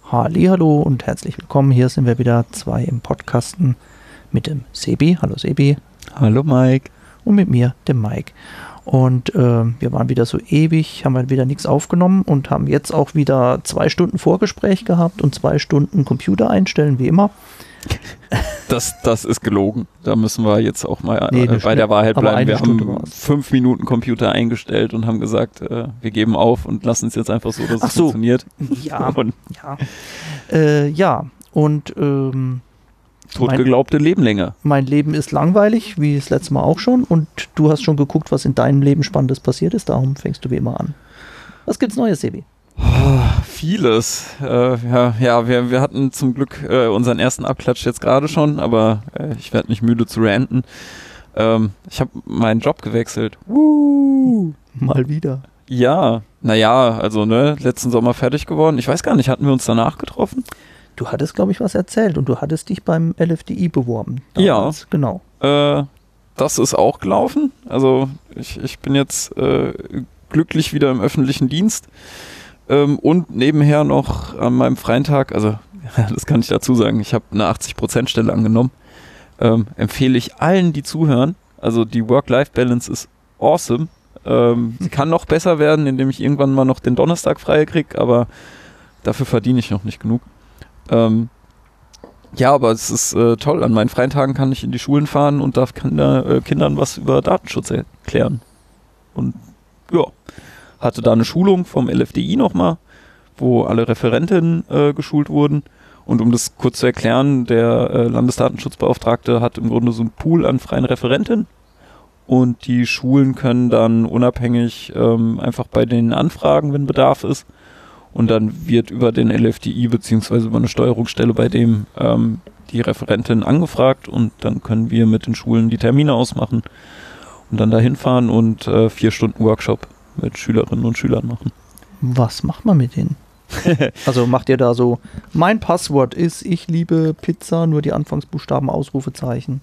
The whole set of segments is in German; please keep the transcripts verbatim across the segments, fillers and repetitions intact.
Hallihallo und herzlich willkommen. Hier sind wir wieder zwei im Podcasten mit dem Sebi. Hallo Sebi. Hallo Mike. Und mit mir, dem Mike. Und äh, wir waren wieder so ewig, haben wir wieder nichts aufgenommen und haben jetzt auch wieder zwei Stunden Vorgespräch gehabt und zwei Stunden Computer einstellen, wie immer. Das, das ist gelogen. Da müssen wir jetzt auch mal nee, äh, bei der Wahrheit bleiben. Wir Stunde haben war's. fünf Minuten Computer eingestellt und haben gesagt, äh, wir geben auf und lassen es jetzt einfach so, dass Ach es so. funktioniert. Ja, und ja. Äh, ja, und ähm, totgeglaubte Lebenlänge. mein Leben ist langweilig, wie das letzte Mal auch schon. Und du hast schon geguckt, was in deinem Leben Spannendes passiert ist. Darum fängst du wie immer an. Was gibt's Neues, Sebi? Oh, vieles. Äh, ja, ja wir, wir hatten zum Glück äh, unseren ersten Abklatsch jetzt gerade schon, aber äh, ich werde nicht müde zu ranten. Ähm, ich habe meinen Job gewechselt. Woo! Mal wieder. Ja, naja, also ne, letzten Sommer fertig geworden. Ich weiß gar nicht, hatten wir uns danach getroffen? Du hattest, glaube ich, was erzählt und du hattest dich beim L F D I beworben. Ja. Genau. Äh, das ist auch gelaufen. Also ich, ich bin jetzt äh, glücklich wieder im öffentlichen Dienst. Ähm, und nebenher noch an meinem freien Tag, also das kann ich dazu sagen, ich habe eine achtzig Prozent Stelle angenommen, ähm, empfehle ich allen, die zuhören, also die Work-Life-Balance ist awesome. Ähm, sie kann noch besser werden, indem ich irgendwann mal noch den Donnerstag frei kriege, aber dafür verdiene ich noch nicht genug. Ähm, ja, aber es ist äh, toll, an meinen freien Tagen kann ich in die Schulen fahren und darf Kinder, äh, Kindern was über Datenschutz erklären. Und ja, hatte da eine Schulung vom L F D I nochmal, wo alle Referentinnen äh, geschult wurden. Und um das kurz zu erklären, der äh, Landesdatenschutzbeauftragte hat im Grunde so einen Pool an freien Referentinnen. Und die Schulen können dann unabhängig ähm, einfach bei denen anfragen, wenn Bedarf ist. Und dann wird über den L F D I beziehungsweise über eine Steuerungsstelle bei dem ähm, die Referentin angefragt. Und dann können wir mit den Schulen die Termine ausmachen und dann da hinfahren und äh, vier Stunden Workshop mit Schülerinnen und Schülern machen. Was macht man mit denen? Also macht ihr da so, mein Passwort ist, ich liebe Pizza, nur die Anfangsbuchstaben, Ausrufezeichen.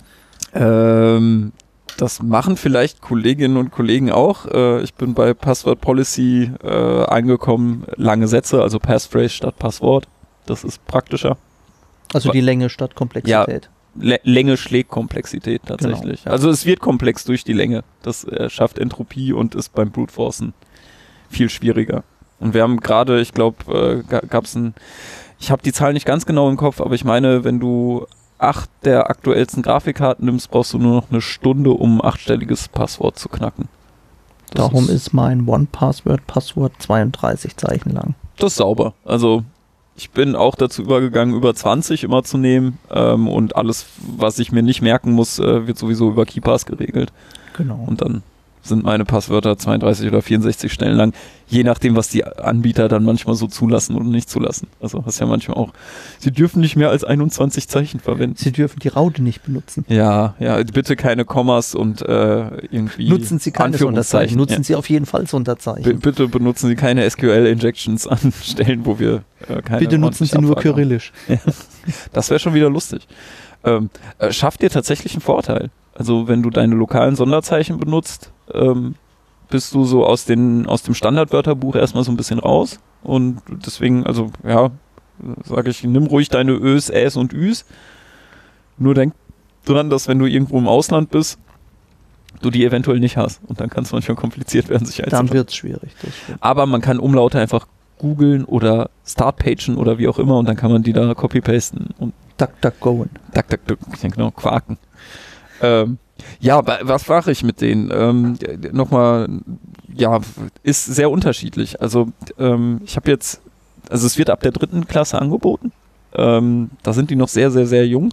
Ähm, das machen vielleicht Kolleginnen und Kollegen auch. Äh, ich bin bei Password Policy äh, angekommen, lange Sätze, also Passphrase statt Passwort. Das ist praktischer. Also die Länge statt Komplexität. L- Länge schlägt Komplexität tatsächlich. Genau. Also es wird komplex durch die Länge. Das äh, schafft Entropie und ist beim Brute Forcen viel schwieriger. Und wir haben gerade, ich glaube, äh, gab es ein, ich habe die Zahl nicht ganz genau im Kopf, aber ich meine, wenn du acht der aktuellsten Grafikkarten nimmst, brauchst du nur noch eine Stunde, um ein achtstelliges Passwort zu knacken. Das Darum ist, ist mein One-Password-Passwort zweiunddreißig Zeichen lang. Das ist sauber. Also ich bin auch dazu übergegangen, über zwanzig immer zu nehmen ähm, und alles, was ich mir nicht merken muss, äh, wird sowieso über KeePass geregelt. Genau. Und dann sind meine Passwörter zweiunddreißig oder vierundsechzig Stellen lang, je nachdem, was die Anbieter dann manchmal so zulassen oder nicht zulassen. Also hast ja manchmal auch, sie dürfen nicht mehr als einundzwanzig Zeichen verwenden. Sie dürfen die Raute nicht benutzen. Ja, ja, bitte keine Kommas und äh, irgendwie Nutzen Sie keine Sonderzeichen, nutzen ja. Sie auf jeden Fall Sonderzeichen. B- bitte benutzen Sie keine S Q L-Injections an Stellen, wo wir äh, keine Bitte nutzen Sie nur Kyrillisch. Ja. Das wäre schon wieder lustig. Ähm, äh, schafft dir tatsächlich einen Vorteil. Also wenn du deine lokalen Sonderzeichen benutzt, ähm, bist du so aus, den, aus dem Standardwörterbuch erstmal so ein bisschen raus. Und deswegen, also ja, sage ich, nimm ruhig deine Ös, Äs und Üs. Nur denk dran, dass wenn du irgendwo im Ausland bist, du die eventuell nicht hast. Und dann kann es manchmal kompliziert werden, sich Dann wird es schwierig. Das Aber man kann Umlaute einfach googeln oder startpagen oder wie auch immer und dann kann man die da copy-pasten und Duck, duck, goen. Duck, duck, duck, genau, quaken. Ähm, ja, was mache ich mit denen? Ähm, Nochmal, ja, ist sehr unterschiedlich. Also ähm, ich habe jetzt, also es wird ab der dritten Klasse angeboten. Ähm, da sind die noch sehr, sehr, sehr jung.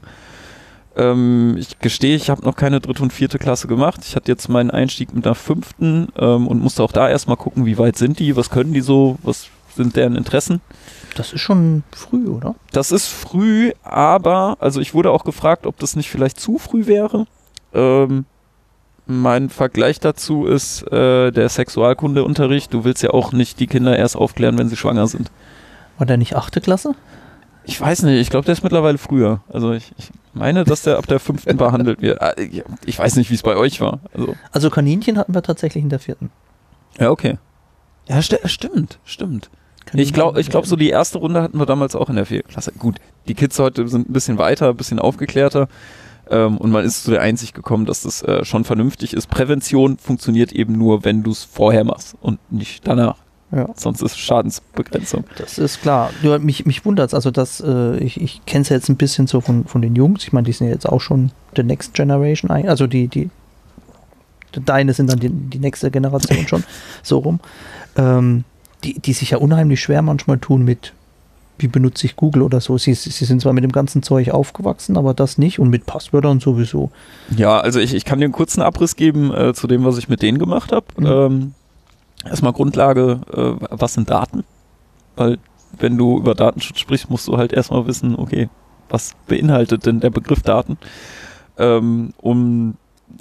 Ähm, ich gestehe, ich habe noch keine dritte und vierte Klasse gemacht. Ich hatte jetzt meinen Einstieg mit der fünften ähm, und musste auch da erstmal gucken, wie weit sind die, was können die so, was sind deren Interessen. Das ist schon früh, oder? Das ist früh, aber, also ich wurde auch gefragt, ob das nicht vielleicht zu früh wäre. Ähm, mein Vergleich dazu ist äh, der Sexualkundeunterricht. Du willst ja auch nicht die Kinder erst aufklären, wenn sie schwanger sind. War der nicht achte Klasse? Ich weiß nicht, ich glaube, der ist mittlerweile früher. Also ich, ich meine, dass der ab der fünften behandelt wird. Ich weiß nicht, wie es bei euch war. Also, also Kaninchen hatten wir tatsächlich in der vierten. Ja, okay. Ja, st- stimmt, stimmt. Ich glaube, ich glaube, so die erste Runde hatten wir damals auch in der vierten Klasse. Gut, die Kids heute sind ein bisschen weiter, ein bisschen aufgeklärter. Ähm, und man ist zu der Einsicht gekommen, dass das äh, schon vernünftig ist. Prävention funktioniert eben nur, wenn du es vorher machst und nicht danach. Ja. Sonst ist Schadensbegrenzung. Das ist klar. Ja, mich mich wundert es, also dass äh, ich, ich kenne es jetzt ein bisschen so von, von den Jungs. Ich meine, die sind ja jetzt auch schon the next generation, also die, die deine sind dann die, die nächste Generation schon, so rum. Ähm, die, die sich ja unheimlich schwer manchmal tun mit, wie benutze ich Google oder so. Sie, sie sind zwar mit dem ganzen Zeug aufgewachsen, aber das nicht und mit Passwörtern sowieso. Ja, also ich, ich kann dir einen kurzen Abriss geben äh, zu dem, was ich mit denen gemacht habe. Mhm. Ähm, erstmal Grundlage, äh, was sind Daten? Weil wenn du über Datenschutz sprichst, musst du halt erstmal wissen, okay, was beinhaltet denn der Begriff Daten? Ähm, um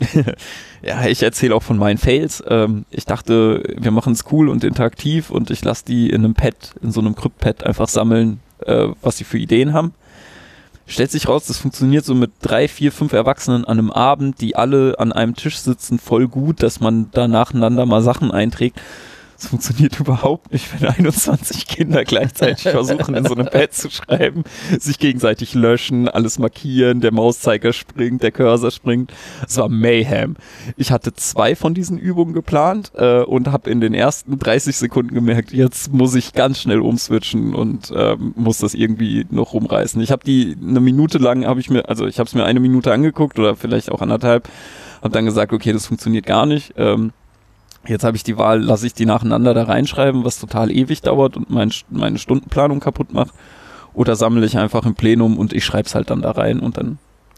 ja, ich erzähle auch von meinen Fails. Ähm, ich dachte, wir machen es cool und interaktiv und ich lasse die in einem Pad, in so einem Krypt-Pad einfach sammeln, äh, was sie für Ideen haben. Stellt sich raus, das funktioniert so mit drei, vier, fünf Erwachsenen an einem Abend, die alle an einem Tisch sitzen, voll gut, dass man da nacheinander mal Sachen einträgt. Das funktioniert überhaupt nicht, wenn einundzwanzig Kinder gleichzeitig versuchen, in so einem Pad zu schreiben, sich gegenseitig löschen, alles markieren, der Mauszeiger springt, der Cursor springt. Es war Mayhem. Ich hatte zwei von diesen Übungen geplant äh, und habe in den ersten dreißig Sekunden gemerkt, jetzt muss ich ganz schnell umswitchen und ähm, muss das irgendwie noch rumreißen. Ich habe die eine Minute lang, habe ich mir, also ich habe es mir eine Minute angeguckt oder vielleicht auch anderthalb, habe dann gesagt, okay, das funktioniert gar nicht. Ähm, Jetzt habe ich die Wahl, lasse ich die nacheinander da reinschreiben, was total ewig dauert und mein, meine Stundenplanung kaputt macht, oder sammle ich einfach im Plenum und ich schreibe es halt dann da rein und dann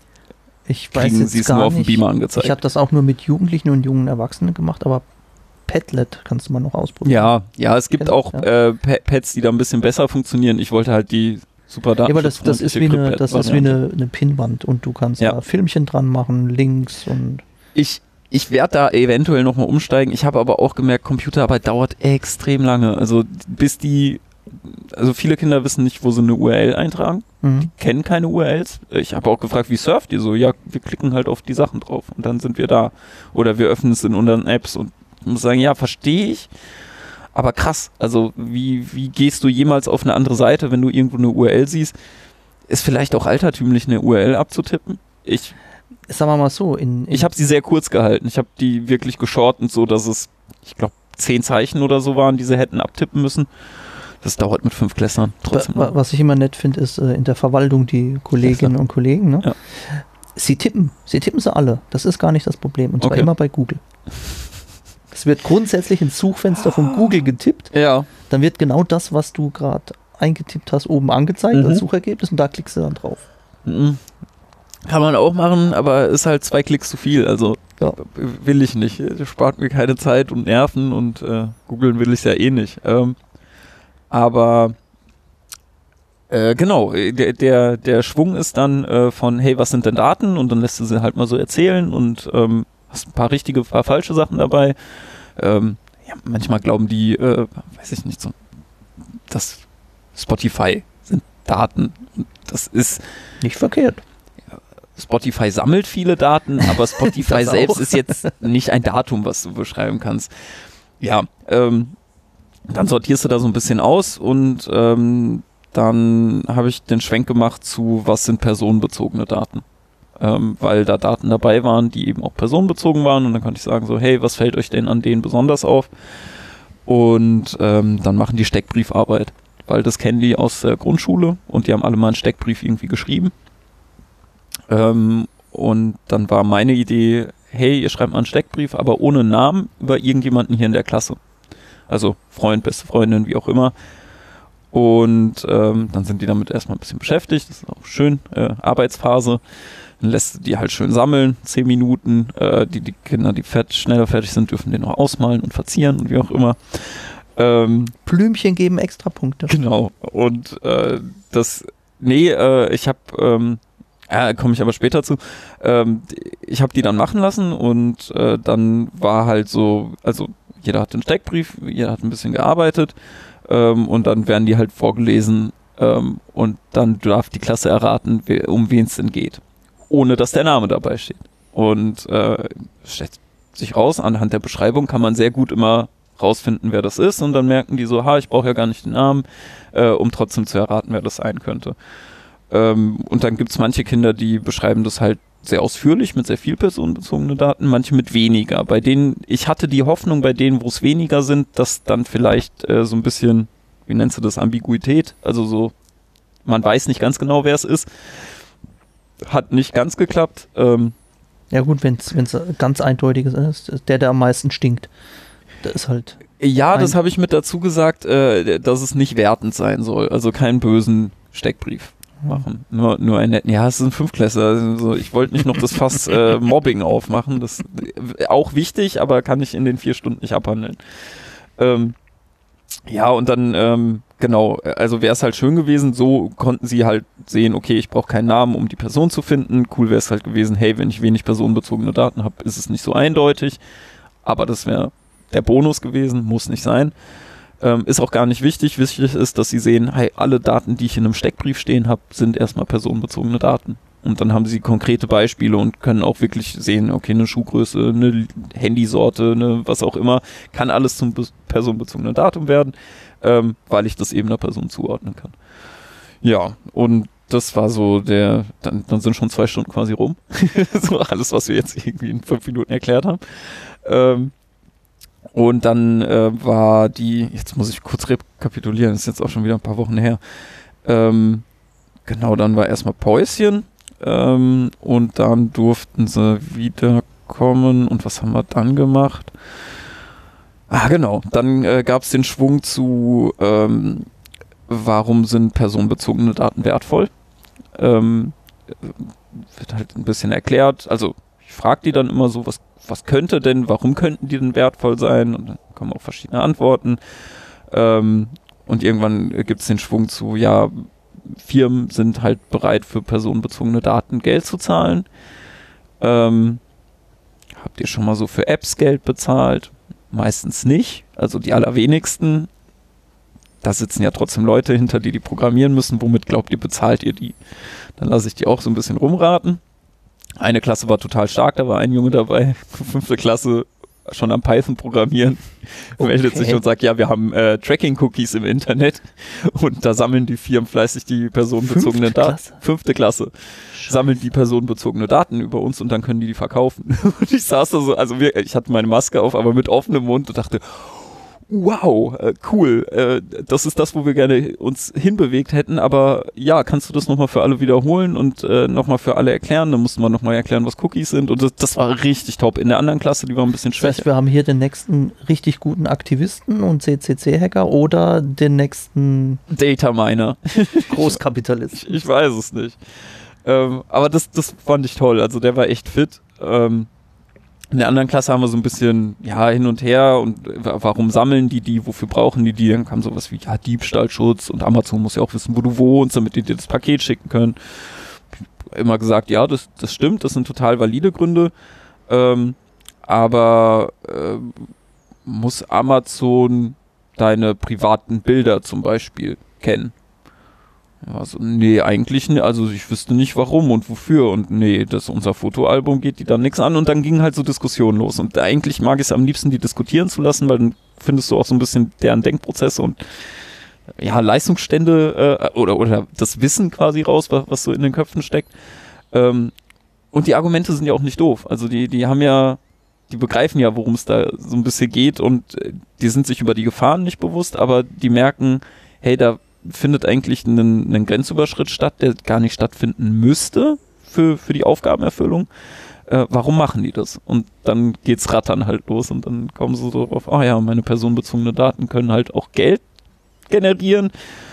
ich kriegen sie es nur auf dem Beamer angezeigt. Ich habe das auch nur mit Jugendlichen und jungen Erwachsenen gemacht, aber Padlet kannst du mal noch ausprobieren. Ja, ja, es gibt Padlet, auch ja. äh, Pads, die da ein bisschen besser funktionieren. Ich wollte halt die super Daten. Ja, aber das, das ist wie, eine, das ist wie eine, eine Pinwand und du kannst ja. da Filmchen dran machen, Links und... Ich Ich werde da eventuell nochmal umsteigen. Ich habe aber auch gemerkt, Computerarbeit dauert extrem lange. Also bis die, also viele Kinder wissen nicht, wo sie eine U R L eintragen. Mhm. Die kennen keine U R Ls. Ich habe auch gefragt, wie surft ihr so? Ja, wir klicken halt auf die Sachen drauf und dann sind wir da. Oder wir öffnen es in unseren Apps und ich muss sagen, ja, verstehe ich. Aber krass, also wie, wie gehst du jemals auf eine andere Seite, wenn du irgendwo eine U R L siehst? Ist vielleicht auch altertümlich, eine U R L abzutippen? Ich... Sagen wir mal so. In, in ich habe sie sehr kurz gehalten. Ich habe die wirklich geschortet, so dass es, ich glaube, zehn Zeichen oder so waren, die sie hätten abtippen müssen. Das dauert mit fünf Klässlern trotzdem. Wa- was ich immer nett finde, ist äh, in der Verwaltung die Kolleginnen und Kollegen. Ne? Ja. Sie tippen. Sie tippen sie alle. Das ist gar nicht das Problem. Und zwar Okay. immer bei Google. Es wird grundsätzlich ins Suchfenster von Google getippt. Ja. Dann wird genau das, was du gerade eingetippt hast, oben angezeigt Mhm. als Suchergebnis und da klickst du dann drauf. Mhm. Kann man auch machen, aber ist halt zwei Klicks zu viel. Also Ja. will ich nicht. Das spart mir keine Zeit und Nerven und äh, googeln will ich ja eh nicht. Ähm, aber äh, genau, der, der, der Schwung ist dann äh, von, hey, was sind denn Daten? Und dann lässt du sie halt mal so erzählen und ähm, hast ein paar richtige, ein paar falsche Sachen dabei. Ähm, ja, manchmal glauben die, äh, weiß ich nicht, so, dass Spotify sind Daten. Das ist Nicht verkehrt. Spotify sammelt viele Daten, aber Spotify Das selbst auch. ist jetzt nicht ein Datum, was du beschreiben kannst. Ja, ähm, dann sortierst du da so ein bisschen aus und ähm, dann habe ich den Schwenk gemacht zu, was sind personenbezogene Daten. Ähm, weil da Daten dabei waren, die eben auch personenbezogen waren und dann konnte ich sagen so, hey, was fällt euch denn an denen besonders auf? Und ähm, dann machen die Steckbriefarbeit, weil das kennen die aus der Grundschule und die haben alle mal einen Steckbrief irgendwie geschrieben. Ähm, und dann war meine Idee, hey, ihr schreibt mal einen Steckbrief, aber ohne Namen über irgendjemanden hier in der Klasse. Also Freund, beste Freundin, wie auch immer. Und ähm, dann sind die damit erstmal ein bisschen beschäftigt, das ist auch schön, äh, Arbeitsphase. Dann lässt du die halt schön sammeln, zehn Minuten. Äh, die, die Kinder, die fett, schneller fertig sind, dürfen den noch ausmalen und verzieren und wie auch immer. Ähm, Blümchen geben extra Punkte. Genau. Und äh, das, nee, äh, ich habe... Ähm, Ja, komme ich aber später zu. Ähm, ich habe die dann machen lassen und äh, dann war halt so, also jeder hat den Steckbrief, jeder hat ein bisschen gearbeitet ähm, und dann werden die halt vorgelesen ähm, und dann darf die Klasse erraten, wer, um wen es denn geht, ohne dass der Name dabei steht. Und äh, stellt sich raus, anhand der Beschreibung kann man sehr gut immer rausfinden, wer das ist und dann merken die so, ha, ich brauche ja gar nicht den Namen, äh, um trotzdem zu erraten, wer das sein könnte. Ähm, und dann gibt es manche Kinder, die beschreiben das halt sehr ausführlich mit sehr viel personenbezogene Daten, manche mit weniger. Bei denen, ich hatte die Hoffnung, bei denen, wo es weniger sind, dass dann vielleicht äh, so ein bisschen, wie nennst du das, Ambiguität, also so, man weiß nicht ganz genau, wer es ist. Hat nicht ganz geklappt. Ähm, ja gut, wenn es ganz eindeutig ist, der, der am meisten stinkt. Der ist halt... Ja, das habe ich mit dazu gesagt, äh, dass es nicht wertend sein soll, also keinen bösen Steckbrief machen. Nur, nur ein netten, ja, es sind Fünftklässler, also ich wollte nicht noch das Fass äh, Mobbing aufmachen, das äh, auch wichtig, aber kann ich in den vier Stunden nicht abhandeln. Ähm, ja, und dann, ähm, genau, also wäre es halt schön gewesen, so konnten sie halt sehen, okay, ich brauche keinen Namen, um die Person zu finden. Cool wäre es halt gewesen, hey, wenn ich wenig personenbezogene Daten habe, ist es nicht so eindeutig, aber das wäre der Bonus gewesen, muss nicht sein. Ähm, ist auch gar nicht wichtig. Wichtig ist, dass sie sehen, hey, alle Daten, die ich in einem Steckbrief stehen habe, sind erstmal personenbezogene Daten. Und dann haben sie konkrete Beispiele und können auch wirklich sehen, okay, eine Schuhgröße, eine Handysorte, eine was auch immer, kann alles zum personenbezogenen Datum werden, ähm, weil ich das eben einer Person zuordnen kann. Ja, und das war so der, dann, dann sind schon zwei Stunden quasi rum. So alles, was wir jetzt irgendwie in fünf Minuten erklärt haben. Ähm, Und dann äh, war die, jetzt muss ich kurz rekapitulieren, das ist jetzt auch schon wieder ein paar Wochen her. Ähm, genau, dann war erstmal Päuschen ähm, und dann durften sie wiederkommen. Und was haben wir dann gemacht? Ah, genau, dann äh, gab es den Schwung zu, ähm, warum sind personenbezogene Daten wertvoll? Ähm, wird halt ein bisschen erklärt, also ich frage die dann immer so, was was könnte denn, warum könnten die denn wertvoll sein? Und dann kommen auch verschiedene Antworten. Ähm, und irgendwann gibt es den Schwung zu, ja, Firmen sind halt bereit, für personenbezogene Daten Geld zu zahlen. Ähm, habt ihr schon mal so für Apps Geld bezahlt? Meistens nicht, also die allerwenigsten. Da sitzen ja trotzdem Leute hinter, die die programmieren müssen. Womit glaubt ihr, bezahlt ihr die? Dann lasse ich die auch so ein bisschen rumraten. Eine Klasse war total stark, da war ein Junge dabei, fünfte Klasse, schon am Python programmieren, okay. Meldet sich und sagt, ja, wir haben äh, Tracking-Cookies im Internet und da sammeln die Firmen fleißig die personenbezogenen Daten. Fünfte Klasse. Scheiße. Sammeln die personenbezogene Daten über uns und dann können die die verkaufen. Und ich saß da so, also wir, ich hatte meine Maske auf, aber mit offenem Mund und dachte, wow, äh, cool, äh, das ist das, wo wir gerne uns hinbewegt hätten, aber ja, kannst du das nochmal für alle wiederholen und äh, nochmal für alle erklären? Dann mussten wir nochmal erklären, was Cookies sind und das, das war richtig top. In der anderen Klasse, die war ein bisschen schwächer. Das heißt, wir haben hier den nächsten richtig guten Aktivisten und C C C-Hacker oder den nächsten Data Miner. Großkapitalist. ich, ich weiß es nicht. Ähm, aber das, das fand ich toll, also der war echt fit. Ähm, In der anderen Klasse haben wir so ein bisschen, ja, hin und her und warum sammeln die die, wofür brauchen die die? Dann kam sowas wie, ja, Diebstahlschutz und Amazon muss ja auch wissen, wo du wohnst, damit die dir das Paket schicken können. Immer gesagt, ja, das, das stimmt, das sind total valide Gründe, ähm, aber äh, muss Amazon deine privaten Bilder zum Beispiel kennen? Also, nee, eigentlich nicht. Also ich wüsste nicht warum und wofür und nee, das unser Fotoalbum geht die dann nichts an und dann gingen halt so Diskussionen los und eigentlich mag ich es am liebsten, die diskutieren zu lassen, weil dann findest du auch so ein bisschen deren Denkprozesse und ja, Leistungsstände äh, oder, oder das Wissen quasi raus, was, was so in den Köpfen steckt. Ähm, und die Argumente sind ja auch nicht doof. Also die, die haben ja, die begreifen ja, worum es da so ein bisschen geht und äh, die sind sich über die Gefahren nicht bewusst, aber die merken, hey, da findet eigentlich einen, einen Grenzüberschritt statt, der gar nicht stattfinden müsste für, für die Aufgabenerfüllung. Äh, warum machen die das? Und dann geht's rattern halt los und dann kommen sie so drauf, ah ja, meine personenbezogene Daten können halt auch Geld generieren.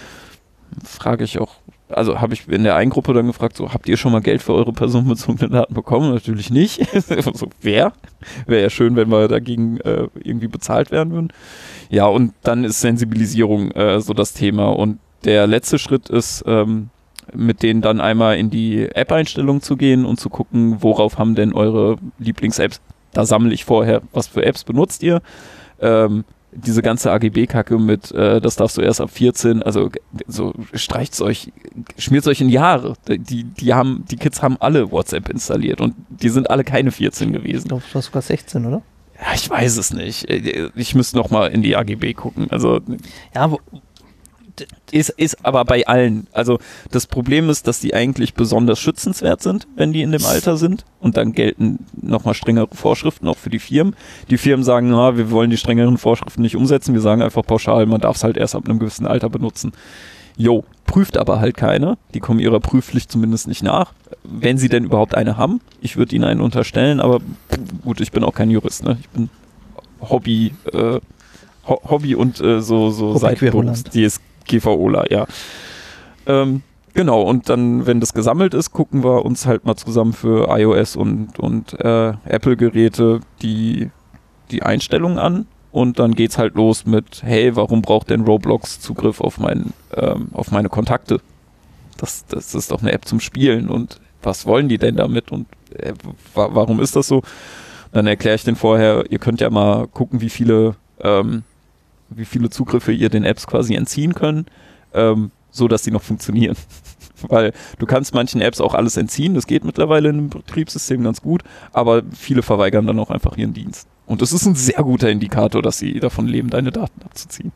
Frage ich auch, also habe ich in der einen Gruppe dann gefragt, so, habt ihr schon mal Geld für eure personenbezogenen Daten bekommen? Natürlich nicht. So, wer? Wäre ja schön, wenn wir dagegen äh, irgendwie bezahlt werden würden. Ja, und dann ist Sensibilisierung äh, so das Thema. Und der letzte Schritt ist, ähm, mit denen dann einmal in die App-Einstellung zu gehen und zu gucken, worauf haben denn eure Lieblings-Apps. Da sammle ich vorher, was für Apps benutzt ihr. Ähm, diese ganze A G B-Kacke mit, äh, das darfst du erst ab vierzehn, also so streicht's euch, schmiert's euch in die Haare. Die, die haben, die Kids haben alle WhatsApp installiert und die sind alle keine vierzehn gewesen. Ich glaube, du warst sogar sechzehn, oder? Ja, ich weiß es nicht. Ich müsste noch mal in die A G B gucken. Also Ja, wo, ist, ist aber bei allen. Also das Problem ist, dass die eigentlich besonders schützenswert sind, wenn die in dem Alter sind. Und dann gelten noch mal strengere Vorschriften auch für die Firmen. Die Firmen sagen, na, wir wollen die strengeren Vorschriften nicht umsetzen. Wir sagen einfach pauschal, man darf es halt erst ab einem gewissen Alter benutzen. Jo, prüft aber halt keiner. Die kommen ihrer Prüfpflicht zumindest nicht nach. Wenn sie denn überhaupt eine haben. Ich würde ihnen einen unterstellen, aber gut, ich bin auch kein Jurist, ne? Ich bin Hobby, äh, Ho- Hobby und äh, so, so Seitenberufs, die ist GVOler, ja. Ähm, genau, und dann, wenn das gesammelt ist, gucken wir uns halt mal zusammen für iOS und, und äh, Apple-Geräte die, die Einstellungen an. Und dann geht's halt los mit, hey, warum braucht denn Roblox Zugriff auf, mein, ähm, auf meine Kontakte? Das, das ist doch eine App zum Spielen und was wollen die denn damit und äh, wa- warum ist das so? Dann erkläre ich denen vorher, ihr könnt ja mal gucken, wie viele, ähm, wie viele Zugriffe ihr den Apps quasi entziehen können, ähm, so dass die noch funktionieren. Weil du kannst manchen Apps auch alles entziehen, das geht mittlerweile in einem Betriebssystem ganz gut, aber viele verweigern dann auch einfach ihren Dienst. Und das ist ein sehr guter Indikator, dass sie davon leben, deine Daten abzuziehen.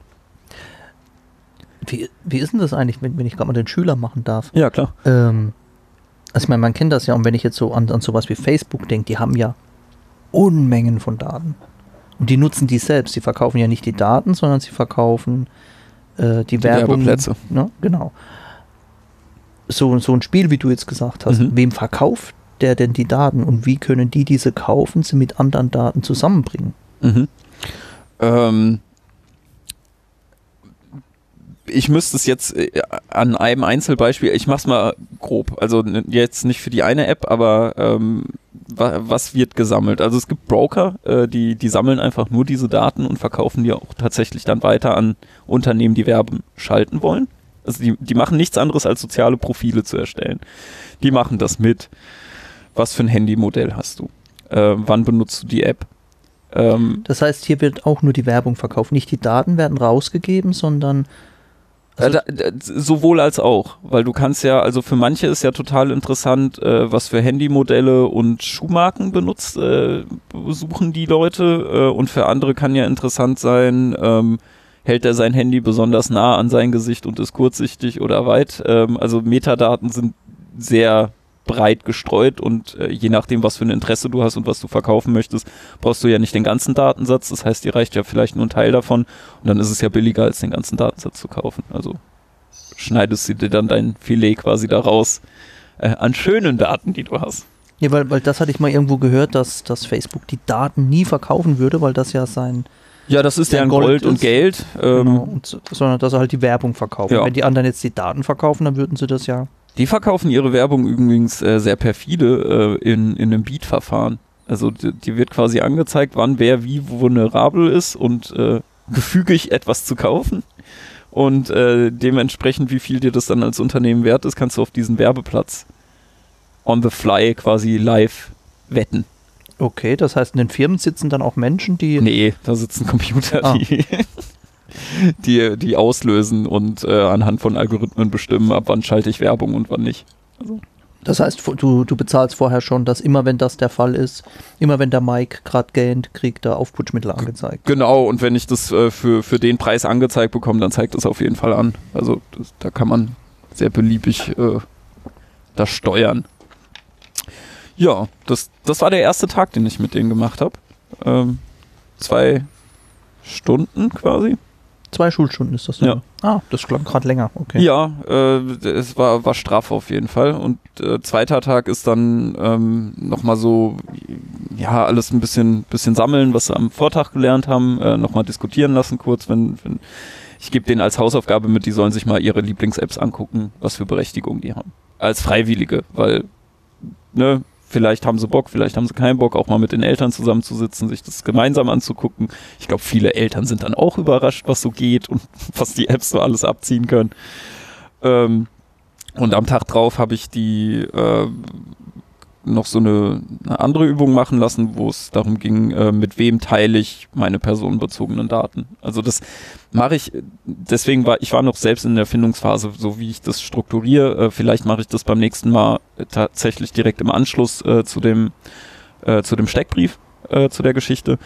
wie, wie ist denn das eigentlich, wenn, wenn ich gerade mal den Schüler machen darf? Ja, klar. Ähm, also ich meine, man kennt das ja, und wenn ich jetzt so an, an sowas wie Facebook denke, die haben ja Unmengen von Daten. Und die nutzen die selbst. Die verkaufen ja nicht die Daten, sondern sie verkaufen äh, die, die Werbung. Werbeplätze. Ne? Genau. So, so ein Spiel, wie du jetzt gesagt hast, Mhm. wem verkauft der denn die Daten und wie können die diese kaufen, sie mit anderen Daten zusammenbringen? Mhm. Ähm, ich müsste es jetzt äh, an einem Einzelbeispiel, ich mach's mal grob, also n- jetzt nicht für die eine App, aber ähm, wa- was wird gesammelt? Also es gibt Broker, äh, die, die sammeln einfach nur diese Daten und verkaufen die auch tatsächlich dann weiter an Unternehmen, die Werbung schalten wollen. Also die, die machen nichts anderes als soziale Profile zu erstellen. Die machen das mit. Was für ein Handymodell hast du? Äh, wann benutzt du die App? Ähm, Das heißt, hier wird auch nur die Werbung verkauft. Nicht die Daten werden rausgegeben, sondern Also- äh, da, da, sowohl als auch, weil du kannst ja, also für manche ist ja total interessant, äh, was für Handymodelle und Schuhmarken benutzt, äh, suchen die Leute äh, und für andere kann ja interessant sein, ähm, hält er sein Handy besonders nah an sein Gesicht und ist kurzsichtig oder weit. Ähm, also Metadaten sind sehr breit gestreut und äh, je nachdem, was für ein Interesse du hast und was du verkaufen möchtest, brauchst du ja nicht den ganzen Datensatz. Das heißt, dir reicht ja vielleicht nur ein Teil davon und dann ist es ja billiger, als den ganzen Datensatz zu kaufen. Also schneidest du dir dann dein Filet quasi daraus äh, an schönen Daten, die du hast. ja, weil, weil das hatte ich mal irgendwo gehört, dass, dass Facebook die Daten nie verkaufen würde, weil das ja sein Ja, das ist Ja, ja ein Gold Gold und ist- Geld. Ähm, genau, und, so- sondern dass sie halt die Werbung verkaufen. Ja. Wenn die anderen jetzt die Daten verkaufen, dann würden sie das ja. Die verkaufen ihre Werbung übrigens äh, sehr perfide äh, in, in einem Beat-Verfahren. Also die, die wird quasi angezeigt, wann wer wie vulnerabel ist und äh, gefügig etwas zu kaufen. Und äh, dementsprechend, wie viel dir das dann als Unternehmen wert ist, kannst du auf diesen Werbeplatz on the fly quasi live wetten. Okay, das heißt, in den Firmen sitzen dann auch Menschen, die. Nee, da sitzen Computer, Ah. die, die, die auslösen und äh, anhand von Algorithmen bestimmen, ab wann schalte ich Werbung und wann nicht. Das heißt, du, du bezahlst vorher schon, dass immer wenn das der Fall ist, immer wenn der Mike gerade gähnt, kriegt er Aufputschmittel angezeigt. Genau, und wenn ich das äh, für, für den Preis angezeigt bekomme, dann zeigt das auf jeden Fall an. Also das, da kann man sehr beliebig äh, das steuern. Ja, das, das war der erste Tag, den ich mit denen gemacht habe. Ähm, zwei Stunden quasi. Zwei Schulstunden ist das, Ja. ne? Ah, das klang gerade länger, okay. Ja, äh, es war, war straff auf jeden Fall. Und äh, zweiter Tag ist dann ähm, nochmal so, ja, alles ein bisschen, bisschen sammeln, was sie am Vortag gelernt haben, äh, nochmal diskutieren lassen kurz. Wenn, wenn ich gebe denen als Hausaufgabe mit, die sollen sich mal ihre Lieblings-Apps angucken, was für Berechtigung die haben. Als Freiwillige, weil, ne, vielleicht haben sie Bock, vielleicht haben sie keinen Bock, auch mal mit den Eltern zusammenzusitzen, sich das gemeinsam anzugucken. Ich glaube, viele Eltern sind dann auch überrascht, was so geht und was die Apps so alles abziehen können. Ähm, und am Tag drauf habe ich die äh, noch so eine, eine andere Übung machen lassen, wo es darum ging, äh, mit wem teile ich meine personenbezogenen Daten. Also das mache ich, deswegen war ich war noch selbst in der Findungsphase, so wie ich das strukturiere. Äh, vielleicht mache ich das beim nächsten Mal äh, tatsächlich direkt im Anschluss äh, zu dem äh, zu dem Steckbrief, äh, zu der Geschichte.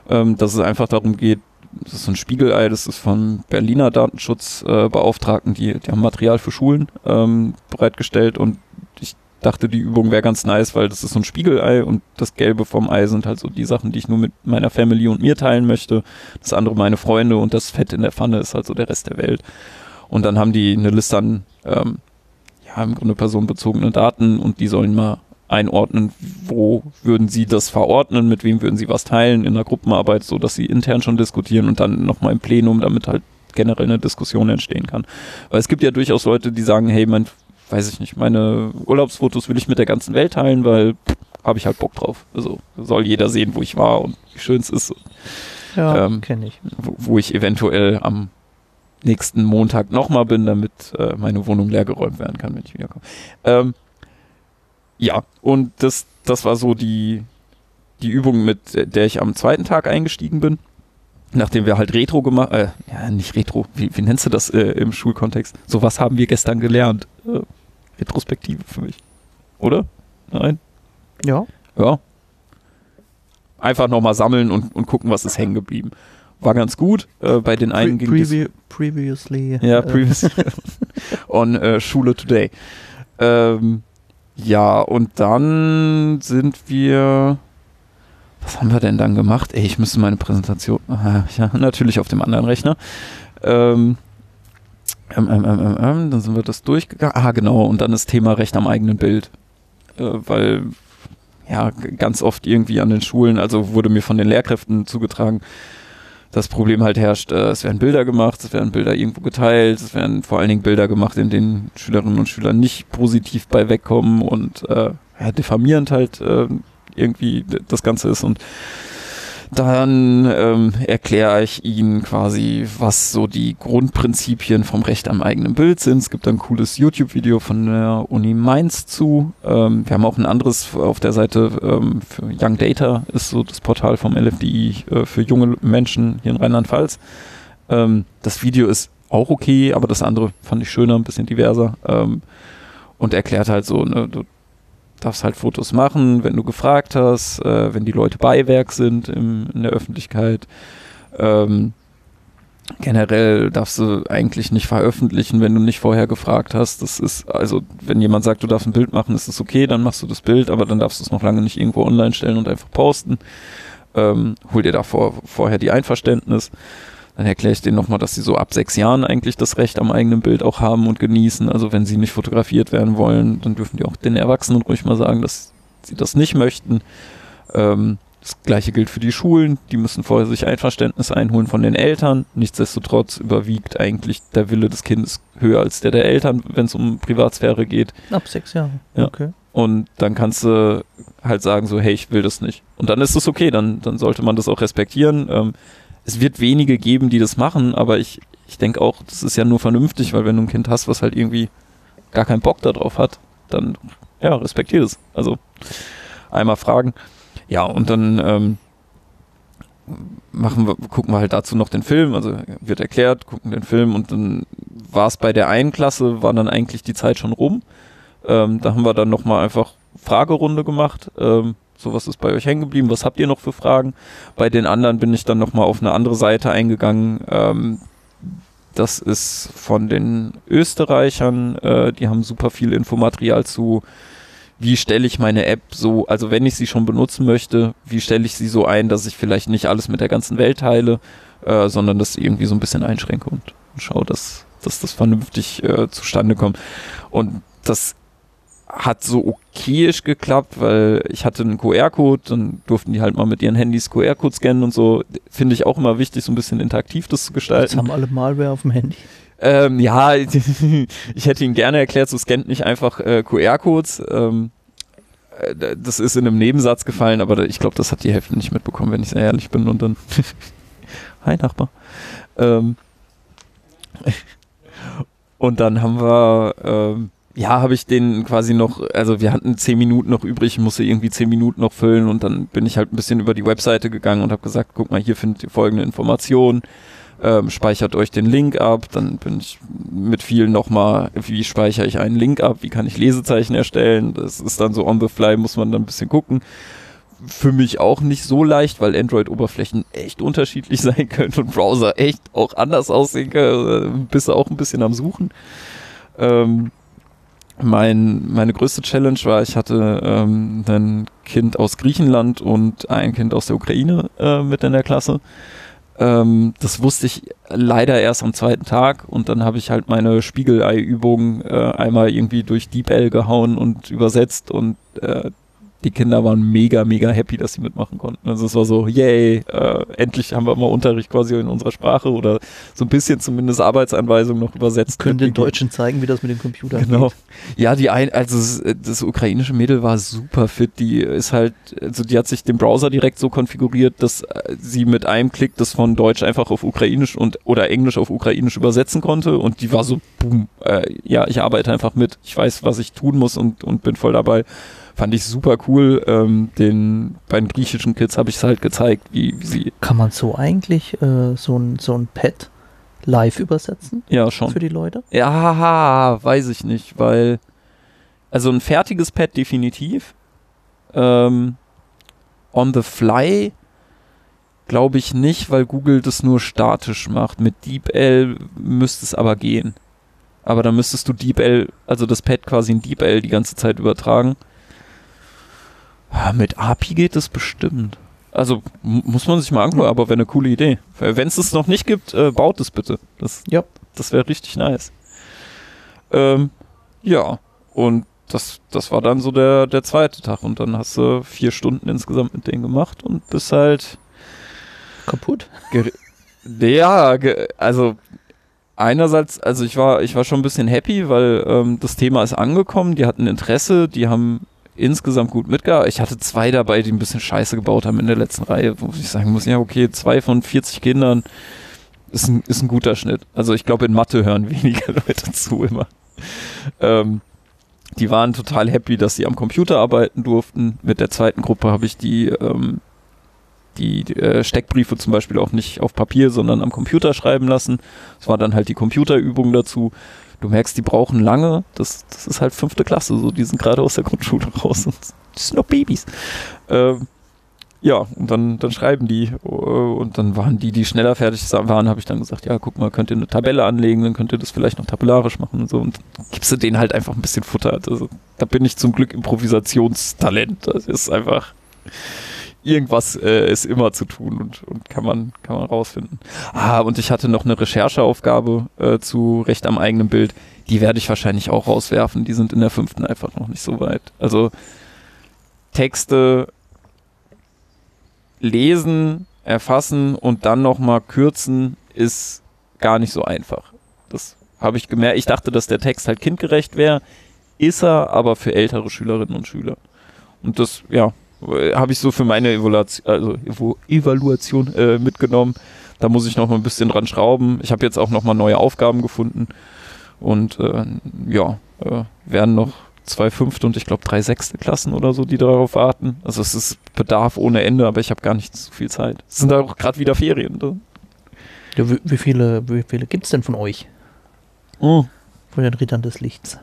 ähm, dass es einfach darum geht, das ist so ein Spiegelei, das ist vom Berliner Datenschutzbeauftragten, äh, die, die haben Material für Schulen ähm, bereitgestellt und ich dachte, die Übung wäre ganz nice, weil das ist so ein Spiegelei und das Gelbe vom Ei sind halt so die Sachen, die ich nur mit meiner Family und mir teilen möchte. Das andere meine Freunde und das Fett in der Pfanne ist halt so der Rest der Welt. Und dann haben die eine Liste an, ähm, ja, im Grunde personenbezogene Daten und die sollen mal einordnen, wo würden sie das verordnen, mit wem würden sie was teilen in der Gruppenarbeit, so dass sie intern schon diskutieren und dann nochmal im Plenum, damit halt generell eine Diskussion entstehen kann. Weil es gibt ja durchaus Leute, die sagen, hey, mein weiß ich nicht, meine Urlaubsfotos will ich mit der ganzen Welt teilen, weil habe ich halt Bock drauf. Also soll jeder sehen, wo ich war und wie schön es ist. Ja, ähm, kenne ich. Wo, wo ich eventuell am nächsten Montag nochmal bin, damit äh, meine Wohnung leergeräumt werden kann, wenn ich wiederkomme. Ähm, ja, und das, das war so die, die Übung, mit der ich am zweiten Tag eingestiegen bin. Nachdem wir halt Retro gemacht, äh, ja, nicht Retro, wie, wie nennst du das äh, im Schulkontext? So was haben wir gestern gelernt. Äh, Retrospektive für mich. Oder? Nein? Ja. Ja. Einfach nochmal sammeln und, und gucken, was ist hängen geblieben. War ganz gut. Äh, bei den einen Pre ging es... previ Previously. Ja, äh, previously. on äh, Schule Today. Ähm, ja, und dann sind wir... Was haben wir denn dann gemacht? Ey, ich müsste meine Präsentation... Aha, ja, natürlich auf dem anderen Rechner. Ähm, ähm, ähm, ähm, ähm, dann sind wir das durchgegangen. Ah, genau. Und dann das Thema Recht am eigenen Bild. Äh, weil, ja, ganz oft irgendwie an den Schulen, also wurde mir von den Lehrkräften zugetragen, das Problem halt herrscht, äh, es werden Bilder gemacht, es werden Bilder irgendwo geteilt, es werden vor allen Dingen Bilder gemacht, in denen Schülerinnen und Schüler nicht positiv bei wegkommen und äh, ja, diffamierend halt äh, irgendwie das Ganze ist. Und dann ähm, erkläre ich Ihnen quasi, was so die Grundprinzipien vom Recht am eigenen Bild sind. Es gibt ein cooles YouTube-Video von der Uni Mainz zu. Ähm, wir haben auch ein anderes auf der Seite ähm, für Young Data, ist so das Portal vom L F D I äh, für junge Menschen hier in Rheinland-Pfalz. Ähm, das Video ist auch okay, aber das andere fand ich schöner, ein bisschen diverser. Ähm, und erklärt halt so, ne, du darfst halt Fotos machen, wenn du gefragt hast, äh, wenn die Leute Beiwerk sind im, in der Öffentlichkeit. Ähm, generell darfst du eigentlich nicht veröffentlichen, wenn du nicht vorher gefragt hast. Das ist, also wenn jemand sagt, du darfst ein Bild machen, ist das okay, dann machst du das Bild, aber dann darfst du es noch lange nicht irgendwo online stellen und einfach posten. Ähm, hol dir davor vorher die Einverständnis. Dann erkläre ich denen nochmal, dass sie so ab sechs Jahren eigentlich das Recht am eigenen Bild auch haben und genießen. Also wenn sie nicht fotografiert werden wollen, dann dürfen die auch den Erwachsenen ruhig mal sagen, dass sie das nicht möchten. Ähm, das Gleiche gilt für die Schulen. Die müssen vorher sich Einverständnis einholen von den Eltern. Nichtsdestotrotz überwiegt eigentlich der Wille des Kindes höher als der der Eltern, wenn es um Privatsphäre geht. Ab sechs Jahren. Ja. Okay. Und dann kannst du halt sagen so, hey, ich will das nicht. Und dann ist es okay, dann, dann sollte man das auch respektieren. Ähm, Es wird wenige geben, die das machen, aber ich, ich denke auch, das ist ja nur vernünftig, weil wenn du ein Kind hast, was halt irgendwie gar keinen Bock darauf hat, dann, ja, respektier es. Also, einmal fragen. Ja, und dann ähm, machen wir, gucken wir halt dazu noch den Film, also wird erklärt, gucken den Film und dann war es bei der einen Klasse, war dann eigentlich die Zeit schon rum. Ähm, da haben wir dann nochmal einfach Fragerunde gemacht, ähm, so, was ist bei euch hängen geblieben? Was habt ihr noch für Fragen? Bei den anderen bin ich dann nochmal auf eine andere Seite eingegangen. Ähm, das ist von den Österreichern. Äh, die haben super viel Infomaterial zu, wie stelle ich meine App so, also wenn ich sie schon benutzen möchte, wie stelle ich sie so ein, dass ich vielleicht nicht alles mit der ganzen Welt teile, äh, sondern das irgendwie so ein bisschen einschränke und, und schaue, dass, dass das vernünftig äh, zustande kommt. Und das hat so okayisch geklappt, weil ich hatte einen Q R-Code, dann durften die halt mal mit ihren Handys Q R-Code scannen und so. Finde ich auch immer wichtig, so ein bisschen interaktiv das zu gestalten. Jetzt haben alle Malware auf dem Handy. Ähm, ja, ich hätte Ihnen gerne erklärt, so scannt nicht einfach äh, Q R-Codes. Ähm, äh, das ist in einem Nebensatz gefallen, aber ich glaube, das hat die Hälfte nicht mitbekommen, wenn ich sehr ehrlich bin. Und dann, hi Nachbar. Ähm, und dann haben wir... Ähm, ja, habe ich den quasi noch, also wir hatten zehn Minuten noch übrig, musste irgendwie zehn Minuten noch füllen und dann bin ich halt ein bisschen über die Webseite gegangen und habe gesagt, guck mal, hier findet ihr folgende Informationen, ähm, speichert euch den Link ab, dann bin ich mit vielen nochmal, wie speichere ich einen Link ab, wie kann ich Lesezeichen erstellen, das ist dann so on the fly, muss man dann ein bisschen gucken, für mich auch nicht so leicht, weil Android-Oberflächen echt unterschiedlich sein können und Browser echt auch anders aussehen können. Bist du auch ein bisschen am Suchen. Ähm, mein, meine größte Challenge war, ich hatte ähm, ein Kind aus Griechenland und ein Kind aus der Ukraine äh, mit in der Klasse. Ähm, das wusste ich leider erst am zweiten Tag und dann habe ich halt meine Spiegelei-Übung äh, einmal irgendwie durch DeepL gehauen und übersetzt und äh, die Kinder waren mega, mega happy, dass sie mitmachen konnten. Also es war so, yay, äh, endlich haben wir mal Unterricht quasi in unserer Sprache oder so ein bisschen zumindest Arbeitsanweisungen noch übersetzt. Können den Deutschen zeigen, wie das mit dem Computer geht. Genau. Ja, die ein, also das, das ukrainische Mädel war super fit. Die ist halt, also die hat sich den Browser direkt so konfiguriert, dass sie mit einem Klick das von Deutsch einfach auf Ukrainisch und oder Englisch auf Ukrainisch übersetzen konnte und die war so, boom, äh, ja, ich arbeite einfach mit. Ich weiß, was ich tun muss und, und bin voll dabei. Fand ich super cool. Ähm, den, bei den griechischen Kids habe ich es halt gezeigt, wie, wie sie... Kann man so eigentlich äh, so ein, so ein Pad live übersetzen? Ja, schon. Für die Leute? Ja, weiß ich nicht, weil... Also ein fertiges Pad definitiv. Ähm, on the fly glaube ich nicht, weil Google das nur statisch macht. Mit DeepL müsste es aber gehen. Aber dann müsstest du DeepL, also das Pad quasi in DeepL die ganze Zeit übertragen. Mit A P I geht das bestimmt. Also m- muss man sich mal angucken, aber wäre eine coole Idee. Wenn es es noch nicht gibt, äh, baut es bitte. Das, ja. Das wäre richtig nice. Ähm, ja, und das, das war dann so der, der zweite Tag. Und dann hast du vier Stunden insgesamt mit denen gemacht und bist halt... Kaputt? Ger- ja, ge- also... Einerseits, also ich war, ich war schon ein bisschen happy, weil ähm, das Thema ist angekommen, die hatten Interesse, die haben insgesamt gut mitgearbeitet. Ich hatte zwei dabei, die ein bisschen Scheiße gebaut haben in der letzten Reihe, wo ich sagen muss, ja okay, zwei von vierzig Kindern ist ein, ist ein guter Schnitt. Also ich glaube, in Mathe hören weniger Leute zu immer. Ähm, die waren total happy, dass sie am Computer arbeiten durften. Mit der zweiten Gruppe habe ich die ähm, die, die äh, Steckbriefe zum Beispiel auch nicht auf Papier, sondern am Computer schreiben lassen. Das war dann halt die Computerübung dazu. Du merkst, die brauchen lange. Das, das ist halt fünfte Klasse, so die sind gerade aus der Grundschule raus und das sind noch Babys. Ähm, ja, und dann, dann schreiben die äh, und dann waren die, die schneller fertig waren, habe ich dann gesagt, ja, guck mal, könnt ihr eine Tabelle anlegen, dann könnt ihr das vielleicht noch tabellarisch machen und so und dann gibst du denen halt einfach ein bisschen Futter. Also, da bin ich zum Glück Improvisationstalent. Das ist einfach... Irgendwas äh, ist immer zu tun und, und kann man kann man rausfinden. Ah, und ich hatte noch eine Rechercheaufgabe äh, zu Recht am eigenen Bild. Die werde ich wahrscheinlich auch rauswerfen. Die sind in der fünften einfach noch nicht so weit. Also Texte lesen, erfassen und dann nochmal kürzen ist gar nicht so einfach. Das habe ich gemerkt. Ich dachte, dass der Text halt kindgerecht wäre. Ist er, aber für ältere Schülerinnen und Schüler. Und das, ja, habe ich so für meine Evaluation, also Evaluation äh, mitgenommen. Da muss ich noch mal ein bisschen dran schrauben. Ich habe jetzt auch noch mal neue Aufgaben gefunden und äh, ja, äh, werden noch zwei fünfte und ich glaube drei sechste Klassen oder so, die darauf warten. Also es ist Bedarf ohne Ende, aber ich habe gar nicht so viel Zeit. Es sind auch gerade wieder Ferien. Ne? Ja, wie, wie viele, wie viele gibt es denn von euch? Oh. Von den Rittern des Lichts?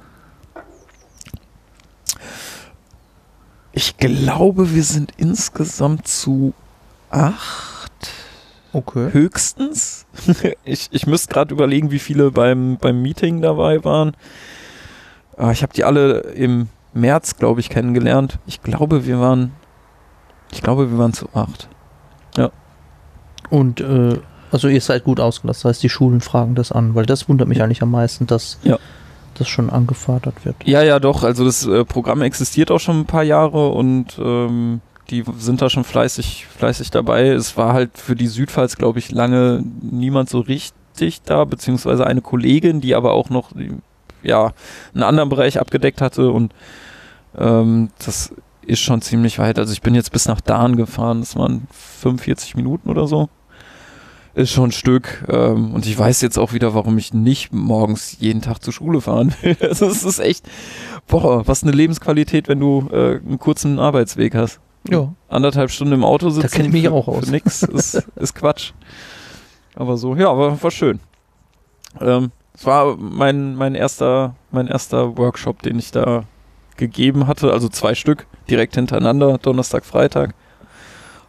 Ich glaube, wir sind insgesamt zu acht. Okay. Höchstens. ich ich müsste gerade überlegen, wie viele beim, beim Meeting dabei waren. Ich habe die alle im März, glaube ich, kennengelernt. Ich glaube, wir waren ich glaube, wir waren zu acht. Ja. Und äh, also ihr seid gut ausgelastet, das heißt, die Schulen fragen das an, weil das wundert mich eigentlich am meisten, dass ja. das schon angefordert wird. Ja, ja, doch. Also das äh, Programm existiert auch schon ein paar Jahre und ähm, die sind da schon fleißig, fleißig dabei. Es war halt für die Südpfalz, glaube ich, lange niemand so richtig da, beziehungsweise eine Kollegin, die aber auch noch ja einen anderen Bereich abgedeckt hatte und ähm, das ist schon ziemlich weit. Also ich bin jetzt bis nach Dahn gefahren, das waren fünfundvierzig Minuten oder so. Ist schon ein Stück. Ähm, und ich weiß jetzt auch wieder, warum ich nicht morgens jeden Tag zur Schule fahren will. Also es ist echt, boah, was eine Lebensqualität, wenn du äh, einen kurzen Arbeitsweg hast. Ja. Anderthalb Stunden im Auto sitzen. Da kenne ich mich für, auch aus. Für nix ist, ist Quatsch. Aber so, ja, aber war schön. Ähm, es war mein, mein erster, mein erster Workshop, den ich da gegeben hatte. Also zwei Stück, direkt hintereinander, Donnerstag, Freitag.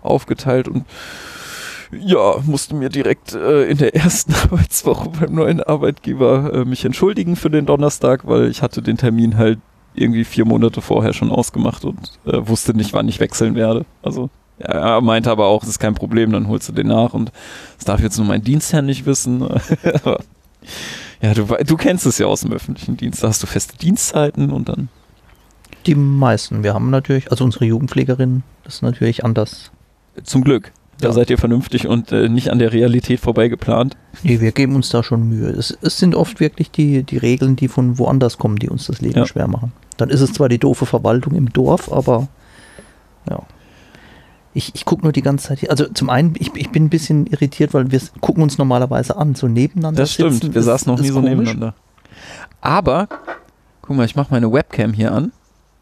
aufgeteilt und ja, musste mir direkt äh, in der ersten Arbeitswoche beim neuen Arbeitgeber äh, mich entschuldigen für den Donnerstag, weil ich hatte den Termin halt irgendwie vier Monate vorher schon ausgemacht und äh, wusste nicht, wann ich wechseln werde. Also ja, er meinte aber auch, es ist kein Problem, dann holst du den nach und das darf jetzt nur mein Dienstherr nicht wissen. Ja, du, du kennst es ja aus dem öffentlichen Dienst, da hast du feste Dienstzeiten und dann... Die meisten. Wir haben natürlich, also unsere Jugendpflegerinnen, das ist natürlich anders. Zum Glück. Da Ja. seid ihr vernünftig und äh, nicht an der Realität vorbei geplant. Nee, wir geben uns da schon Mühe. Es, es sind oft wirklich die, die Regeln, die von woanders kommen, die uns das Leben Ja. schwer machen. Dann ist es zwar die doofe Verwaltung im Dorf, aber ja. Ich, ich gucke nur die ganze Zeit hier. Also zum einen, ich, ich bin ein bisschen irritiert, weil wir s- gucken uns normalerweise an, so nebeneinander. Das stimmt, sitzen, wir ist- saßen noch ist nie so komisch. nebeneinander. Aber, guck mal, ich mache meine Webcam hier an.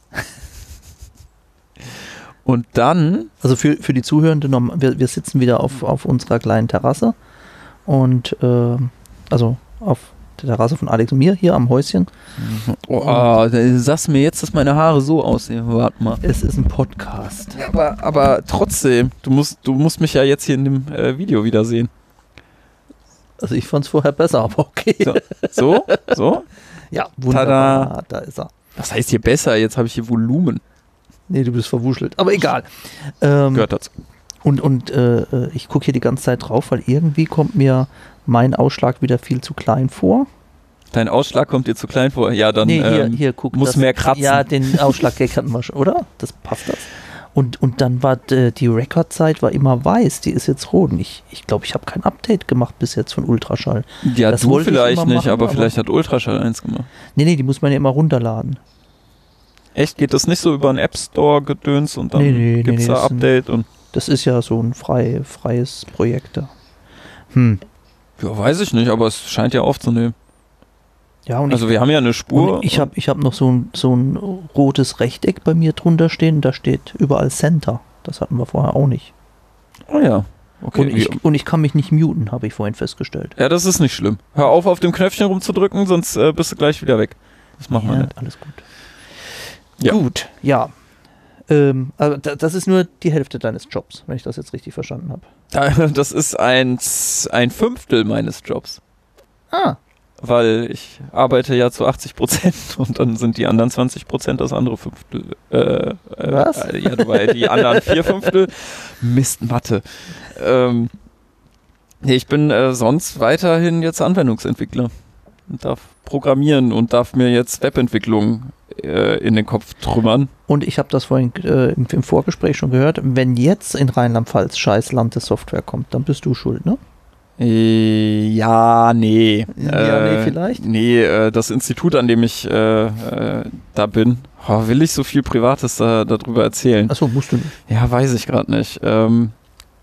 Und dann, Also für, für die Zuhörenden, norm- wir, wir sitzen wieder auf, auf unserer kleinen Terrasse und äh, also auf der Terrasse von Alex und mir hier am Häuschen. oh, ah, du sagst mir jetzt, dass meine Haare so aussehen. Warte mal. Es ist ein Podcast. Ja, aber, aber trotzdem, du musst, du musst mich ja jetzt hier in dem äh, Video wieder sehen. Also ich fand es vorher besser, aber okay. So, so, so. Ja, wunderbar. Tada. Da ist er. Was heißt hier besser? Jetzt habe ich hier Volumen. Nee, du bist verwuschelt. Aber egal. Ähm, Gehört dazu. und und äh, äh, ich gucke hier die ganze Zeit drauf, weil irgendwie kommt mir mein Ausschlag wieder viel zu klein vor. Dein Ausschlag kommt dir zu klein vor. Ja, dann nee, hier, ähm, hier, guck. muss das, mehr kratzen. Ja, den Ausschlag-Gag hatten wir schon, oder? Das passt das. Und, und dann war d- die Rekordzeit war immer weiß, die ist jetzt rot. Und ich ich, glaube, ich habe kein Update gemacht bis jetzt von Ultraschall. Ja, das du wollte ich vielleicht immer nicht, machen, aber aber- vielleicht hat Ultraschall eins gemacht. Nee, nee, die muss man ja immer runterladen. Echt? Geht das nicht so über einen App Store gedöns und dann Nee, nee, nee, gibt's nee, da das sind- Update und Das ist ja so ein frei, freies Projekt da. Hm. ja, weiß ich nicht, aber es scheint ja aufzunehmen. Ja, und Also ich, wir haben ja eine Spur. und ich habe ich hab noch so ein, so ein rotes Rechteck bei mir drunter stehen. Da steht überall Center. Das hatten wir vorher auch nicht. Oh ja. Okay. Und, ich, und ich kann mich nicht muten, habe ich vorhin festgestellt. Ja, das ist nicht schlimm. Hör auf, auf dem Knöpfchen rumzudrücken, sonst äh, bist du gleich wieder weg. Das machen wir Ja, nicht. alles gut. Ja. Gut, ja. Ähm, also da, das ist nur die Hälfte deines Jobs, wenn ich das jetzt richtig verstanden habe. Da- Das ist ein, Z- ein Fünftel meines Jobs. Ah, Weil ich arbeite ja zu achtzig Prozent und dann sind die anderen zwanzig Prozent das andere Fünftel. Äh, äh, Was? Äh, ja, weil die anderen vier Fünftel. Mist, Mathe. Ähm, nee, ich bin äh, sonst weiterhin jetzt Anwendungsentwickler und darf programmieren und darf mir jetzt Webentwicklung äh, in den Kopf trümmern. und ich habe das vorhin äh, im, im Vorgespräch schon gehört. Wenn jetzt in Rheinland-Pfalz scheiß Landessoftware kommt, dann bist du schuld, ne? Äh, ja, nee. Ja, nee, vielleicht? Nee, äh, das Institut, an dem ich äh, äh, da bin, oh, will ich so viel Privates da, darüber erzählen? Achso, musst du nicht. Ja, weiß ich gerade nicht. Ähm,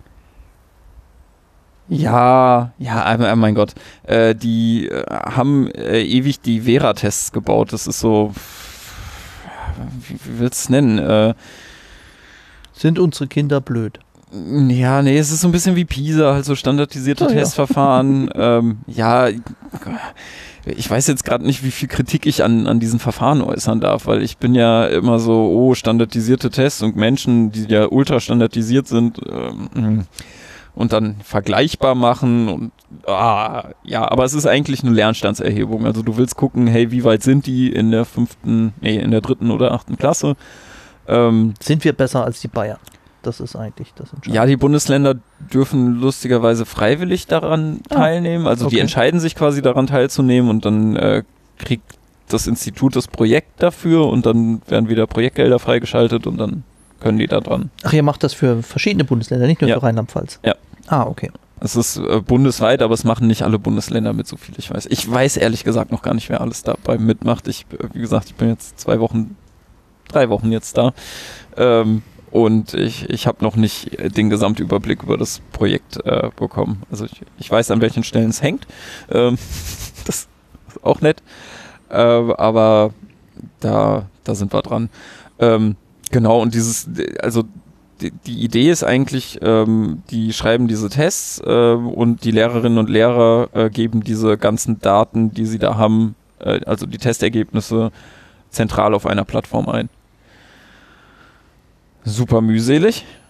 ja, ja, äh, mein Gott. Äh, die äh, haben äh, ewig die Vera-Tests gebaut. Das ist so, wie, wie willst du es nennen? Äh, Sind unsere Kinder blöd? Ja, nee, es ist so ein bisschen wie PISA, halt so standardisierte Oh, ja. Testverfahren. ähm, ja, ich weiß jetzt gerade nicht, wie viel Kritik ich an, an diesen Verfahren äußern darf, weil ich bin ja immer so, oh, standardisierte Tests und Menschen, die ja ultra standardisiert sind ähm, und dann vergleichbar machen und ah, ja, aber es ist eigentlich eine Lernstandserhebung. Also du willst gucken, hey, wie weit sind die in der fünften, nee, in der dritten oder achten Klasse? Ähm, Sind wir besser als die Bayern? Das ist eigentlich das Entscheidende. Ja, die Bundesländer dürfen lustigerweise freiwillig daran Ah, teilnehmen. Also okay. die entscheiden sich quasi daran teilzunehmen und dann äh, kriegt das Institut das Projekt dafür und dann werden wieder Projektgelder freigeschaltet und dann können die da dran. Ach, ihr macht das für verschiedene Bundesländer, nicht nur Ja. für Rheinland-Pfalz? Ja. Ah, okay. Es ist äh, bundesweit, aber es machen nicht alle Bundesländer mit, so viel ich weiß. Ich weiß ehrlich gesagt noch gar nicht, wer alles dabei mitmacht. Ich, äh, wie gesagt, ich bin jetzt zwei Wochen, drei Wochen jetzt da. Ähm, Und ich, ich habe noch nicht den Gesamtüberblick über das Projekt äh, bekommen. Also ich, ich weiß, an welchen Stellen es hängt. Ähm, das ist auch nett. Äh, aber da, da sind wir dran. Ähm, genau, und dieses, also die, die Idee ist eigentlich, ähm, die schreiben diese Tests äh, und die Lehrerinnen und Lehrer äh, geben diese ganzen Daten, die sie da haben, äh, also die Testergebnisse, zentral auf einer Plattform ein. Super mühselig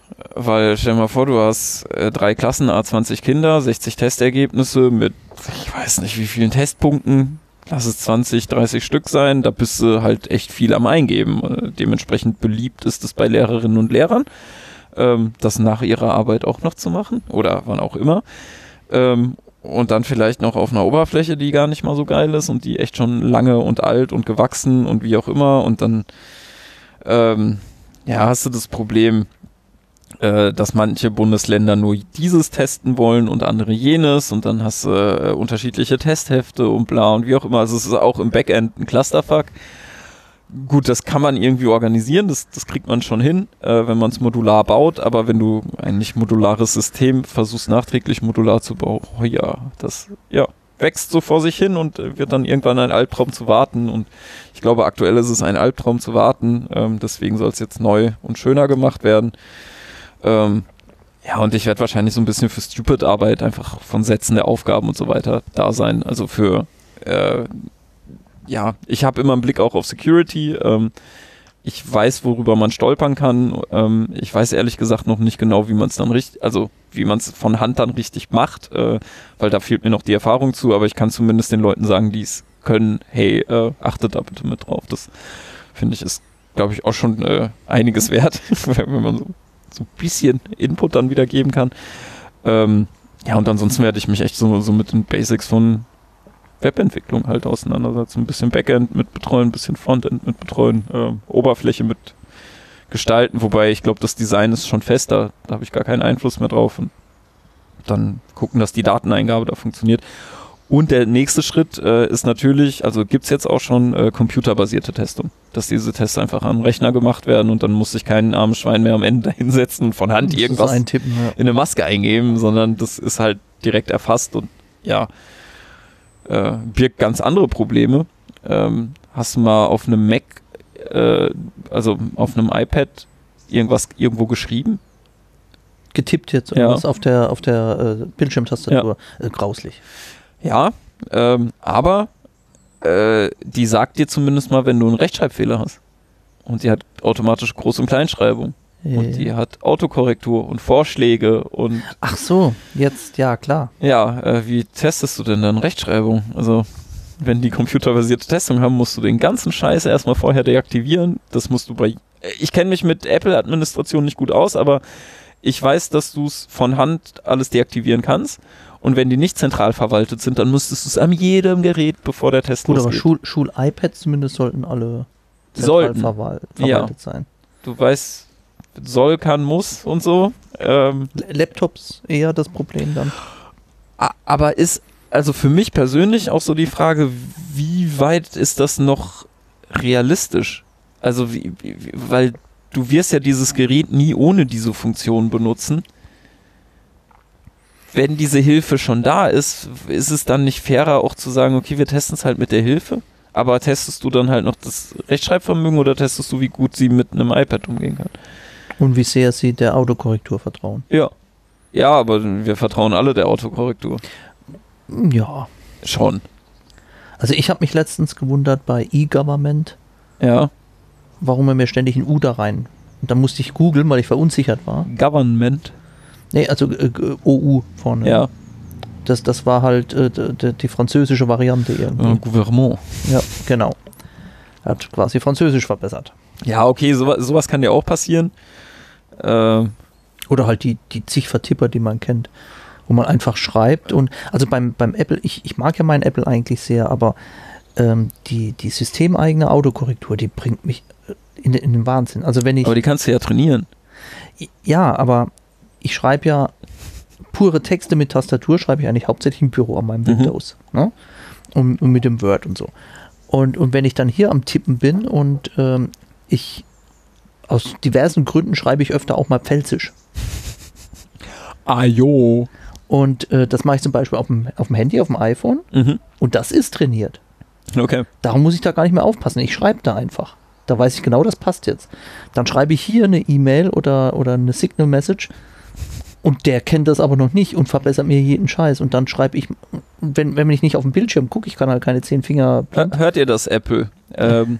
Weil stell dir mal vor, du hast äh, drei Klassen, a zwanzig Kinder, sechzig Testergebnisse mit, ich weiß nicht wie vielen Testpunkten, lass es zwanzig, dreißig Stück sein, da bist du halt echt viel am Eingeben. Äh, dementsprechend beliebt ist es bei Lehrerinnen und Lehrern, ähm, das nach ihrer Arbeit auch noch zu machen oder wann auch immer. Ähm, und dann vielleicht noch auf einer Oberfläche, die gar nicht mal so geil ist und die echt schon lange und alt und gewachsen und wie auch immer und dann ähm, ja, hast du das Problem, äh, dass manche Bundesländer nur dieses testen wollen und andere jenes und dann hast du äh, unterschiedliche Testhefte und bla und wie auch immer. Also es ist auch im Backend ein Clusterfuck. Gut, das kann man irgendwie organisieren, das, das kriegt man schon hin, äh, wenn man es modular baut, aber wenn du ein nicht modulares System versuchst nachträglich modular zu bauen, oh ja, das ja, wächst so vor sich hin und äh, wird dann irgendwann ein Albtraum zu warten und ich glaube aktuell ist es ein Albtraum zu warten, ähm, deswegen soll es jetzt neu und schöner gemacht werden. Ähm, ja, und ich werde wahrscheinlich so ein bisschen für Stupid-Arbeit einfach von Sätzen der Aufgaben und so weiter da sein, also für äh, ja, ich habe immer einen Blick auch auf Security. Ähm, ich weiß, worüber man stolpern kann. Ähm, ich weiß ehrlich gesagt noch nicht genau, wie man es dann richtig, also wie man es von Hand dann richtig macht, äh, weil da fehlt mir noch die Erfahrung zu, aber ich kann zumindest den Leuten sagen, die es können, hey, äh, achtet da bitte mit drauf. Das finde ich ist, glaube ich, auch schon äh, einiges wert, wenn man so, so ein bisschen Input dann wieder geben kann. Ähm, ja, und ansonsten werde ich mich echt so, so mit den Basics von Webentwicklung halt auseinandersetzen. Ein bisschen Backend mit betreuen, ein bisschen Frontend mit betreuen, äh, Oberfläche mit gestalten, wobei ich glaube, das Design ist schon fester, da habe ich gar keinen Einfluss mehr drauf und dann gucken, dass die Dateneingabe da funktioniert. Und der nächste Schritt äh, ist natürlich, also gibt es jetzt auch schon äh, computerbasierte Testung, dass diese Tests einfach am Rechner gemacht werden und dann muss sich kein armes Schwein mehr am Ende hinsetzen und von Hand irgendwas eintippen, ja. in eine Maske eingeben, sondern das ist halt direkt erfasst und ja, Äh, birgt ganz andere Probleme. Ähm, hast du mal auf einem Mac, äh, also auf einem iPad irgendwas irgendwo geschrieben? Getippt jetzt ja. was auf der auf der äh, Bildschirmtastatur. Ja. Äh, grauslich. Ja, ähm, aber äh, die sagt dir zumindest mal, wenn du einen Rechtschreibfehler hast. Und die hat automatisch Groß- und Kleinschreibung. Ja. Und die hat Autokorrektur und Vorschläge und... Ach so, jetzt, ja, klar. Ja, äh, wie testest du denn dann Rechtschreibung? Also, wenn die computerbasierte Testung haben, musst du den ganzen Scheiß erstmal vorher deaktivieren. Das musst du bei... Ich kenne mich mit Apple-Administration nicht gut aus, aber ich weiß, dass du es von Hand alles deaktivieren kannst. Und wenn die nicht zentral verwaltet sind, dann müsstest du es an jedem Gerät, bevor der Test gut, losgeht. aber Schul- Schul-iPads zumindest sollten alle zentral sollten. Verwal- verwaltet ja. sein. Du weißt... soll, kann, muss und so. Ähm, Laptops eher das Problem dann. Aber ist, also für mich persönlich auch so die Frage, wie weit ist das noch realistisch? Also, wie, wie, weil du wirst ja dieses Gerät nie ohne diese Funktion benutzen. Wenn diese Hilfe schon da ist, ist es dann nicht fairer auch zu sagen, okay, wir testen es halt mit der Hilfe? Aber testest du dann halt noch das Rechtschreibvermögen oder testest du, wie gut sie mit einem iPad umgehen kann? Und wie sehr sie der Autokorrektur vertrauen. Ja. Ja, aber wir vertrauen alle der Autokorrektur. Ja. Schon. Also ich habe mich letztens gewundert bei E-Government, ja, warum er mir ständig ein U da rein. Und dann musste ich googeln, weil ich verunsichert war. Government? Nee, also äh, O U vorne. Ja. Das, das war halt äh, die, die französische Variante irgendwie. Äh, Gouvernement. Ja, genau. Hat quasi Französisch verbessert. Ja, okay, sowas, sowas kann ja auch passieren. Äh, Oder halt die, die zig Vertipper, die man kennt, wo man einfach schreibt. Und also beim, beim Apple, ich, ich mag ja meinen Apple eigentlich sehr, aber ähm, die, die systemeigene Autokorrektur, die bringt mich in, in den Wahnsinn. Also wenn ich, aber die kannst du ja trainieren. Ja, aber ich schreibe ja pure Texte mit Tastatur, schreibe ich eigentlich hauptsächlich im Büro an meinem Mhm. Windows. Ne? Und, und mit dem Word und so. Und, und wenn ich dann hier am Tippen bin und ähm, ich aus diversen Gründen schreibe ich öfter auch mal Pfälzisch. Ah, jo. Und äh, das mache ich zum Beispiel auf dem, auf dem Handy, auf dem iPhone. Mhm. Und das ist trainiert. Okay. Darum muss ich da gar nicht mehr aufpassen. Ich schreibe da einfach. Da weiß ich genau, das passt jetzt. Dann schreibe ich hier eine E-Mail oder, oder eine Signal-Message und der kennt das aber noch nicht und verbessert mir jeden Scheiß. Und dann schreibe ich, wenn, wenn ich nicht auf dem Bildschirm gucke, ich kann halt keine zehn Finger... Hört ihr das, Apple? Ähm,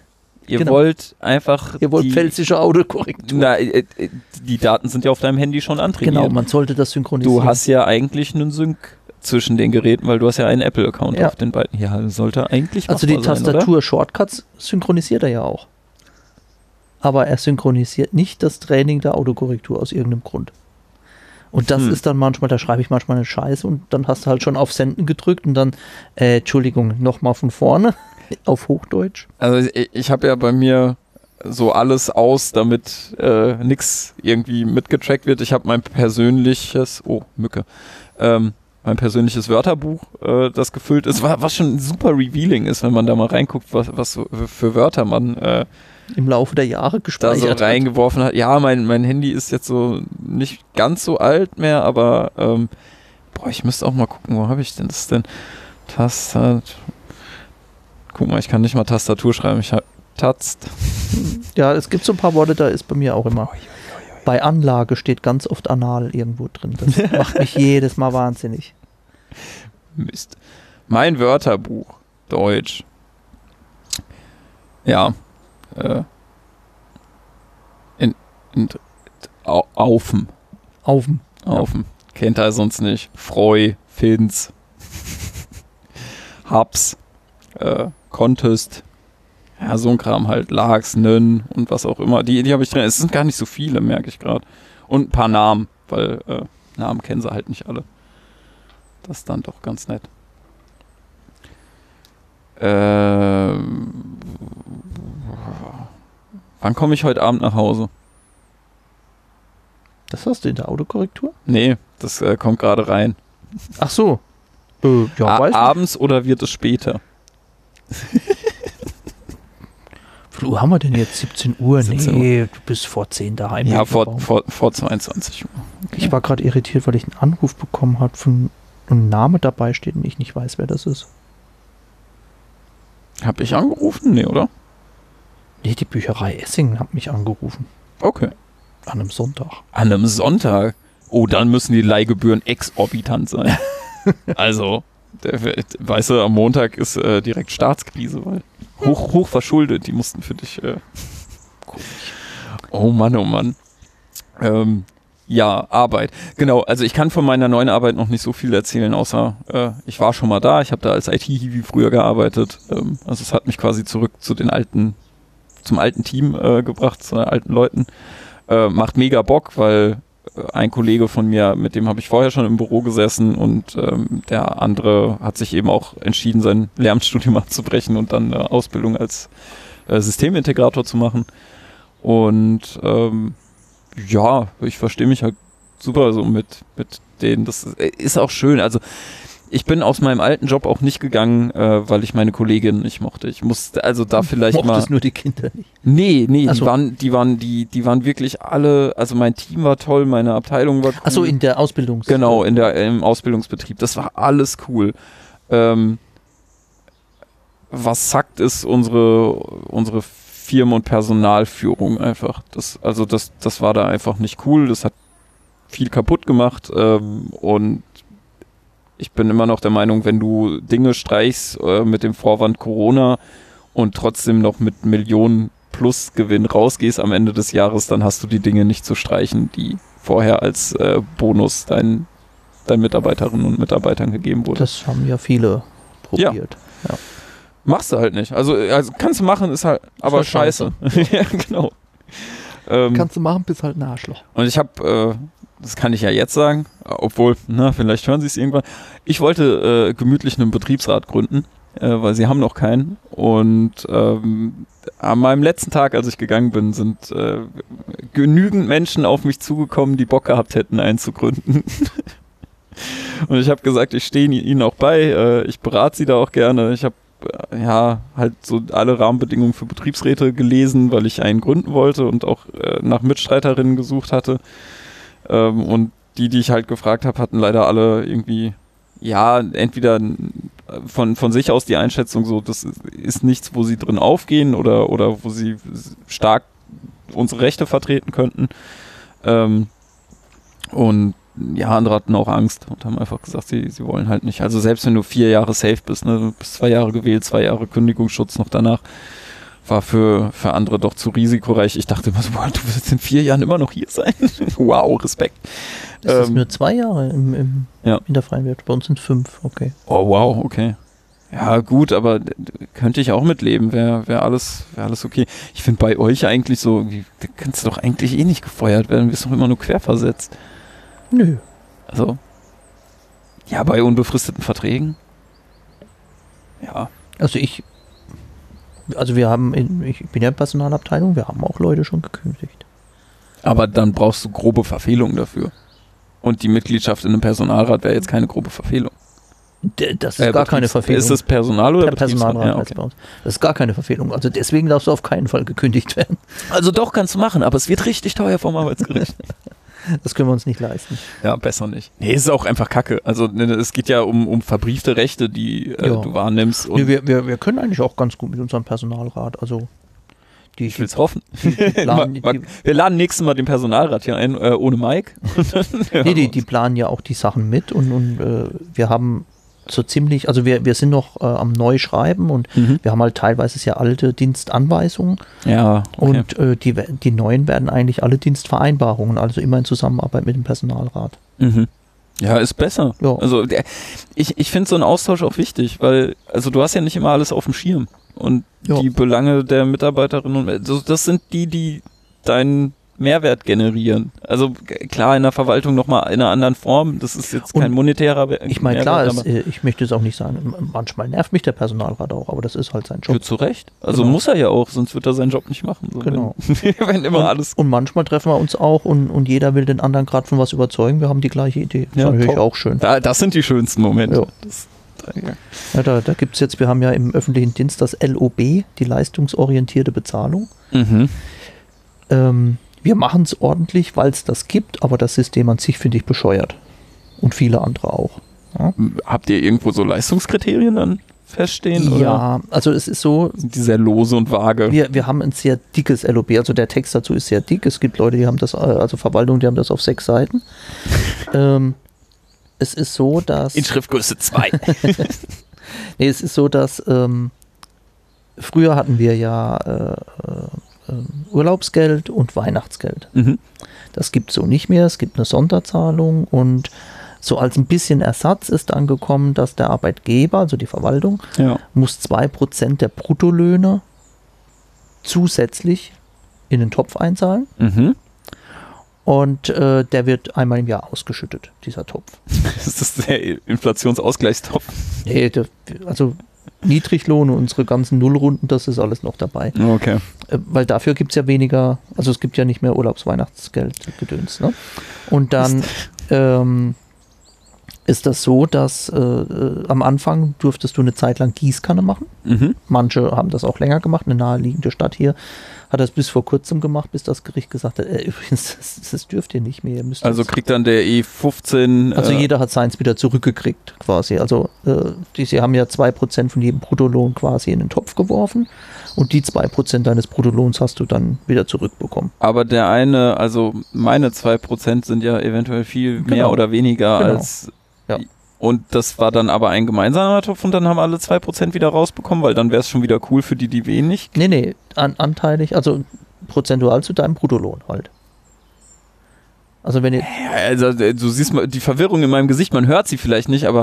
ihr Genau. wollt einfach Ihr wollt die, pfälzische Autokorrektur. na, äh, äh, die Daten sind ja auf deinem Handy schon antrainiert. Genau, man sollte das synchronisieren. Du hast ja eigentlich einen Sync zwischen den Geräten, weil du hast ja einen Apple-Account Ja. auf den beiden. Ja, sollte eigentlich Also die machbar sein, Tastatur-Shortcuts synchronisiert er ja auch. Aber er synchronisiert nicht das Training der Autokorrektur aus irgendeinem Grund. Und das Hm. ist dann manchmal, da schreibe ich manchmal eine Scheiße und dann hast du halt schon auf Senden gedrückt und dann, äh, Entschuldigung, nochmal von vorne auf Hochdeutsch. Also ich, ich habe ja bei mir so alles aus, damit äh, nichts irgendwie mitgetrackt wird. Ich habe mein persönliches, oh, Mücke, ähm, mein persönliches Wörterbuch, äh, das gefüllt ist, wa- was schon super revealing ist, wenn man da mal reinguckt, was, was so für Wörter man äh, Im Laufe der Jahre da gespeichert so hat. reingeworfen hat. Ja, mein, mein Handy ist jetzt so nicht ganz so alt mehr, aber ähm, boah, ich müsste auch mal gucken, wo habe ich denn das denn? Tastatur. Guck mal, ich kann nicht mal Tastatur schreiben. Ich habe Tast. Ja, es gibt so ein paar Worte, da ist bei mir auch immer. Bei Anlage steht ganz oft anal irgendwo drin. Das macht mich jedes Mal wahnsinnig. Mist. Mein Wörterbuch. Deutsch. Ja. Äh. In, in, au, Aufen. Aufen. Aufen. Kennt er sonst nicht. Freu. Fins. Haps. Äh, Contest. Ja, so ein Kram halt. Lachs, Nön und was auch immer. Die, die habe ich drin. Es sind gar nicht so viele, merke ich gerade. Und ein paar Namen, weil äh, Namen kennen sie halt nicht alle. Das ist dann doch ganz nett. Ähm, wann komme ich heute Abend nach Hause? Das hast du in der Autokorrektur? Nee, das äh, kommt gerade rein. Ach so. Äh, ja, A- weiß nicht. abends oder wird es später? Wie viel Uhr haben wir denn jetzt? siebzehn Uhr? siebzehn Nee, du bist vor zehn daheim. Ja, Warum? vor, vor, vor zweiundzwanzig Uhr. Ich war gerade irritiert, weil ich einen Anruf bekommen habe, von einem Name dabei steht und ich nicht weiß, wer das ist. Hab ich angerufen? Nee, oder? Nee, die Bücherei Essingen hat mich angerufen. Okay. An einem Sonntag. An einem Sonntag? Oh, dann müssen die Leihgebühren exorbitant sein. Also, der, weißt du, am Montag ist äh, direkt Staatskrise, weil hoch, hoch verschuldet, die mussten für dich. Äh, oh Mann, oh Mann. Ähm, ja, Arbeit. Genau, also ich kann von meiner neuen Arbeit noch nicht so viel erzählen, außer äh, ich war schon mal da, ich habe da als I T-Hiwi früher gearbeitet. Ähm, also es hat mich quasi zurück zu den alten, zum alten Team äh, gebracht, zu den alten Leuten. Äh, macht mega Bock, weil äh, ein Kollege von mir, mit dem habe ich vorher schon im Büro gesessen und ähm, der andere hat sich eben auch entschieden, sein Lehramtsstudium abzubrechen und dann eine Ausbildung als äh, Systemintegrator zu machen. Und ähm, ja, ich verstehe mich halt super so mit, mit denen. Das ist auch schön. Also ich bin aus meinem alten Job auch nicht gegangen, äh, weil ich meine Kollegin nicht mochte. Ich musste also da vielleicht mal... Mochtest nur die Kinder nicht? Nee, nee, Ach die so. waren, die waren, die, die waren wirklich alle, also mein Team war toll, meine Abteilung war cool. Achso, in der Ausbildungs... Genau, in der, im Ausbildungsbetrieb. Das war alles cool. Ähm, was sagt, ist unsere, unsere Firmen- und Personalführung einfach. Das, also das, das war da einfach nicht cool. Das hat viel kaputt gemacht. Ähm, und ich bin immer noch der Meinung, wenn du Dinge streichst äh, mit dem Vorwand Corona und trotzdem noch mit Millionen plus Gewinn rausgehst am Ende des Jahres, dann hast du die Dinge nicht zu streichen, die vorher als äh, Bonus deinen, deinen Mitarbeiterinnen und Mitarbeitern gegeben wurden. Das haben ja viele probiert. Ja. Machst du halt nicht. Also, also kannst du machen, ist halt, aber halt scheiße. ja, genau. Ähm, Kannst du machen, bist halt ein Arschloch. und ich habe, äh, das kann ich ja jetzt sagen, obwohl, na, vielleicht hören sie es irgendwann. Ich wollte äh, gemütlich einen Betriebsrat gründen, äh, weil sie haben noch keinen. Und ähm, an meinem letzten Tag, als ich gegangen bin, sind äh, genügend Menschen auf mich zugekommen, die Bock gehabt hätten, einen zu gründen. Und ich habe gesagt, ich stehe ihnen auch bei, äh, ich berate sie da auch gerne. Ich habe äh, ja halt so alle Rahmenbedingungen für Betriebsräte gelesen, weil ich einen gründen wollte und auch äh, nach Mitstreiterinnen gesucht hatte. Ähm, und die, die ich halt gefragt habe, hatten leider alle irgendwie, ja, entweder von, von sich aus die Einschätzung so, das ist, ist nichts, wo sie drin aufgehen oder, oder wo sie stark unsere Rechte vertreten könnten. Ähm, und ja, andere hatten auch Angst und haben einfach gesagt, sie, sie wollen halt nicht. Also selbst wenn du vier Jahre safe bist, ne, du bist zwei Jahre gewählt, zwei Jahre Kündigungsschutz noch danach, war für, für andere doch zu risikoreich. Ich dachte immer so, boah, du wirst jetzt in vier Jahren immer noch hier sein. Wow, Respekt. Das ähm, ist nur zwei Jahre im, im, ja. in der freien Wirtschaft. Bei uns sind fünf, okay. Oh, wow, okay. Ja, gut, aber könnte ich auch mitleben, wäre wär alles, wär alles okay. Ich finde bei euch eigentlich so, da kannst du doch eigentlich eh nicht gefeuert werden, du wirst doch immer nur querversetzt. Nö. Also, ja, bei unbefristeten Verträgen. Ja. Also ich, also wir haben, in, ich bin ja in der Personalabteilung, wir haben auch Leute schon gekündigt. Aber dann brauchst du grobe Verfehlungen dafür. Und die Mitgliedschaft in einem Personalrat wäre jetzt keine grobe Verfehlung. Das ist äh, gar keine Verfehlung. Ist das Personal oder der Personalrat? Ja, okay. Bei uns. Das ist gar keine Verfehlung. Also deswegen darfst du auf keinen Fall gekündigt werden. Also doch, kannst du machen, aber es wird richtig teuer vom Arbeitsgericht. Das können wir uns nicht leisten. Ja, besser nicht. Nee, es ist auch einfach Kacke. Also ne, es geht ja um, um verbriefte Rechte, die äh, du wahrnimmst. Und nee, wir, wir, wir können eigentlich auch ganz gut mit unserem Personalrat. Also die, ich will es hoffen. Laden, die, wir laden nächstes Mal den Personalrat hier ein, äh, ohne Mike. nee, die, die planen ja auch die Sachen mit und, und äh, wir haben so ziemlich, also wir, wir sind noch äh, am Neuschreiben und mhm. wir haben halt teilweise sehr alte Dienstanweisungen. Ja. Okay. Und äh, die, die neuen werden eigentlich alle Dienstvereinbarungen, also immer in Zusammenarbeit mit dem Personalrat. Mhm. Ja, ist besser. Ja. Also der, ich, ich finde so einen Austausch auch wichtig, weil, also du hast ja nicht immer alles auf dem Schirm. Und ja. die Belange der Mitarbeiterinnen und also das sind die, die deinen Mehrwert generieren. Also klar, in der Verwaltung nochmal in einer anderen Form, das ist jetzt kein und monetärer Mehrwert. Ich meine, klar, ist, ich möchte es auch nicht sagen, manchmal nervt mich der Personalrat auch, aber das ist halt sein Job. Für zu Recht. Also genau. muss er ja auch, sonst wird er seinen Job nicht machen. So genau. Wenn, wenn immer und, alles und manchmal treffen wir uns auch und, und jeder will den anderen gerade von was überzeugen, wir haben die gleiche Idee. Das ja, ist natürlich auch schön. Da, das sind die schönsten Momente. Ja. Das, ja, da da gibt es jetzt, wir haben ja im öffentlichen Dienst das L O B, die leistungsorientierte Bezahlung. Mhm. Ähm, Wir machen es ordentlich, weil es das gibt, aber das System an sich finde ich bescheuert. Und viele andere auch. Ja? Habt ihr irgendwo so Leistungskriterien dann feststehen? Ja, oder? Also es ist so. Sind die sehr lose und vage? Wir, wir haben ein sehr dickes L O B, also der Text dazu ist sehr dick. Es gibt Leute, die haben das, also Verwaltung, die haben das auf sechs Seiten. ähm, es ist so, dass. In Schriftgröße zwei. Nee, es ist so, dass ähm, früher hatten wir ja äh, äh, Urlaubsgeld und Weihnachtsgeld. Mhm. Das gibt es so nicht mehr. Es gibt eine Sonderzahlung und so als ein bisschen Ersatz ist dann gekommen, dass der Arbeitgeber, also die Verwaltung, ja. muss zwei Prozent der Bruttolöhne zusätzlich in den Topf einzahlen. Mhm. Und äh, der wird einmal im Jahr ausgeschüttet, dieser Topf. Ist das der Inflationsausgleichstopf? Nee, der, also Niedriglohn und unsere ganzen Nullrunden, das ist alles noch dabei. Okay. Äh, weil dafür gibt es ja weniger, also es gibt ja nicht mehr Urlaubsweihnachtsgeld gedöns. Ne? Und dann ähm, ist das so, dass äh, äh, am Anfang durftest du eine Zeit lang Gießkanne machen. Mhm. Manche haben das auch länger gemacht. Eine naheliegende Stadt hier hat das bis vor kurzem gemacht, bis das Gericht gesagt hat, äh, übrigens, das, das dürft ihr nicht mehr. Ihr müsst also kriegt dann der E fünfzehn... Also äh, jeder hat seins wieder zurückgekriegt quasi. Also äh, die, sie haben ja zwei Prozent von jedem Bruttolohn quasi in den Topf geworfen und die zwei Prozent deines Bruttolohns hast du dann wieder zurückbekommen. Aber der eine, also meine zwei Prozent sind ja eventuell viel mehr Genau. oder weniger Genau. als... Ja. Und das war dann aber ein gemeinsamer Topf und dann haben alle zwei Prozent wieder rausbekommen, weil dann wäre es schon wieder cool für die, die wenig. Nee, nee, an, anteilig, also prozentual zu deinem Bruttolohn halt. Also wenn ihr... Ja, also du siehst mal die Verwirrung in meinem Gesicht, man hört sie vielleicht nicht, aber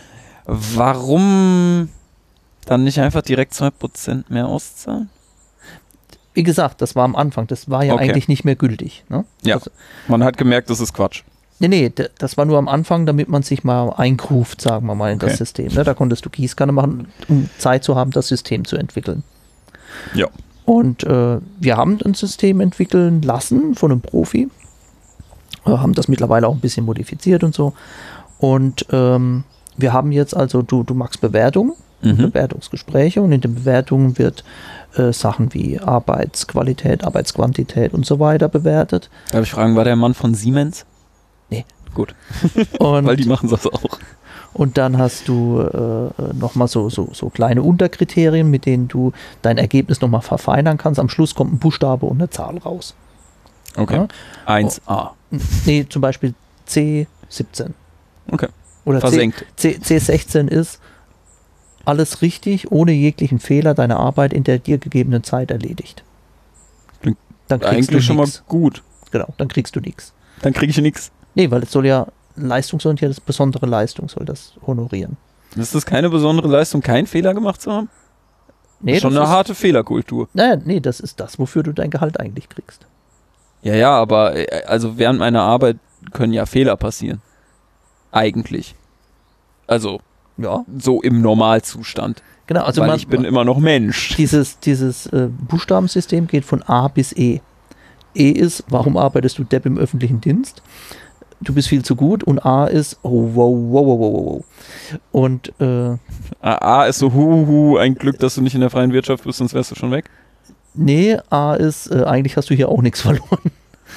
warum dann nicht einfach direkt zwei Prozent mehr auszahlen? Wie gesagt, das war am Anfang, das war ja Okay. eigentlich nicht mehr gültig. Ne? Ja, Also, man hat gemerkt, das ist Quatsch. nee, nee, d- das war nur am Anfang, damit man sich mal eingruft, sagen wir mal, in Okay. das System. Ne? Da konntest du Gießkanne machen, um Zeit zu haben, das System zu entwickeln. Ja. Und äh, wir haben ein System entwickeln lassen von einem Profi, äh, haben das mittlerweile auch ein bisschen modifiziert und so. Und ähm, wir haben jetzt also, du, du machst Bewertungen, Mhm. Bewertungsgespräche und in den Bewertungen wird äh, Sachen wie Arbeitsqualität, Arbeitsquantität und so weiter bewertet. Darf ich fragen, war der Mann von Siemens? Nee. Gut, Und, weil die machen das auch. und dann hast du äh, nochmal so, so, so kleine Unterkriterien, mit denen du dein Ergebnis nochmal verfeinern kannst. Am Schluss kommt ein Buchstabe und eine Zahl raus. Okay. Ja? eins a. Nee, zum Beispiel C siebzehn. Okay. Oder C, Versenkt. C, C sechzehn ist alles richtig, ohne jeglichen Fehler, deine Arbeit in der dir gegebenen Zeit erledigt. Klingt Dann kriegst eigentlich du schon mal nix. gut. Genau, dann kriegst du nichts. Dann kriege ich nichts. Nee, weil es soll ja leistungsorientiertes, besondere Leistung soll das honorieren. Ist das keine besondere Leistung, keinen Fehler gemacht zu haben? Nee, das ist schon das eine ist, harte Fehlerkultur. Naja, nee, das ist das, wofür du dein Gehalt eigentlich kriegst. Ja, ja, aber äh, also während meiner Arbeit können ja Fehler passieren. Eigentlich. Also Ja, so im Normalzustand. genau. Also Weil man, ich bin immer noch Mensch. dieses, dieses äh, Buchstabensystem geht von A bis E. E ist, warum arbeitest du Depp im öffentlichen Dienst? Du bist viel zu gut. Und A ist, oh, wow, wow, wow, wow, wow. Und äh, A, A ist so, hu, hu, ein Glück, dass du nicht in der freien Wirtschaft bist, sonst wärst du schon weg. nee, A ist, äh, eigentlich hast du hier auch nichts verloren.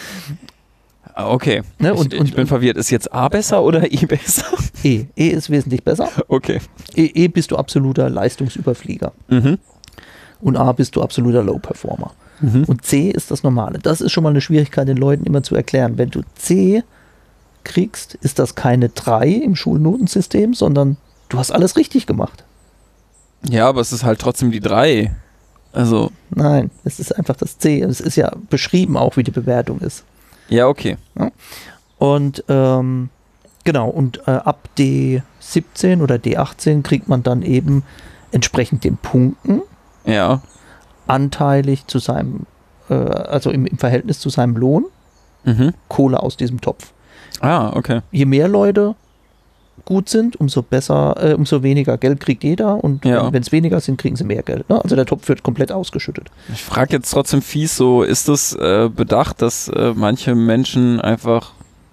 Ah, okay. Ne, ich, und- ich und- bin verwirrt. Ist jetzt A besser oder E besser? E. E ist wesentlich besser. Okay. E, e bist du absoluter Leistungsüberflieger. Mhm. Und A bist du absoluter Low-Performer. Mhm. Und C ist das Normale. Das ist schon mal eine Schwierigkeit, den Leuten immer zu erklären. Wenn du C kriegst, ist das keine drei im Schulnotensystem, sondern du hast alles richtig gemacht. Ja, aber es ist halt trotzdem die drei. Also, Nein, es ist einfach das C. Es ist ja beschrieben auch, wie die Bewertung ist. ja, okay. Und ähm, genau, und äh, ab D siebzehn oder D achtzehn kriegt man dann eben entsprechend den Punkten Ja. anteilig zu seinem, äh, also im, im Verhältnis zu seinem Lohn, Mhm. Kohle aus diesem Topf. Ah, okay. Je mehr Leute gut sind, umso besser, äh, umso weniger Geld kriegt jeder und Ja. wenn es weniger sind, kriegen sie mehr Geld. Ne? Also der Topf wird komplett ausgeschüttet. Ich frage jetzt trotzdem fies so, ist das äh, bedacht, dass äh, manche Menschen einfach,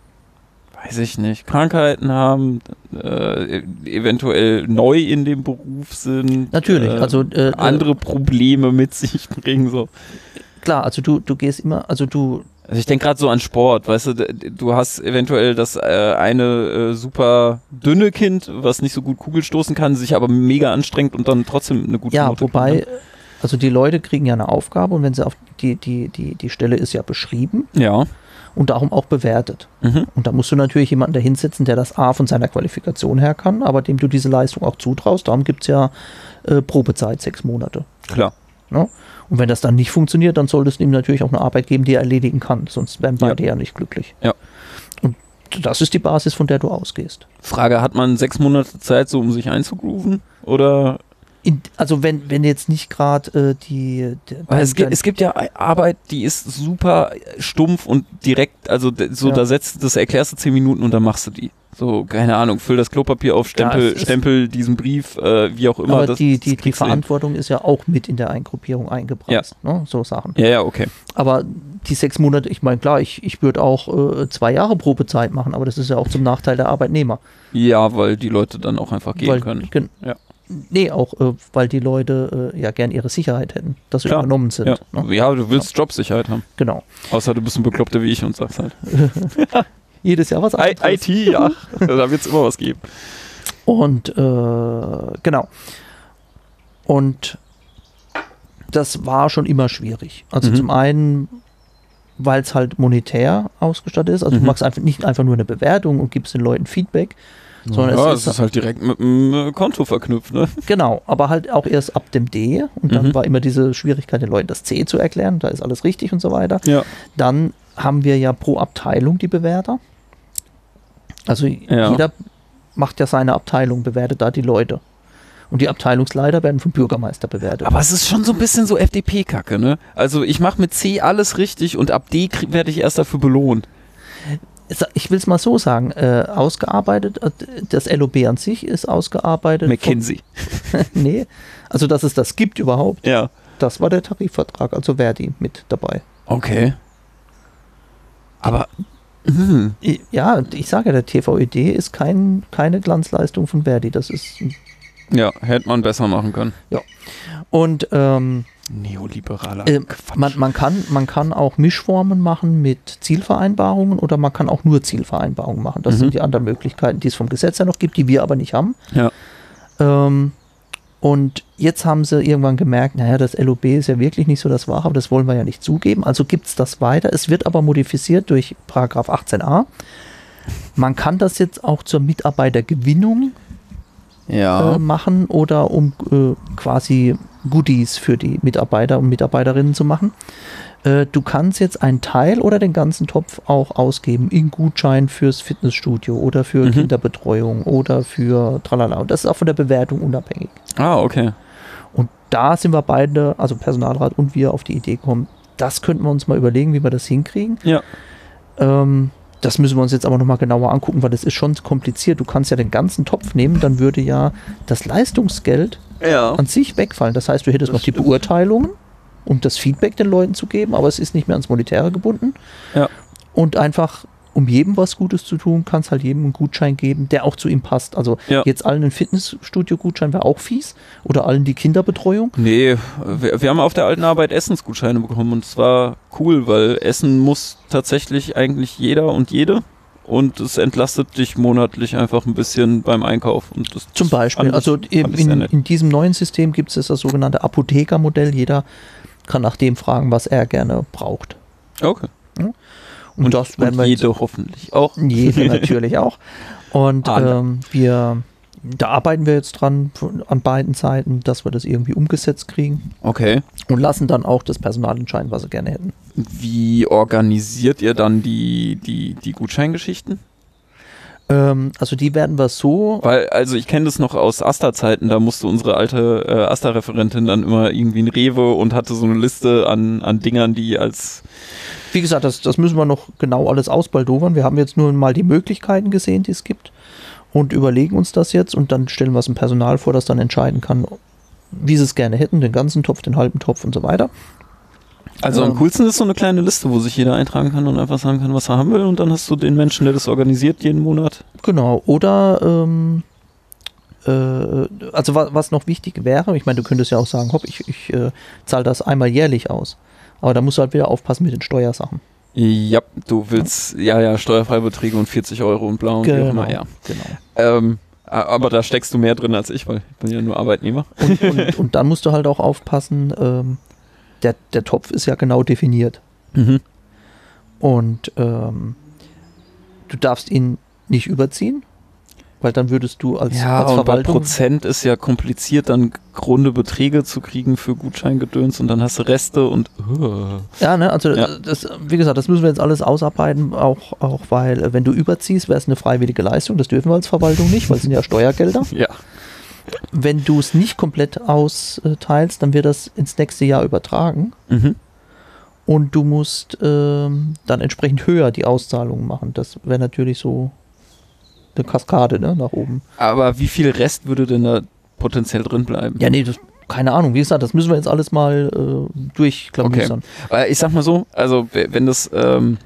weiß ich nicht, Krankheiten haben, äh, eventuell neu in dem Beruf sind? Natürlich, äh, also äh, andere Probleme mit sich bringen, so. klar, also du, du gehst immer, also du, Also ich denke gerade so an Sport, weißt du, d- du hast eventuell das äh, eine äh, super dünne Kind, was nicht so gut Kugel stoßen kann, sich aber mega anstrengt und dann trotzdem eine gute ja, Note wobei, kriegt, also die Leute kriegen ja eine Aufgabe und wenn sie auf die, die, die, die Stelle ist ja beschrieben ne? Ja. und darum auch bewertet. Mhm. Und da musst du natürlich jemanden dahinsetzen, der das A von seiner Qualifikation her kann, aber dem du diese Leistung auch zutraust. Darum gibt es ja äh, Probezeit, sechs Monate. Klar. Ne? Und wenn das dann nicht funktioniert, dann solltest du ihm natürlich auch eine Arbeit geben, die er erledigen kann. Sonst wären beide ja nicht glücklich. Ja. Und das ist die Basis, von der du ausgehst. Frage, hat man sechs Monate Zeit, so um sich einzugrooven? Oder? In, also wenn, wenn jetzt nicht gerade äh, die... die Weil es, gibt, dein- es gibt ja Arbeit, die ist super stumpf und direkt, also d- so Ja. da setzt, das erklärst du zehn Minuten und dann machst du die. So, keine Ahnung, füll das Klopapier auf, Stempel, Ja, es ist- stempel diesen Brief, äh, wie auch immer. aber das, die, das die, die kriegst du hin. Verantwortung ist ja auch mit in der Eingruppierung eingepreist. Ne? So Sachen. Ja, ja, okay. Aber die sechs Monate, ich meine, klar, ich, ich würde auch äh, zwei Jahre Probezeit machen, aber das ist ja auch zum Nachteil der Arbeitnehmer. Ja, weil die Leute dann auch einfach gehen weil, können. gen- Ja. Nee, auch äh, weil die Leute äh, ja gern ihre Sicherheit hätten, dass sie Klar. übernommen sind. Ja. Ne? ja, du willst Jobsicherheit haben. Genau. Außer du bist ein Bekloppter wie ich und sagst halt. Jedes Jahr was I- anderes. I T, ja. Da wird es immer was geben. Und äh, genau. Und das war schon immer schwierig. Also Mhm. zum einen, weil es halt monetär ausgestattet ist. Also Mhm. du machst einfach nicht einfach nur eine Bewertung und gibst den Leuten Feedback, sondern ja, es es ist, ist halt direkt mit dem äh, Konto verknüpft, ne? genau, aber halt auch erst ab dem D. Und dann Mhm. war immer diese Schwierigkeit, den Leuten das C zu erklären. Da ist alles richtig und so weiter. Ja. Dann haben wir ja pro Abteilung die Bewerter. Also Ja. jeder macht ja seine Abteilung, bewertet da die Leute. Und die Abteilungsleiter werden vom Bürgermeister bewertet. Aber es ist schon so ein bisschen so F D P-Kacke, ne? Also ich mache mit C alles richtig und ab D krieg- werde ich erst dafür belohnt. Ich will es mal so sagen, äh, ausgearbeitet, äh, das L O B an sich ist ausgearbeitet. McKinsey. Von, nee, also dass es das gibt überhaupt, Ja. das war der Tarifvertrag, also Verdi mit dabei. Okay. Aber, hm. I- Ja, ich sage ja, der T V E D ist kein, keine Glanzleistung von Verdi, das ist... Ja, hätte man besser machen können. Und ähm, Neoliberaler äh, Quatsch. man, man, kann, man kann auch Mischformen machen mit Zielvereinbarungen oder man kann auch nur Zielvereinbarungen machen. Das Mhm. sind die anderen Möglichkeiten, die es vom Gesetz her noch gibt, die wir aber nicht haben. Ja. Ähm, und jetzt haben sie irgendwann gemerkt, naja, das L O B ist ja wirklich nicht so das Wahre, aber das wollen wir ja nicht zugeben. Also gibt es das weiter. Es wird aber modifiziert durch Paragraph achtzehn a. Man kann das jetzt auch zur Mitarbeitergewinnung ja. äh, machen oder um äh, quasi Goodies für die Mitarbeiter und Mitarbeiterinnen zu machen. Äh, du kannst jetzt einen Teil oder den ganzen Topf auch ausgeben in Gutschein fürs Fitnessstudio oder für Mhm. Kinderbetreuung oder für tralala. Und das ist auch von der Bewertung unabhängig. Ah, okay. Und da sind wir beide, also Personalrat und wir, auf die Idee gekommen, das könnten wir uns mal überlegen, wie wir das hinkriegen. Ja. Ähm, das müssen wir uns jetzt aber nochmal genauer angucken, weil das ist schon kompliziert. Du kannst ja den ganzen Topf nehmen, dann würde ja das Leistungsgeld Ja. an sich wegfallen. Das heißt, du hättest Das noch die stimmt. Beurteilungen, um das Feedback den Leuten zu geben, aber es ist nicht mehr ans Monetäre gebunden. Ja. Und einfach, um jedem was Gutes zu tun, kannst halt jedem einen Gutschein geben, der auch zu ihm passt. Also Ja. jetzt allen einen Fitnessstudio-Gutschein wäre auch fies oder allen die Kinderbetreuung. Nee, wir, wir haben auf der alten Arbeit Essensgutscheine bekommen und es war cool, weil Essen muss tatsächlich eigentlich jeder und jede und es entlastet dich monatlich einfach ein bisschen beim Einkauf. Und das, Zum Beispiel, fand ich- also fand ich sehr in, nett. in diesem neuen System gibt es das sogenannte Apothekermodell. Jeder kann nach dem fragen, was er gerne braucht. Okay. Und, das werden und wir jede hoffentlich auch. jetzt, jede natürlich auch. Und Alle. ähm, wir, da arbeiten wir jetzt dran von- an beiden Seiten, dass wir das irgendwie umgesetzt kriegen Okay. und lassen dann auch das Personal entscheiden, was sie gerne hätten. Wie organisiert ihr dann die, die, die Gutscheingeschichten? Ähm, also die werden wir so, Weil, also ich kenne das noch aus Asta-Zeiten, da musste unsere alte äh, Asta-Referentin dann immer irgendwie in Rewe und hatte so eine Liste an, an Dingern, die als wie gesagt, das, das müssen wir noch genau alles ausbaldowern. Wir haben jetzt nur mal die Möglichkeiten gesehen, die es gibt und überlegen uns das jetzt und dann stellen wir es dem Personal vor, das dann entscheiden kann, wie sie es gerne hätten, den ganzen Topf, den halben Topf und so weiter. Also am Ähm. coolsten ist so eine kleine Liste, wo sich jeder eintragen kann und einfach sagen kann, was er haben will und dann hast du den Menschen, der das organisiert jeden Monat. Genau, oder ähm, äh, also wa was noch wichtig wäre, ich meine, du könntest ja auch sagen, hopp, ich, ich äh, zahle das einmal jährlich aus. Aber da musst du halt wieder aufpassen mit den Steuersachen. Ja, du willst, ja, ja, steuerfreie Beträge und vierzig Euro und blau und wie auch immer, ja. genau. Ähm, a- aber da steckst du mehr drin als ich, weil ich bin ja nur Arbeitnehmer. Und, und, und dann musst du halt auch aufpassen, ähm, der, der Topf ist ja genau definiert. Mhm. Und ähm, du darfst ihn nicht überziehen, weil dann würdest du als, Ja, als und bei Verwaltung... Prozent ist ja kompliziert, dann runde Beträge zu kriegen für Gutscheingedöns und dann hast du Reste und uh. Ja, ne, also Ja. das, wie gesagt, das müssen wir jetzt alles ausarbeiten, auch, auch weil, äh, wenn du überziehst, wäre es eine freiwillige Leistung, das dürfen wir als Verwaltung nicht, weil es sind ja Steuergelder. Ja. Wenn du es nicht komplett austeilst, dann wird das ins nächste Jahr übertragen Mhm. und du musst ähm, dann entsprechend höher die Auszahlungen machen. Das wäre natürlich so eine Kaskade, ne, nach oben. Aber wie viel Rest würde denn da potenziell drin bleiben? Ja, nee, das, keine Ahnung, wie gesagt, das müssen wir jetzt alles mal äh, durchklamüsern. Weil ich sag mal so, also w- wenn das, ähm,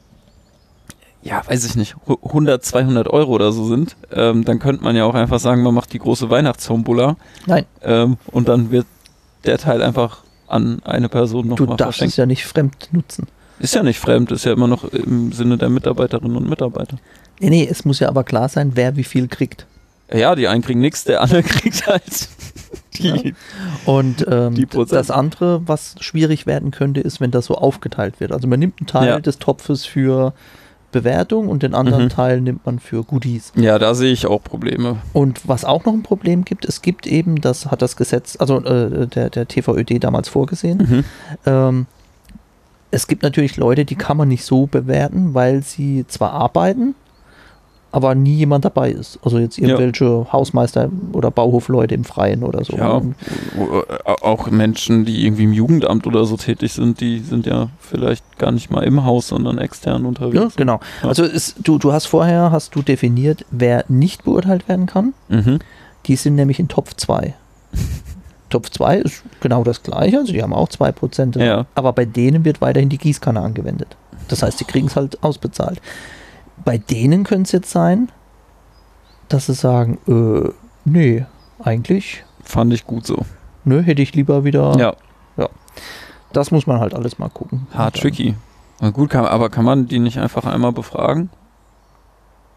ja, weiß ich nicht, hu- hundert, zweihundert Euro oder so sind, ähm, dann könnte man ja auch einfach sagen, man macht die große Weihnachtstombola Nein, ähm, und dann wird der Teil einfach an eine Person du nochmal darfst verschenkt. es ja nicht fremd nutzen. Ist ja nicht fremd, ist ja immer noch im Sinne der Mitarbeiterinnen und Mitarbeiter. Nee, nee, es muss ja aber klar sein, wer wie viel kriegt. Ja, die einen kriegen nichts, der andere kriegt halt die. Und ähm, Die Prozent. das andere, was schwierig werden könnte, ist, wenn das so aufgeteilt wird. Also man nimmt einen Teil Ja. des Topfes für Bewertung und den anderen Mhm. Teil nimmt man für Goodies. Ja, da sehe ich auch Probleme. Und was auch noch ein Problem gibt, es gibt eben, das hat das Gesetz, also äh, der, der T V Ö D damals vorgesehen, Mhm. ähm, es gibt natürlich Leute, die kann man nicht so bewerten, weil sie zwar arbeiten, aber nie jemand dabei ist. Also jetzt irgendwelche Hausmeister oder Bauhofleute im Freien oder so. Ja, Und auch Menschen, die irgendwie im Jugendamt oder so tätig sind, die sind ja vielleicht gar nicht mal im Haus, sondern extern unterwegs. ja, genau. Ja. Also ist, du, du hast vorher hast du definiert, wer nicht beurteilt werden kann. Mhm. Die sind nämlich in Topf zwei. Topf zwei ist genau das gleiche, also die haben auch zwei Prozent. Ja. Aber bei denen wird weiterhin die Gießkanne angewendet. Das heißt, die kriegen es halt ausbezahlt. Bei denen könnte es jetzt sein, dass sie sagen, äh, nee, eigentlich, Fand ich gut so. nö, hätte ich lieber wieder. Ja, Das muss man halt alles mal gucken. hart Und dann- tricky. Na gut, kann, aber kann man die nicht einfach einmal befragen?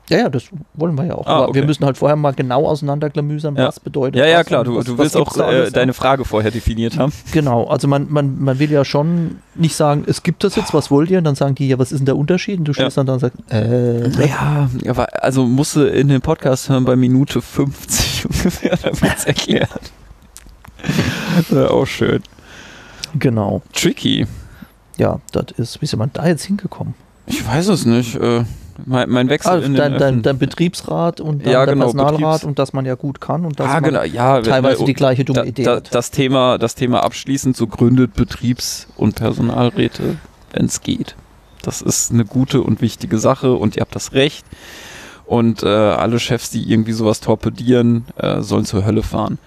Ja, ja, das wollen wir ja auch. Ah, Aber okay. wir müssen halt vorher mal genau auseinanderklamüsern, Ja. was bedeutet Ja, ja, was klar, und du, was, du was willst auch gibt's da äh, alles. deine Frage vorher definiert haben. Genau, also man, man, man will ja schon nicht sagen, es gibt das jetzt, was wollt ihr? Und dann sagen die, ja, was ist denn der Unterschied? Und du stehst Ja. dann da und sagst, äh, Ja, aber also musst du in den Podcast hören bei Minute fünfzig ungefähr, da wird's erklärt. Ja, auch schön. genau. Tricky. Ja, das ist, wie ist man da jetzt hingekommen? Ich weiß es nicht. Äh, mein, mein Wechsel Ah, in den dein, dein, Öffn- dein Betriebsrat und dann Ja, der genau, Personalrat Betriebs- und dass man ja gut kann und dass Ah, man genau, ja, teilweise ne, die gleiche dumme da, Idee da, hat. das Thema, das Thema abschließend, so gründet Betriebs- und Personalräte, wenn es geht. Das ist eine gute und wichtige Sache und ihr habt das Recht. Und äh, alle Chefs, die irgendwie sowas torpedieren, äh, sollen zur Hölle fahren.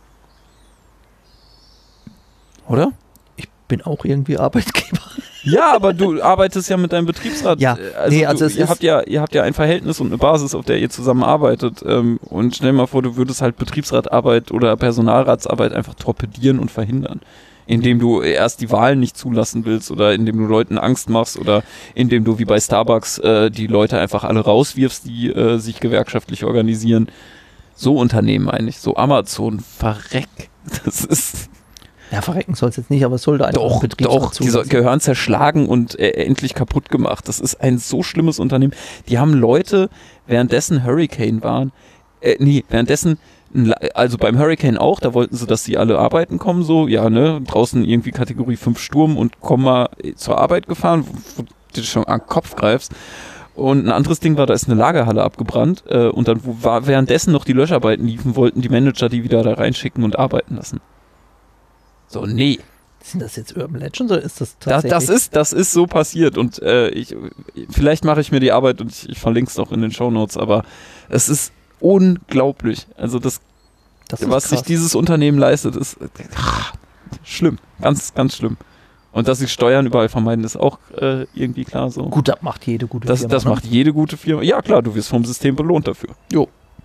Oder? Ich bin auch irgendwie Arbeitgeber. Ja, aber du arbeitest ja mit deinem Betriebsrat. Ja, also, nee, also du, es ihr ist- habt ja, ihr habt ja ein Verhältnis und eine Basis, auf der ihr zusammenarbeitet. Ähm, und stell dir mal vor, du würdest halt Betriebsratarbeit oder Personalratsarbeit einfach torpedieren und verhindern. Indem du erst die Wahlen nicht zulassen willst oder indem du Leuten Angst machst oder indem du wie bei Starbucks äh, die Leute einfach alle rauswirfst, die äh, sich gewerkschaftlich organisieren. So Unternehmen meine ich, so Amazon, verreck. Das ist... Ja, verrecken soll es jetzt nicht, aber es sollte einfach Doch, ein Betriebsrat doch, die so, zulassen. gehören zerschlagen und äh, endlich kaputt gemacht. Das ist ein so schlimmes Unternehmen. Die haben Leute, währenddessen Hurricane waren, äh, nee, währenddessen, ein La- also beim Hurricane auch, da wollten sie, dass sie alle arbeiten kommen, so, ja, ne, draußen irgendwie Kategorie fünf Sturm und komm mal äh, zur Arbeit gefahren, wo, wo du dir schon an den Kopf greifst. Und ein anderes Ding war, da ist eine Lagerhalle abgebrannt äh, und dann wo war währenddessen noch die Löscharbeiten liefen, wollten die Manager die wieder da reinschicken und arbeiten lassen. So, nee. Sind das jetzt Urban Legends oder ist das Das, tatsächlich? das, ist, das ist so passiert und äh, ich, vielleicht mache ich mir die Arbeit und ich, ich verlinke es noch in den Shownotes, aber es ist unglaublich. Also das, das ist was sich krass. dieses Unternehmen leistet, ist äh, schlimm. Ganz, ganz schlimm. Und dass sie Steuern überall vermeiden, ist auch äh, irgendwie klar so. Gut, das macht jede gute Das, Firma. das ne? macht jede gute Firma. Ja klar, du wirst vom System belohnt dafür. Jo.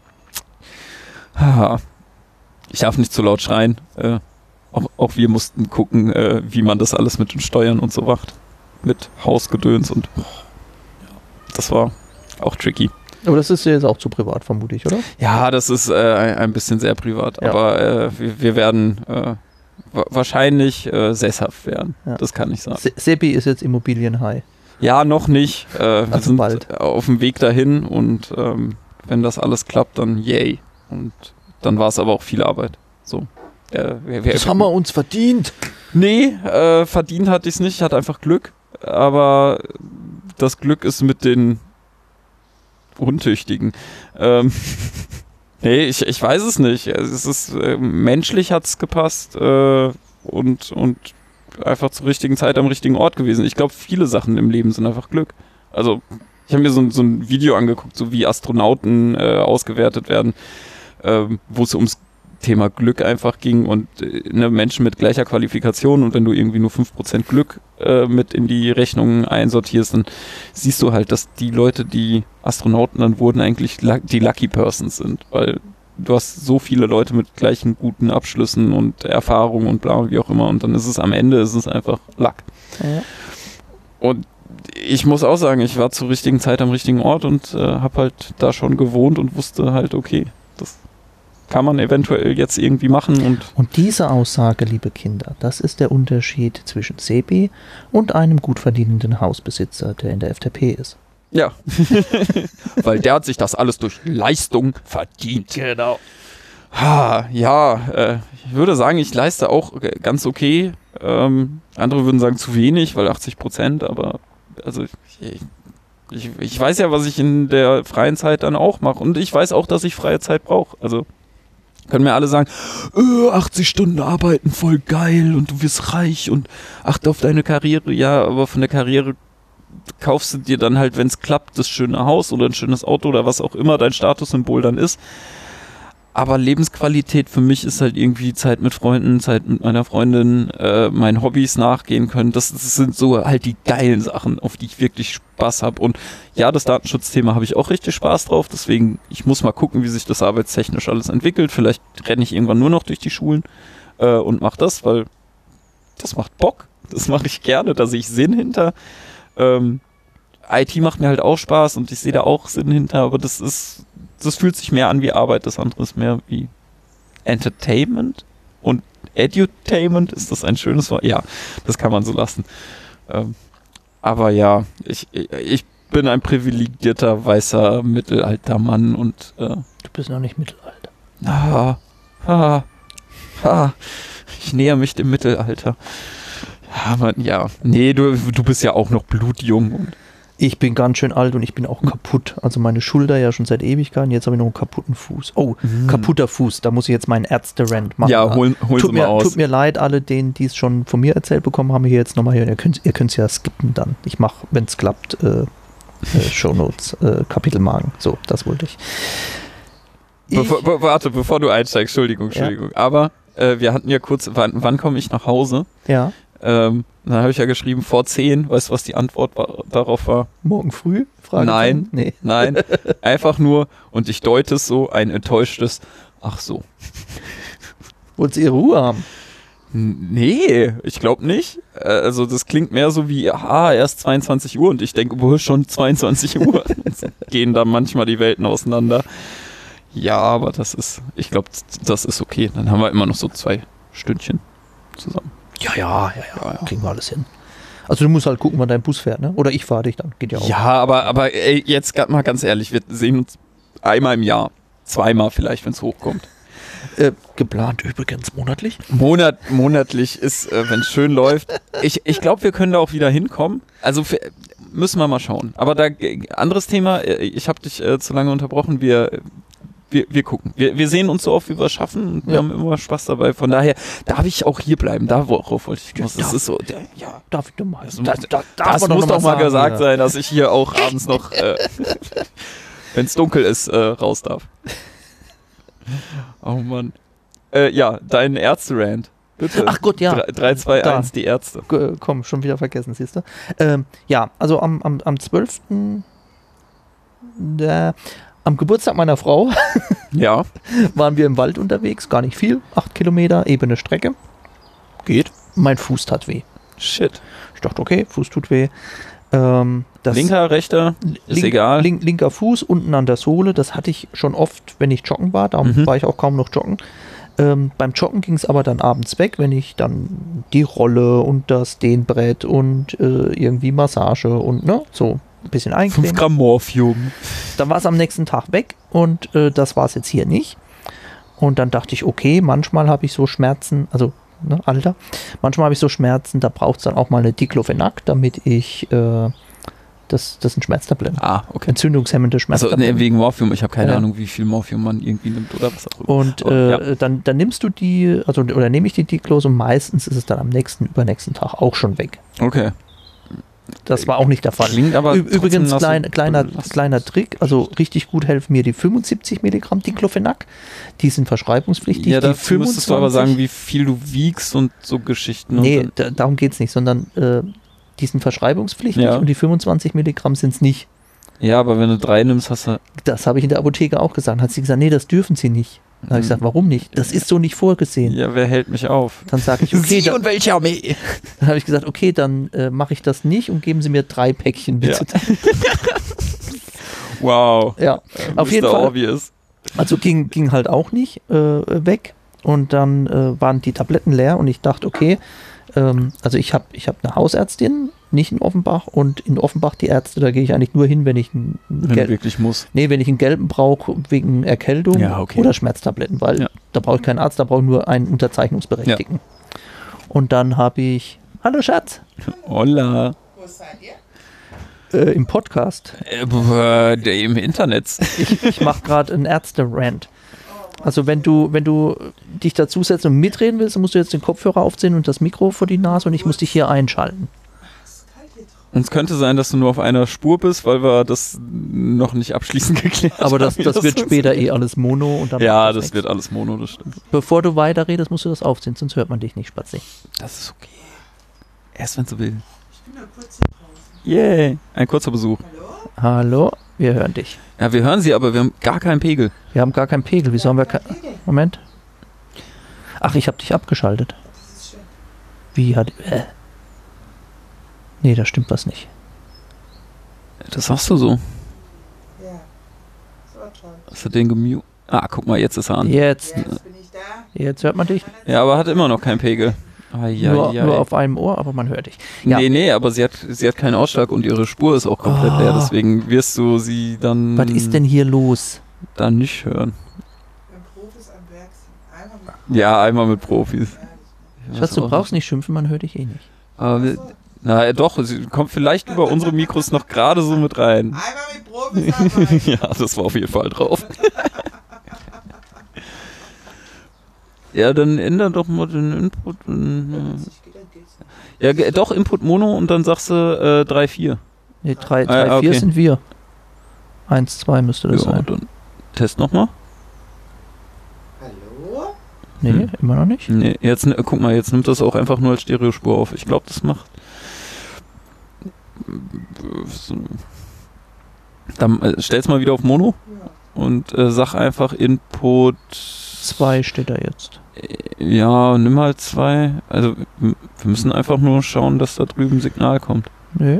Haha. Ich darf nicht zu laut schreien. Äh, auch, auch wir mussten gucken, äh, wie man das alles mit den Steuern und so macht. Mit Hausgedöns und oh, ja, das war auch tricky. Aber das ist ja jetzt auch zu privat, vermute ich, oder? Ja, das ist äh, ein, ein bisschen sehr privat, Ja. aber äh, wir, wir werden äh, wa- wahrscheinlich äh, sesshaft werden. Ja. Das kann ich sagen. Se Sebi ist jetzt Immobilienhigh. Ja, noch nicht. Äh, wir Also sind bald. auf dem Weg dahin und ähm, wenn das alles klappt, dann yay. Und dann war es aber auch viel Arbeit. So. Äh, wir, wir, Das haben wir uns verdient. Nee, äh, verdient hatte ich es nicht. Ich hatte einfach Glück. Aber das Glück ist mit den Untüchtigen. Ähm, nee, ich, ich weiß es nicht. Es ist äh, menschlich hat es gepasst äh, und, und einfach zur richtigen Zeit am richtigen Ort gewesen. Ich glaube, viele Sachen im Leben sind einfach Glück. Also, ich habe mir so, ein- so ein Video angeguckt, so wie Astronauten äh, ausgewertet werden, ähm, wo es ums Thema Glück einfach ging und äh, ne, Menschen mit gleicher Qualifikation und wenn du irgendwie nur fünf Prozent Glück äh, mit in die Rechnung einsortierst, dann siehst du halt, dass die Leute, die Astronauten dann wurden, eigentlich lu- die Lucky Persons sind, weil du hast so viele Leute mit gleichen guten Abschlüssen und Erfahrungen und bla, wie auch immer und dann ist es am Ende, ist es einfach Luck. Ja. Und ich muss auch sagen, ich war zur richtigen Zeit am richtigen Ort und äh, habe halt da schon gewohnt und wusste halt, okay, das kann man eventuell jetzt irgendwie machen und Und diese Aussage, liebe Kinder, das ist der Unterschied zwischen Sebi und einem gut verdienenden Hausbesitzer, der in der F D P ist. ja, weil der hat sich das alles durch Leistung verdient. Genau. Ha, ja, äh, ich würde sagen, ich leiste auch äh, ganz okay. Ähm, andere würden sagen zu wenig, weil achtzig Prozent, aber also ich, ich, ich weiß ja, was ich in der freien Zeit dann auch mache und ich weiß auch, dass ich freie Zeit brauche. Also können mir alle sagen, äh, achtzig Stunden arbeiten, voll geil und du wirst reich und achte auf deine Karriere. Ja, aber von der Karriere kaufst du dir dann halt, wenn es klappt, das schöne Haus oder ein schönes Auto oder was auch immer dein Statussymbol dann ist. Aber Lebensqualität für mich ist halt irgendwie Zeit mit Freunden, Zeit mit meiner Freundin, äh, meinen Hobbys nachgehen können. Das, das sind so halt die geilen Sachen, auf die ich wirklich Spaß habe. Und ja, das Datenschutzthema habe ich auch richtig Spaß drauf. Deswegen, ich muss mal gucken, wie sich das arbeitstechnisch alles entwickelt. Vielleicht renne ich irgendwann nur noch durch die Schulen äh, und mache das, weil das macht Bock. Das mache ich gerne, da sehe ich Sinn hinter. Ähm, I T macht mir halt auch Spaß und ich sehe da auch Sinn hinter, aber das ist, das fühlt sich mehr an wie Arbeit, das andere ist mehr wie Entertainment und Edutainment, ist das ein schönes Wort? Ja, das kann man so lassen. Ähm, aber ja, ich, ich bin ein privilegierter, weißer, mittelalter Mann und äh, Du bist noch nicht Mittelalter. ah, ah, ah, ich näher mich dem Mittelalter. Ja, man, ja. Nee, du, du bist ja auch noch blutjung. Und Ich bin ganz schön alt und ich bin auch kaputt. Also meine Schulter ja schon seit Ewigkeiten. Jetzt habe ich noch einen kaputten Fuß. Oh, Mhm. kaputter Fuß. Da muss ich jetzt meinen Ärzte-Rant machen. ja, hol, hol tut, sie mal mir, aus. tut mir leid, alle denen, die es schon von mir erzählt bekommen haben, hier jetzt nochmal hören. Ihr könnt ihr es ja skippen dann. Ich mache, wenn es klappt, äh, äh, Shownotes, äh, Kapitelmarken. So, das wollte ich. ich Bevor, be, warte, bevor du einsteigst, Entschuldigung, Entschuldigung. Ja. Aber äh, wir hatten ja kurz, wann, wann komme ich nach Hause? ja, Ähm, dann habe ich ja geschrieben, vor zehn. Weißt du, was die Antwort war, darauf war? morgen früh? Nein. Nee. Nein, einfach nur, und ich deute es so, ein enttäuschtes, ach so. Wolltest du ihre Ruhe haben? N- Nee, ich glaube nicht. Äh, Also das klingt mehr so wie, aha, erst zweiundzwanzig Uhr und ich denke, wohl schon zweiundzwanzig Uhr. Und so gehen da manchmal die Welten auseinander. Ja, aber das ist, ich glaube, das ist okay. Dann haben wir immer noch so zwei Stündchen zusammen. Ja, ja, ja, ja, Ja, ja. kriegen wir alles hin. Also du musst halt gucken, wann dein Bus fährt, ne? Oder ich fahre dich dann, geht ja auch. Ja, aber, aber ey, jetzt grad mal ganz ehrlich, wir sehen uns einmal im Jahr. Zweimal vielleicht, wenn es hochkommt. Äh, geplant übrigens monatlich. Monat, monatlich ist, äh, wenn es schön läuft. Ich, ich glaube, wir können da auch wieder hinkommen. Also für, müssen wir mal schauen. Aber da äh, anderes Thema, äh, ich habe dich äh, zu lange unterbrochen. Wir, wir, wir gucken. Wir, wir sehen uns so oft, wie wir es schaffen. Und wir Ja. haben immer Spaß dabei. Von daher darf ich auch hier bleiben. Darauf wollte ich hinaus. Das Ja. ist so, der, ja. Darf ich doch mal. Das, Da- muss- da- darf das man muss noch doch mal sagen, gesagt ja. sein, dass ich hier auch abends noch, äh, wenn es dunkel ist, äh, raus darf. Oh Mann. Äh, ja, dein Ärzte-Rant. Bitte. Ach Gott, ja. drei, zwei, Da. eins, die Ärzte. G- Komm, schon wieder vergessen, siehst du. Ähm, ja, also am, am, am zwölften Der, am Geburtstag meiner Frau Ja, waren wir im Wald unterwegs, gar nicht viel, acht Kilometer, ebene Strecke. geht. Mein Fuß tat weh. Shit. Ich dachte, okay, Fuß tut weh. Ähm, das Linker, rechter, ist link, egal. Link, linker Fuß unten an der Sohle, das hatte ich schon oft, wenn ich joggen war, da Mhm. war ich auch kaum noch joggen. Ähm, beim Joggen ging es aber dann abends weg, wenn ich dann die Rolle und das Dehnbrett und äh, irgendwie Massage und ne, so ein bisschen fünf eincremen. Gramm Morphium. Dann war es am nächsten Tag weg und äh, das war es jetzt hier nicht. Und dann dachte ich, okay, manchmal habe ich so Schmerzen, also ne, Alter, manchmal habe ich so Schmerzen, da braucht es dann auch mal eine Diclofenac, damit ich, äh, das, das sind Schmerztabletten, Ah, okay. entzündungshemmende Also Schmerztabletten. nee, wegen Morphium, ich habe keine Ja. Ahnung, wie viel Morphium man irgendwie nimmt oder was auch immer. Und Oh, äh, ja. dann, dann nimmst du die, also oder nehme ich die Diclos und meistens ist es dann am nächsten, übernächsten Tag auch schon weg. Okay. Das war auch nicht der Fall. Klingt aber Ü- trotzdem Übrigens, nach so klein, kleiner, belastend. kleiner Trick, also richtig gut helfen mir die fünfundsiebzig Milligramm Diclofenac. Die sind verschreibungspflichtig. Ja, die dafür müsstest du aber sagen, wie viel du wiegst und so Geschichten. Nee, und da, darum geht es nicht, sondern äh, die sind verschreibungspflichtig Ja. und die fünfundzwanzig Milligramm sind es nicht. dann, ja, aber wenn du drei nimmst, hast du... Das habe ich in der Apotheke auch gesagt. Hat sie gesagt, nee, das dürfen sie nicht. Dann habe ich gesagt, warum nicht? Das ist so nicht vorgesehen. Ja, wer hält mich auf? Dann sage ich, okay, Sie dann, und welche Armee? dann habe ich gesagt, okay, dann äh, mache ich das nicht und geben Sie mir drei Päckchen bitte. Wow. Ja, auf jeden Mister Fall. Obvious. Also ging, ging halt auch nicht äh, weg und dann äh, waren die Tabletten leer und ich dachte, okay, ähm, also ich habe ich hab eine Hausärztin, nicht in Offenbach und in Offenbach die Ärzte, da gehe ich eigentlich nur hin, wenn ich einen, Wenn du Gel wirklich musst. nee, wenn ich einen gelben brauche wegen Erkältung Ja, okay. oder Schmerztabletten, weil Ja. da brauche ich keinen Arzt, da brauche ich nur einen Unterzeichnungsberechtigten. Und dann habe ich, hallo Schatz, Holla. Wo seid ihr? äh, im Podcast, Äh, b- der im Internet. ich, ich mache gerade einen Ärzte-Rant. Also wenn du, wenn du dich dazusetzt und mitreden willst, dann musst du jetzt den Kopfhörer aufziehen und das Mikro vor die Nase und ich muss dich hier einschalten. Und es könnte sein, dass du nur auf einer Spur bist, weil wir das noch nicht abschließend geklärt Aber das, haben. wie das wird später funktioniert. eh alles Mono und dann Ja, macht das nichts. wird alles Mono, das stimmt. Bevor du weiterredest, musst du das aufziehen, sonst hört man dich nicht, Spatzi. Das ist okay. Erst wenn du willst. Ich bin da kurz draußen. Yay. Ein kurzer Besuch. Hallo? Hallo, wir hören dich. Ja, wir hören sie, aber wir haben gar keinen Pegel. Wir haben gar keinen Pegel. Wieso haben wir kein... Moment. Ach, ich habe dich abgeschaltet. Das ist schön. Wie hat... Äh. Nee, da stimmt was nicht. Das sagst du so. Ja. So toll. Hast du den gemute? Ah, guck mal, jetzt ist er an. Jetzt, Jetzt bin ich da. jetzt hört man dich. Ja, aber hat immer noch keinen Pegel. Ah, ja, nur, ja, nur auf einem Ohr, aber man hört dich. Ja. Nee, nee, aber sie hat, sie hat keinen Ausschlag und ihre Spur ist auch komplett Oh. leer. Deswegen wirst du sie dann Was ist denn hier los? dann nicht hören. Wenn Profis am Werk sind. Einmal mit Ja, einmal mit Profis. Ich Schatz, weiß du auch brauchst nicht schimpfen, man hört dich eh nicht. Aber wir, na doch, sie kommt vielleicht über unsere Mikros noch gerade so mit rein. Einmal mit Profis arbeiten. Ja, das war auf jeden Fall drauf. Ja, dann änder doch mal den Input. in, Ja, ge- doch, Input Mono und dann sagst du äh, drei vier. Nee, drei, Ah, drei, ja, vier okay. sind wir. Eins, zwei müsste das Ja, sein. dann test nochmal. Hallo? Nee, Hm. immer noch nicht. Nee, jetzt, ne- guck mal, jetzt nimmt das auch einfach nur als Stereospur auf. Ich glaube, das macht. Dann äh, stell's mal wieder auf Mono Ja. und äh, sag einfach Input. Zwei steht da jetzt. Ja, nimm halt zwei. Also, m- wir müssen einfach nur schauen, dass da drüben Signal kommt. Nee.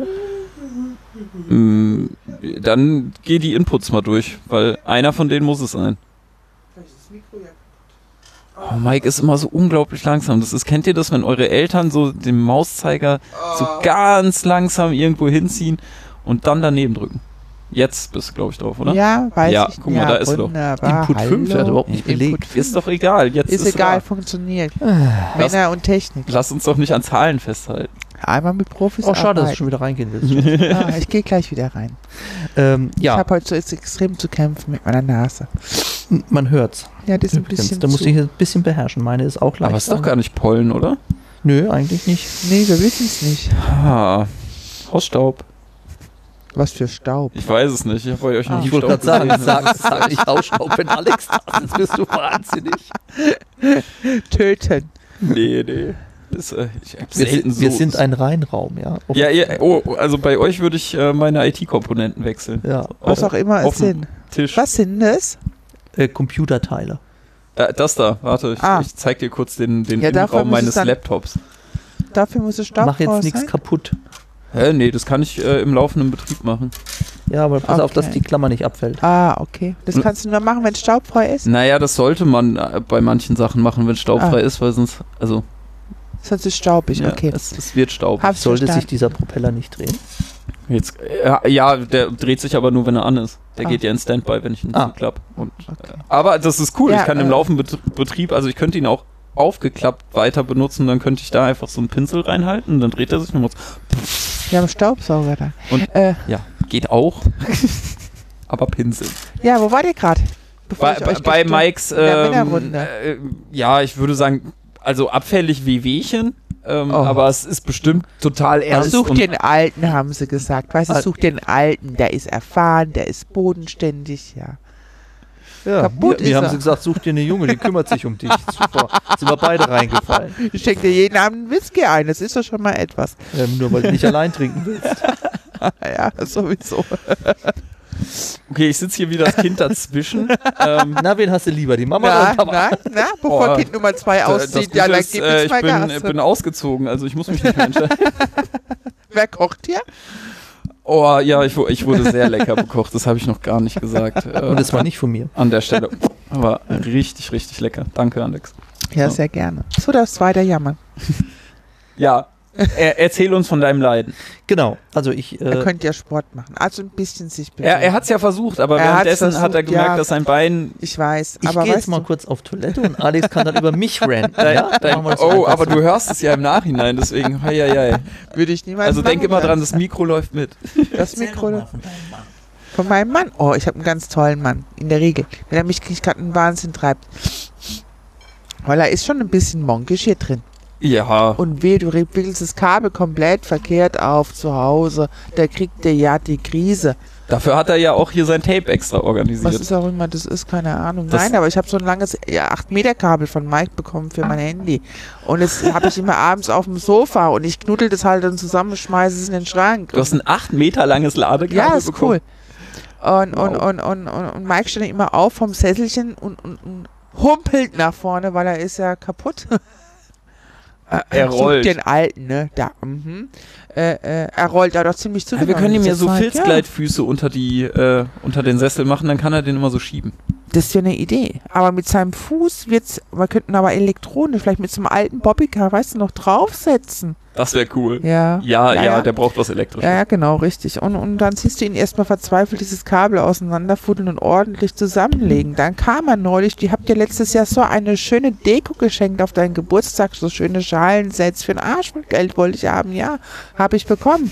Mm, Dann geh die Inputs mal durch, weil einer von denen muss es sein. Vielleicht ist das Mikro ja Oh, Mike ist immer so unglaublich langsam. Das ist, kennt ihr das, wenn eure Eltern so den Mauszeiger so ganz langsam irgendwo hinziehen und dann daneben drücken? Jetzt bist du, glaube ich, drauf, oder? Ja, weiß Ja, ich. guck mal, da ist er doch. wunderbar. Input fünf, Hallo. also überhaupt nicht Input belegt. fünf. Ist doch egal. Jetzt ist, Ist egal, er. funktioniert. Lass- Männer und Technik. Lass uns doch nicht an Zahlen festhalten. Einmal mit Profis Oh, schade, dass du arbeiten. schon wieder reingehen willst. Ah, ich gehe gleich wieder rein. ähm, Ich ja, habe heute so extrem zu kämpfen mit meiner Nase. man hört's. Ja, das ist ein Übrigens, bisschen da muss zu. ich ein bisschen beherrschen. Meine ist auch leicht. Aber ist doch gar nicht Pollen, oder? Nö, eigentlich nicht. Nee, wir wissen es nicht. Ah, Hausstaub. Was für Staub. Ich weiß es nicht. Ich habe euch noch Ah. nie Ich wollte Staub gerade sagen, gesehen. sag, sag nicht Hausstaub, wenn Alex da ist. Jetzt bist du wahnsinnig. Töten. Nee, nee. Das, äh, ich hab Wir, selten sind- wir so- sind ein Reinraum, ja. Ja, ja, oh, also bei euch würde ich äh, meine I T-Komponenten wechseln. Ja, Was auch immer auf es dem sind. Tisch. Was sind das? äh, Computerteile. Äh, das da, warte, ich, Ah. ich zeig dir kurz den, den Ja, dafür Innenraum muss es meines dann- Laptops. Dafür muss es Staub Mach jetzt raus nichts sein? kaputt. Hä, nee, das kann ich äh, im laufenden Betrieb machen. Ja, aber pass auf, dass Okay. die Klammer nicht abfällt. Ah, okay. Das kannst du nur machen, wenn es staubfrei ist? Naja, das sollte man äh, bei manchen Sachen machen, wenn staubfrei Ah. ist, weil sonst, also, Sonst ist es staubig, ja, okay. es, es wird staubig. Hab's Sollte sich verstanden. dieser Propeller nicht drehen? Jetzt, äh, ja, der dreht sich aber nur, wenn er an ist. Der Ah. geht ja in Standby, wenn ich ihn Ah. zuklapp. Und, Okay. aber das ist cool, Ja, ich kann im äh, laufenden Bet- Betrieb, also ich könnte ihn auch aufgeklappt weiter benutzen, dann könnte ich da einfach so einen Pinsel reinhalten, dann dreht er sich und muss, Wir haben Staubsauger da. Und- äh, ja, geht auch. Aber Pinsel. ja, wo wart ihr gerade? Bei, bei, bei Mikes, der ähm, Männerrunde. äh, ja, ich würde sagen, also abfällig wie Wehchen, ähm, Oh. aber es ist bestimmt total ernst. Such und- den Alten, haben sie gesagt. Weißt du, Al- such den Alten, der ist erfahren, der ist bodenständig, ja. Ja, Kaputt wir, ist wir haben er. sie gesagt, such dir eine Junge, die kümmert sich um dich. Super. Sind wir beide reingefallen. Ich schenke dir jeden Abend einen Whisky ein, das ist doch schon mal etwas. Ähm, nur weil du nicht allein trinken willst. Ja, sowieso. Okay, ich sitze hier wie das Kind dazwischen. ähm, Na, wen hast du lieber? Die Mama oder Na, den Papa? na, na, bevor Oh, Kind Nummer zwei das auszieht, Gute ja, dann ist, gib äh, mir ich zwei bin, Gas. bin ausgezogen, also ich muss mich nicht mehr entscheiden. Wer kocht hier? Oh ja, ich, wu- ich wurde sehr lecker bekocht, das habe ich noch gar nicht gesagt. Äh, Und das war nicht von mir. an der Stelle. Aber richtig, richtig lecker. Danke, Alex. Ja, So. sehr gerne. So darfst weiter jammern. Ja, er, erzähl uns von deinem Leiden. Genau. Also ich. Er Äh, könnte ja Sport machen. Also ein bisschen sich bewegen. Er, er hat es ja versucht, aber Er hat's währenddessen hat er versucht, gemerkt, ja. dass sein Bein. Ich weiß, ich aber gehe jetzt weißt mal du, kurz auf Toilette und Alex kann dann über mich ranten. Dein, Ja? dein, Machen wir das oh, einfach aber so. du hörst es ja im Nachhinein, deswegen. Hei, hei, hei. würde ich niemals Also denk machen, immer ja. dran, das Mikro läuft mit. Das Erzähl Mikro doch mal von deinem Mann. von meinem Mann. Oh, ich habe einen ganz tollen Mann, in der Regel. Wenn er mich nicht gerade einen Wahnsinn treibt. Weil er ist schon ein bisschen monkisch hier drin. Ja. Und weh, du wickelst das Kabel komplett verkehrt auf zu Hause. Da kriegt der ja die Krise. Dafür hat er ja auch hier sein Tape extra Was organisiert. ist auch immer, das ist keine Ahnung. Das- Nein, aber ich habe so ein langes ja, acht Meter Kabel von Mike bekommen für mein Handy. Und das habe ich immer abends auf dem Sofa und ich knuddel das halt dann zusammen, schmeiße es in den Schrank. Du hast ein acht Meter langes Ladekabel Ja, ist bekommen. cool. Und, und, Wow. und, und, und, und Mike steht dann immer auf vom Sesselchen und, und, und humpelt nach vorne, weil er ist ja kaputt. Er rollt. Such den alten, ne? Da, mhm. äh, äh, er rollt da doch ziemlich zu. Ja, wir können ihm ja so Zeit, Filzgleitfüße ja. unter die äh, unter den Sessel machen, dann kann er den immer so schieben. Das ist ja eine Idee. Aber mit seinem Fuß wird's, wir könnten aber elektronisch, vielleicht mit so einem alten Bobbycar, weißt du, noch draufsetzen. Das wäre cool. Ja. Ja, ja, ja, ja, ja. der braucht was Elektrisches. Ja, ja, genau, richtig. Und, und dann siehst du ihn erstmal verzweifelt dieses Kabel auseinanderfuddeln und ordentlich zusammenlegen. Dann kam er neulich, die habt ihr letztes Jahr so eine schöne Deko geschenkt auf deinen Geburtstag, so schöne Schalensets für den Arsch mit Geld wollte ich haben. Ja, habe ich bekommen.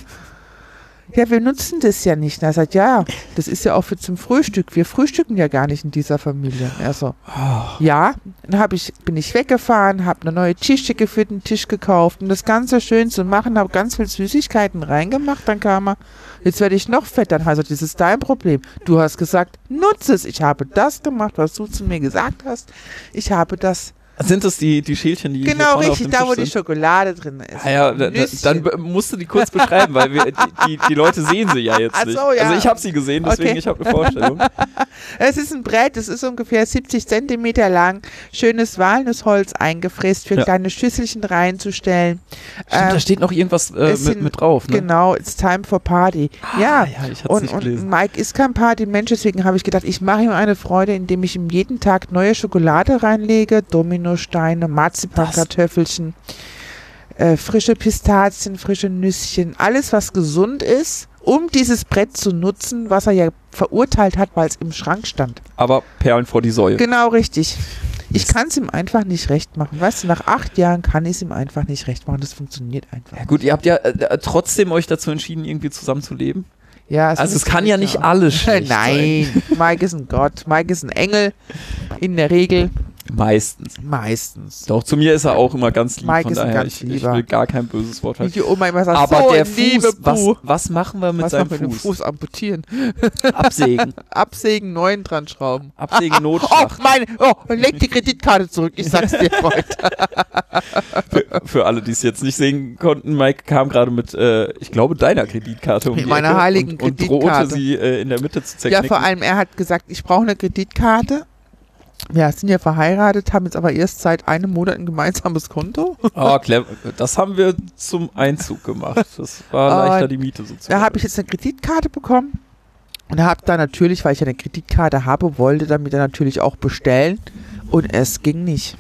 Ja, wir nutzen das ja nicht. Und er sagt, ja, das ist ja auch für zum Frühstück. Wir frühstücken ja gar nicht in dieser Familie. Also, ja, dann hab ich, bin ich weggefahren, habe eine neue Tischdecke für den Tisch gekauft, um das Ganze schön zu machen, habe ganz viel Süßigkeiten reingemacht. Dann kam er, jetzt werde ich noch fett. Dann heißt er, das ist dein Problem. Du hast gesagt, nutze es. Ich habe das gemacht, was du zu mir gesagt hast. Ich habe das Sind das die, die Schälchen, die hier Genau, vorne auf richtig, dem da Tisch wo die sind? Schokolade drin ist. Ah ja, da, da, dann b- musst du die kurz beschreiben, weil wir, die, die, die Leute sehen sie ja jetzt Ach nicht. so, ja. Also ich habe sie gesehen, deswegen Okay. ich habe eine Vorstellung. Es ist ein Brett, es ist ungefähr siebzig Zentimeter lang, schönes Walnussholz eingefräst, für Ja. kleine Schüsselchen reinzustellen. Stimmt, Ähm, da steht noch irgendwas äh, es mit, sind- mit drauf, ne? Genau, it's time for party. ja, Ah, ja, ich hatte es und, nicht und gelesen. Mike ist kein Partymensch, deswegen habe ich gedacht, ich mache ihm eine Freude, indem ich ihm jeden Tag neue Schokolade reinlege, Dominosteine, Marzipankartoffelchen, äh, frische Pistazien, frische Nüsschen, alles was gesund ist, um dieses Brett zu nutzen, was er ja verurteilt hat, weil es im Schrank stand. Aber Perlen vor die Säue. Genau richtig. Ich kann es ihm einfach nicht recht machen. Weißt du, nach acht Jahren kann ich es ihm einfach nicht recht machen. Das funktioniert einfach. Ja, gut, ihr habt ja äh, trotzdem euch dazu entschieden, irgendwie zusammenzuleben. Ja, Also es ist kann ja nicht alles schlecht Nein, Mike ist ein Gott. Mike ist ein Engel. In der Regel. Meistens. Meistens. Doch, zu mir ist er auch immer ganz lieb, Mike von ist ein daher, ganz ich, ich lieber. will gar kein böses Wort Wie hören. die Oma immer sagt, Aber so der liebe Fuß, was, Puh. was machen wir mit Was seinem machen wir mit dem Fuß? Fuß amputieren? Absägen. Absägen, neuen dran schrauben. Absägen, Oh, Notschlag. meine, oh, leg die Kreditkarte zurück. Ich sag's dir, Freund. Für, für alle, die es jetzt nicht sehen konnten, Mike kam gerade mit, äh, ich glaube, deiner Kreditkarte um Mit die meiner Ecke heiligen und, und Kreditkarte. drohte sie äh, in der Mitte zu Ja, zerknicken. vor allem, er hat gesagt, ich brauche eine Kreditkarte. Wir sind ja verheiratet, haben jetzt aber erst seit einem Monat ein gemeinsames Konto. Oh, clever. Das haben wir zum Einzug gemacht. Das war Und leichter, die Miete so zu Da habe ich jetzt eine Kreditkarte bekommen und habe da natürlich, weil ich ja eine Kreditkarte habe, wollte damit dann natürlich auch bestellen und es ging nicht.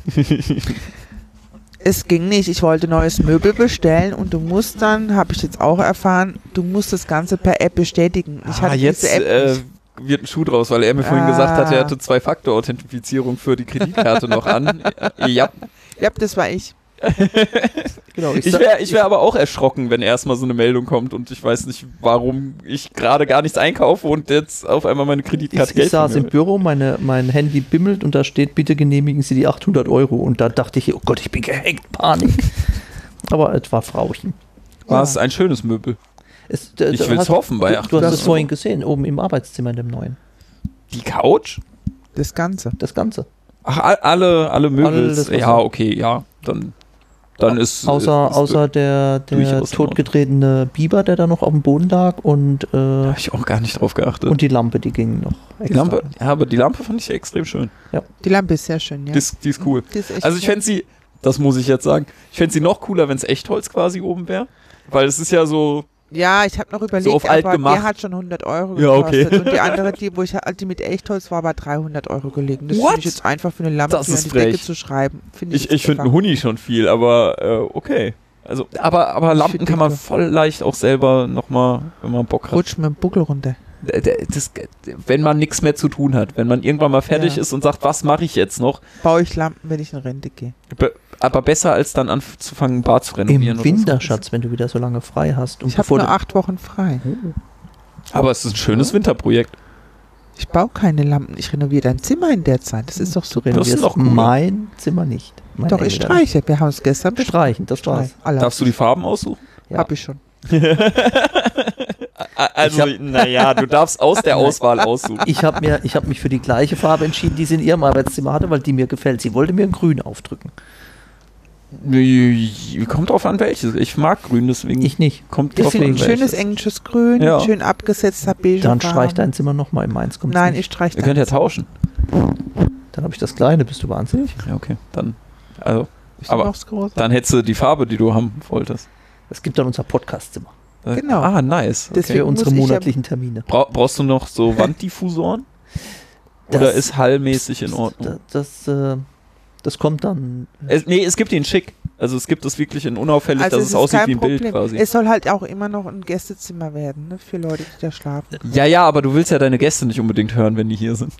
Es ging nicht. Ich wollte neues Möbel bestellen und du musst dann, habe ich jetzt auch erfahren, du musst das Ganze per App bestätigen. Ich Ah, hatte jetzt diese App äh, nicht. wird ein Schuh draus, weil er mir vorhin Ah. gesagt hat, er hatte Zwei-Faktor-Authentifizierung für die Kreditkarte noch an. Ja, Ja, das war ich. Genau, ich sag- wäre ich wär aber auch erschrocken, wenn erstmal so eine Meldung kommt und ich weiß nicht, warum ich gerade gar nichts einkaufe und jetzt auf einmal meine Kreditkarte Ich, ich Geld saß von im mir- Büro, meine, mein Handy bimmelt und da steht, bitte genehmigen Sie die achthundert Euro. Und da dachte ich, oh Gott, ich bin gehackt, Panik. Aber es war Frauchen. War es ein schönes Möbel. Es, äh, Ich du will's hast- hoffen bei Du, du hast achthundert es Euro. vorhin gesehen, oben im Arbeitszimmer in dem neuen. Die Couch? Das Ganze. Das Ganze. Ach, all- alle, alle Möbel. Alles, was Ja, so- okay, ja. Dann, dann ist. Außer, ist, außer der, der durchaus in totgetretene Biber, der da noch auf dem Boden lag und, Da äh, habe ich auch gar nicht drauf geachtet. und die Lampe, die ging noch. die extra. Lampe? Ja, aber die Lampe fand ich extrem schön. Die Lampe ist sehr schön, ja. Die, ist, die ist cool. Die ist echt Also ich schön. fände sie, das muss ich jetzt sagen, ich fände sie noch cooler, wenn es Echtholz quasi oben wäre. Weil es ist ja so, Ja, ich habe noch überlegt, auf alt aber gemacht. der hat schon hundert Euro Ja, okay. gekostet. Und die andere, die, wo ich die mit Echtholz war, war dreihundert Euro gelegen. Das What? finde ich jetzt einfach für eine Lampe Das für an ist die Decke frech. zu schreiben. Finde ich ich, ich finde einen Huni schon viel, aber äh, okay. Also, aber, aber Ich Lampen find kann man die- voll leicht auch selber nochmal, wenn man Bock hat. Rutsch mit dem Buckel runter. D- d- Das, wenn man nichts mehr zu tun hat, wenn man irgendwann mal fertig Ja. ist und sagt, was mache ich jetzt noch? Baue ich Lampen, wenn ich in Rente gehe. Be aber besser als dann anzufangen, ein Bad zu renovieren. Im oder Winter, so. Schatz, wenn du wieder so lange frei hast. Und Ich habe bevor nur du- acht Wochen frei. Aber es ist ein schönes Winterprojekt. Ich baue keine Lampen. Ich renoviere dein Zimmer in der Zeit. Das ist doch Du super. Das ist renovierst doch cool. mein Zimmer nicht. Mein Doch, ich Engel. streiche. Wir haben es gestern besprochen. Streichen, das war's. Alle. Darfst du die Farben aussuchen? Ja. Hab ich schon. Also, naja, du darfst aus der Auswahl aussuchen. Ich habe mir, ich habe mich für die gleiche Farbe entschieden, die sie in ihrem Arbeitszimmer hatte, weil die mir gefällt. Sie wollte mir ein Grün aufdrücken. Kommt drauf an, welches. Ich mag grün, deswegen Ich nicht. kommt Ich drauf finde an, ein schönes welches. englisches Grün, Ja. schön abgesetzter beige Dann Farben. streich dein Zimmer nochmal. In meins kommt's Nein, ich nicht. streiche Ihr könnt ja tauschen. Dann habe ich das kleine. Bist du wahnsinnig? Ja, okay. Dann, also, Ich Aber mach's groß. dann hättest du die Farbe, die du haben wolltest. Es gibt dann unser Podcastzimmer Äh, Genau. Ah, nice. Okay. Deswegen für unsere muss ich ja- monatlichen Termine. Bra brauchst du noch so Wanddiffusoren? Das- Oder ist hallmäßig in Ordnung? Das, das, äh, das kommt dann. Es, nee, es gibt ihn schick. Also es gibt es wirklich in unauffällig, Also dass es es ist aussieht kein wie ein Bild Problem. quasi. Es soll halt auch immer noch ein Gästezimmer werden, ne, für Leute, die da schlafen. Ja, ja, aber du willst ja deine Gäste nicht unbedingt hören, wenn die hier sind.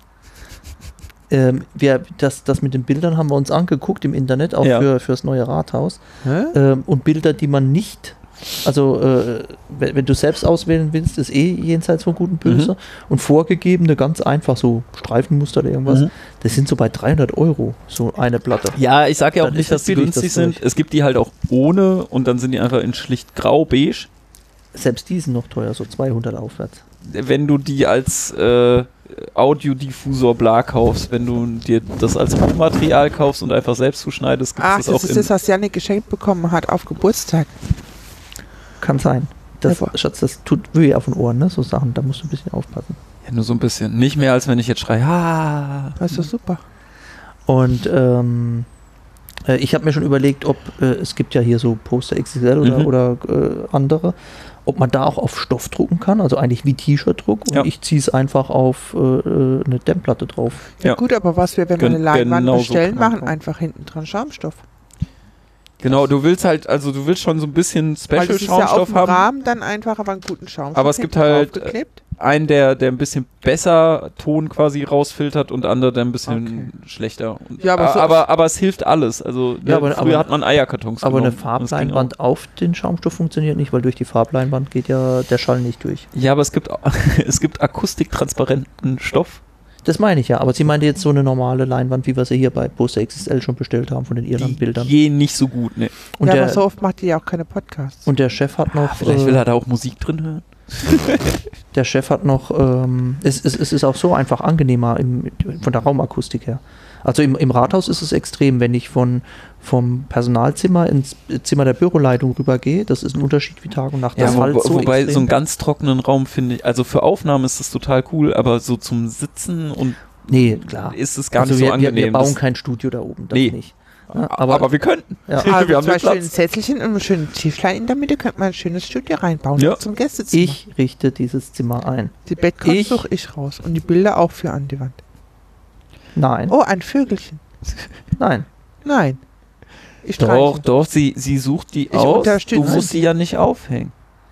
Ähm, wir, das, das mit den Bildern haben wir uns angeguckt im Internet, auch Ja. für fürs neue Rathaus. Hä? Ähm, und Bilder, die man nicht, also äh, wenn, wenn du selbst auswählen willst, ist eh jenseits von Gut und Böse. Mhm. Und vorgegebene, ganz einfach so Streifenmuster oder irgendwas, Mhm. das sind so bei dreihundert Euro, so eine Platte. Ja, ich sag ja auch Dann nicht, ist das dass die billig, günstig das Zeug. sind. Es gibt die halt auch ohne und dann sind die einfach in schlicht grau-beige. Selbst die sind noch teuer, so zweihundert aufwärts. Wenn du die als äh, Audiodiffusor bla kaufst, wenn du dir das als Rohmaterial kaufst und einfach selbst zuschneidest, gibt Ach, es das, das auch ist in... das, was Janik geschenkt bekommen hat auf Geburtstag. Kann sein. Das, Ja, boah. Schatz, das tut weh auf den Ohren, ne? So Sachen, da musst du ein bisschen aufpassen. Ja, nur so ein bisschen. Nicht mehr, als wenn ich jetzt schreie, ah. Das ist doch super. Und ähm, äh, ich habe mir schon überlegt, ob äh, es gibt ja hier so Poster X X L oder, Mhm. oder äh, andere, ob man da auch auf Stoff drucken kann, also eigentlich wie T-Shirt-Druck. Und Ja. ich ziehe es einfach auf äh, äh, eine Dämmplatte drauf. Ja, Ja. gut, aber was wir, wenn wir Gen- eine Leinwand genau so bestellen, kann man machen kommen. einfach hinten dran Schaumstoff. Genau, du willst halt, also du willst schon so ein bisschen Weil das ist ja auf Special-Schaumstoff dem haben. Rahmen dann einfach aber einen guten Schaumstoff Aber es gibt hinten halt, draufgeklebt. Einen, der, der ein bisschen besser Ton quasi rausfiltert und andere, der ein bisschen schlechter. Und, Ja, aber so- aber, aber es hilft alles. Also Ja, ne, aber- früher aber- hat man Eierkartons Aber eine genommen. Das ging Farbleinwand auf den Schaumstoff funktioniert nicht, weil durch die Farbleinwand geht ja der Schall nicht durch. auch. Ja, aber es gibt, es gibt akustiktransparenten Stoff. Das meine ich ja, aber sie meinte jetzt so eine normale Leinwand, wie wir sie hier bei Poster X X L schon bestellt haben von den Die Irland-Bildern. gehen nicht so gut, ne. Und, Ja, aber der, so oft macht die ja auch keine Podcasts. und der Chef hat noch... Vielleicht äh, will er da auch Musik drin hören. Der Chef hat noch, ähm, es, es, es ist auch so einfach angenehmer im, von der Raumakustik her. Also im, im Rathaus ist es extrem, wenn ich von, vom Personalzimmer ins Zimmer der Büroleitung rübergehe, das ist ein Unterschied wie Tag und Nacht. Ja, Das wo, halt so wobei extrem. so einen ganz trockenen Raum finde ich, also für Aufnahmen ist das total cool, aber so zum Sitzen und Nee, klar. ist es gar Also nicht so wir, wir, angenehm. wir bauen Das- kein Studio da oben, das Nee. nicht. Ja, aber, aber wir könnten. Ja. Also wir haben zwei den schöne Platz. Zettelchen und einen schönen Tischlein in der Mitte könnte man ein schönes Studio reinbauen Ja. zum Gästezimmer. Ich richte dieses Zimmer ein. Die Bettkante ich- suche ich raus und die Bilder auch für an die Wand. Nein, Oh, ein Vögelchen. nein. Nein. Ich Doch, streiche. doch, sie, sie sucht die Ich aus. Du unterstütze musst sie ja nicht aufhängen.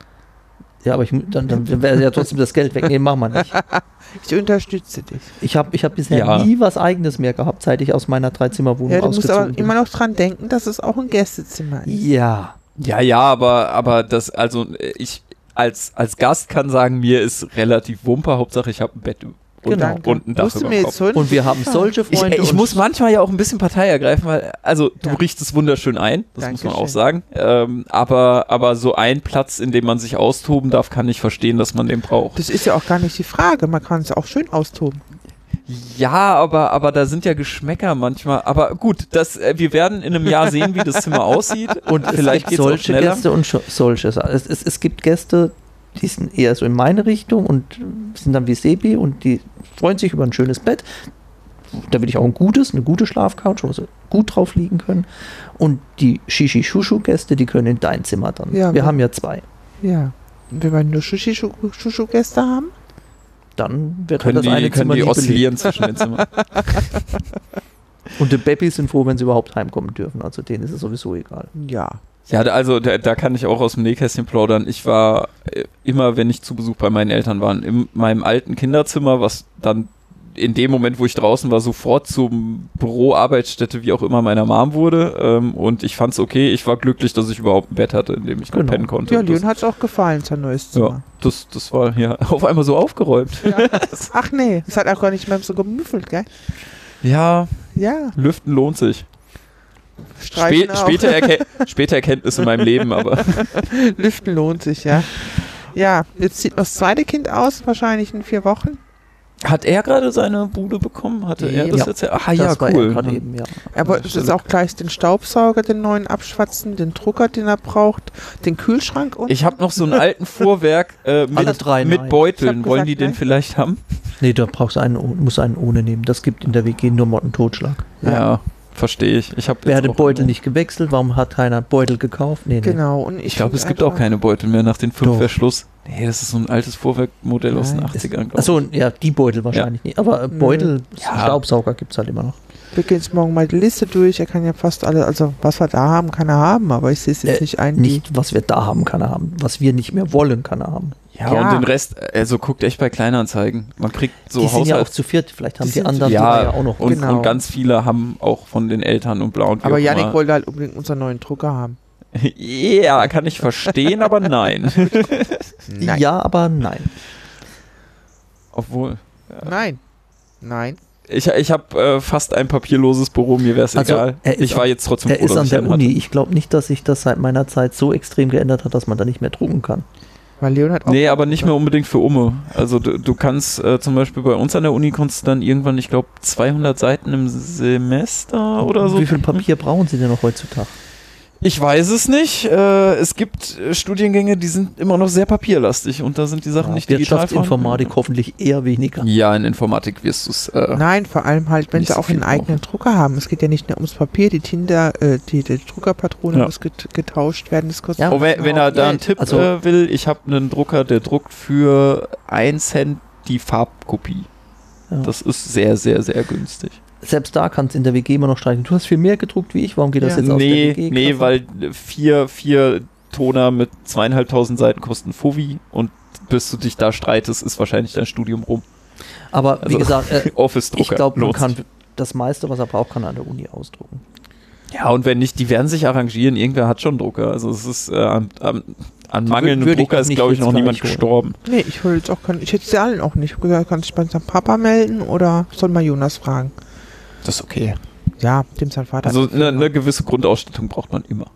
Ja, aber ich, mu- dann, dann wäre ja trotzdem das Geld weg. Nee, machen wir nicht. Ich unterstütze dich. Ich habe ich hab bisher Ja. nie was Eigenes mehr gehabt, seit ich aus meiner Dreizimmerwohnung Ja, du musst ausgezogen aber bin. immer noch dran denken, dass es auch ein Gästezimmer ist. Ja. Ja, ja, aber, aber das, also ich als, als Gast kann sagen, mir ist relativ Wumpe, Hauptsache ich habe ein Bett und, Genau. und ein Dach Musst du über mir dem jetzt Kopf. so Und wir haben solche Ich, Freunde. ich und muss manchmal ja auch ein bisschen Partei ergreifen, weil, also du Ja. richtest wunderschön ein, das muss man Dankeschön. auch sagen, ähm, aber, aber so ein Platz, in dem man sich austoben darf, kann ich verstehen, dass man den braucht. Das ist ja auch gar nicht die Frage. Man kann es auch schön austoben. Ja, aber, aber da sind ja Geschmäcker manchmal, aber gut, das, äh, wir werden in einem Jahr sehen, wie das Zimmer aussieht Und vielleicht es gibt geht's auch solche schneller. Gäste und scho- solche. Es, es, es gibt Gäste, die sind eher so in meine Richtung und sind dann wie Sebi und die freuen sich über ein schönes Bett. Da will ich auch ein gutes, eine gute Schlafcouch, wo sie gut drauf liegen können. Und die Shishi-Shushu-Gäste, die können in dein Zimmer dann. Ja, Wir aber- haben ja zwei. Ja. Und wenn wir nur Shushu-Gäste haben? Dann wird halt Können das die, eine können Zimmer die nie oszillieren zwischen den Zimmern. belegt. Und die Babys sind froh, wenn sie überhaupt heimkommen dürfen. Also denen ist es sowieso egal. Ja. Ja, da- also da, da kann ich auch aus dem Nähkästchen plaudern. Ich war äh, immer, wenn ich zu Besuch bei meinen Eltern war, in meinem alten Kinderzimmer, was dann in dem Moment, wo ich draußen war, sofort zum Büro, Arbeitsstätte, wie auch immer, meiner Mom wurde. Ähm, und ich fand's okay. Ich war glücklich, dass ich überhaupt ein Bett hatte, in dem ich noch Genau. pennen konnte. Ja, Und Leon das, hat es auch gefallen, sein neues ja, Zimmer. das, das war ja auf einmal so aufgeräumt. Ja. Ach nee, es hat auch gar nicht mehr so gemüffelt, gell? Ja, Ja. Lüften lohnt sich. Streichen Spä auch. später, Erke später Erkenntnis in meinem Leben, aber Lüften lohnt sich, ja. Ja, jetzt zieht noch das zweite Kind aus, wahrscheinlich in vier Wochen. hat er gerade seine Bude bekommen? Hatte er das Ja. jetzt? Ah ja, das war cool. er gerade eben, ja. Er wollte jetzt auch gleich den Staubsauger, den neuen abschwatzen, den Drucker, den er braucht, den Kühlschrank und. Ich habe noch so einen alten Fuhrwerk äh, mit, Alle drei, mit nein. Beuteln. Ich hab Wollen gesagt, die den nein. vielleicht haben? Nee, da brauchst du einen, oh- musst einen ohne nehmen. Das gibt in der W G nur Motten Totschlag. Ja. verstehe ich. Ich habe Wer hat den Beutel nicht gewechselt? Warum hat keiner Beutel gekauft? Nee, nee. Genau. Und ich, Ich glaube, es find gibt auch einfach- keine Beutel mehr nach den fünf Doch. Verschluss. Nee, das ist so ein altes Vorwerkmodell aus den Nein, achtzigern, glaube Achso, ja, die Beutel wahrscheinlich nicht. Aber äh, Beutel, Ja. Staubsauger gibt es halt immer noch. Wir gehen jetzt morgen mal die Liste durch. Er kann ja fast alle, also was wir da haben, kann er haben, aber ich sehe es jetzt Äh, nicht ein. die- Nicht, was wir da haben, kann er haben. Was wir nicht mehr wollen, kann er haben. Ja, Ja. und den Rest, also guckt echt bei Kleinanzeigen. Man kriegt so die sind ja auch Haushalts... zu viert. Vielleicht haben Die die, sind anderen zu sogar ja, ja auch noch. und, Genau. und ganz viele haben auch von den Eltern und Blau und wie Aber auch Yannick immer. wollte halt unbedingt unseren neuen Drucker haben. Ja, kann ich verstehen, aber nein. Ja, aber nein. Obwohl... Nein. Nein. Ich, ich habe äh, fast ein papierloses Büro, mir wäre es Also, egal. er ist Ich war an- jetzt trotzdem Er froh, ist dass an ich der einen Uni. hatte. Ich glaube nicht, dass sich das seit meiner Zeit so extrem geändert hat, dass man da nicht mehr drucken kann. Weil Leon hat auch. Nee, aber nicht mehr unbedingt für Umme. Also du, du kannst äh, zum Beispiel bei uns an der Uni konntest du dann irgendwann, ich glaube, zweihundert Seiten im Semester oder so. Wie viel Papier brauchen Sie denn noch heutzutage? Ich weiß es nicht. Äh, es gibt äh, Studiengänge, die sind immer noch sehr papierlastig und da sind die Sachen Ja, nicht digital Wirtschaftsinformatik vorhanden. hoffentlich eher weniger. Ja, in Informatik wirst du es. Äh, Nein, vor allem halt, wenn Nicht sie so auch einen viel eigenen Drucker haben. Es geht ja nicht nur ums Papier, die Tinder, äh, die, die Druckerpatrone Ja. muss get getauscht werden. Das kostet Ja, oh, wenn, wenn er da einen Geld. Tipp Also- äh, will, ich habe einen Drucker, der druckt für ein Cent die Farbkopie. Ja. Das ist sehr, sehr, sehr günstig. Selbst da kann es in der W G immer noch streiten. Du hast viel mehr gedruckt wie ich, warum geht das Ja. jetzt aus Nee, der W G? nee, weil vier, vier Toner mit zweieinhalbtausend Seiten kosten Fovi und bis du dich da streitest, ist wahrscheinlich dein Studium rum. Aber wie Also, gesagt, äh, Office-Drucker. ich glaube, man lohnt kann sich. das meiste, was er braucht, kann er an der Uni ausdrucken. Ja, und wenn nicht, die werden sich arrangieren. Irgendwer hat schon Drucker. Also es ist äh, an, an, an mangelndem würde ich Drucker doch ist, nicht glaube ich, jetzt noch niemand gleich holen. gestorben. Nee, ich hole jetzt auch keinen. Ich hätte sie allen auch nicht. Ich hab gesagt, kann sich bei seinem Papa melden oder soll mal Jonas fragen? Das ist okay. Ja, dem sein Vater. Also eine, eine gewisse Grundausstattung braucht man immer.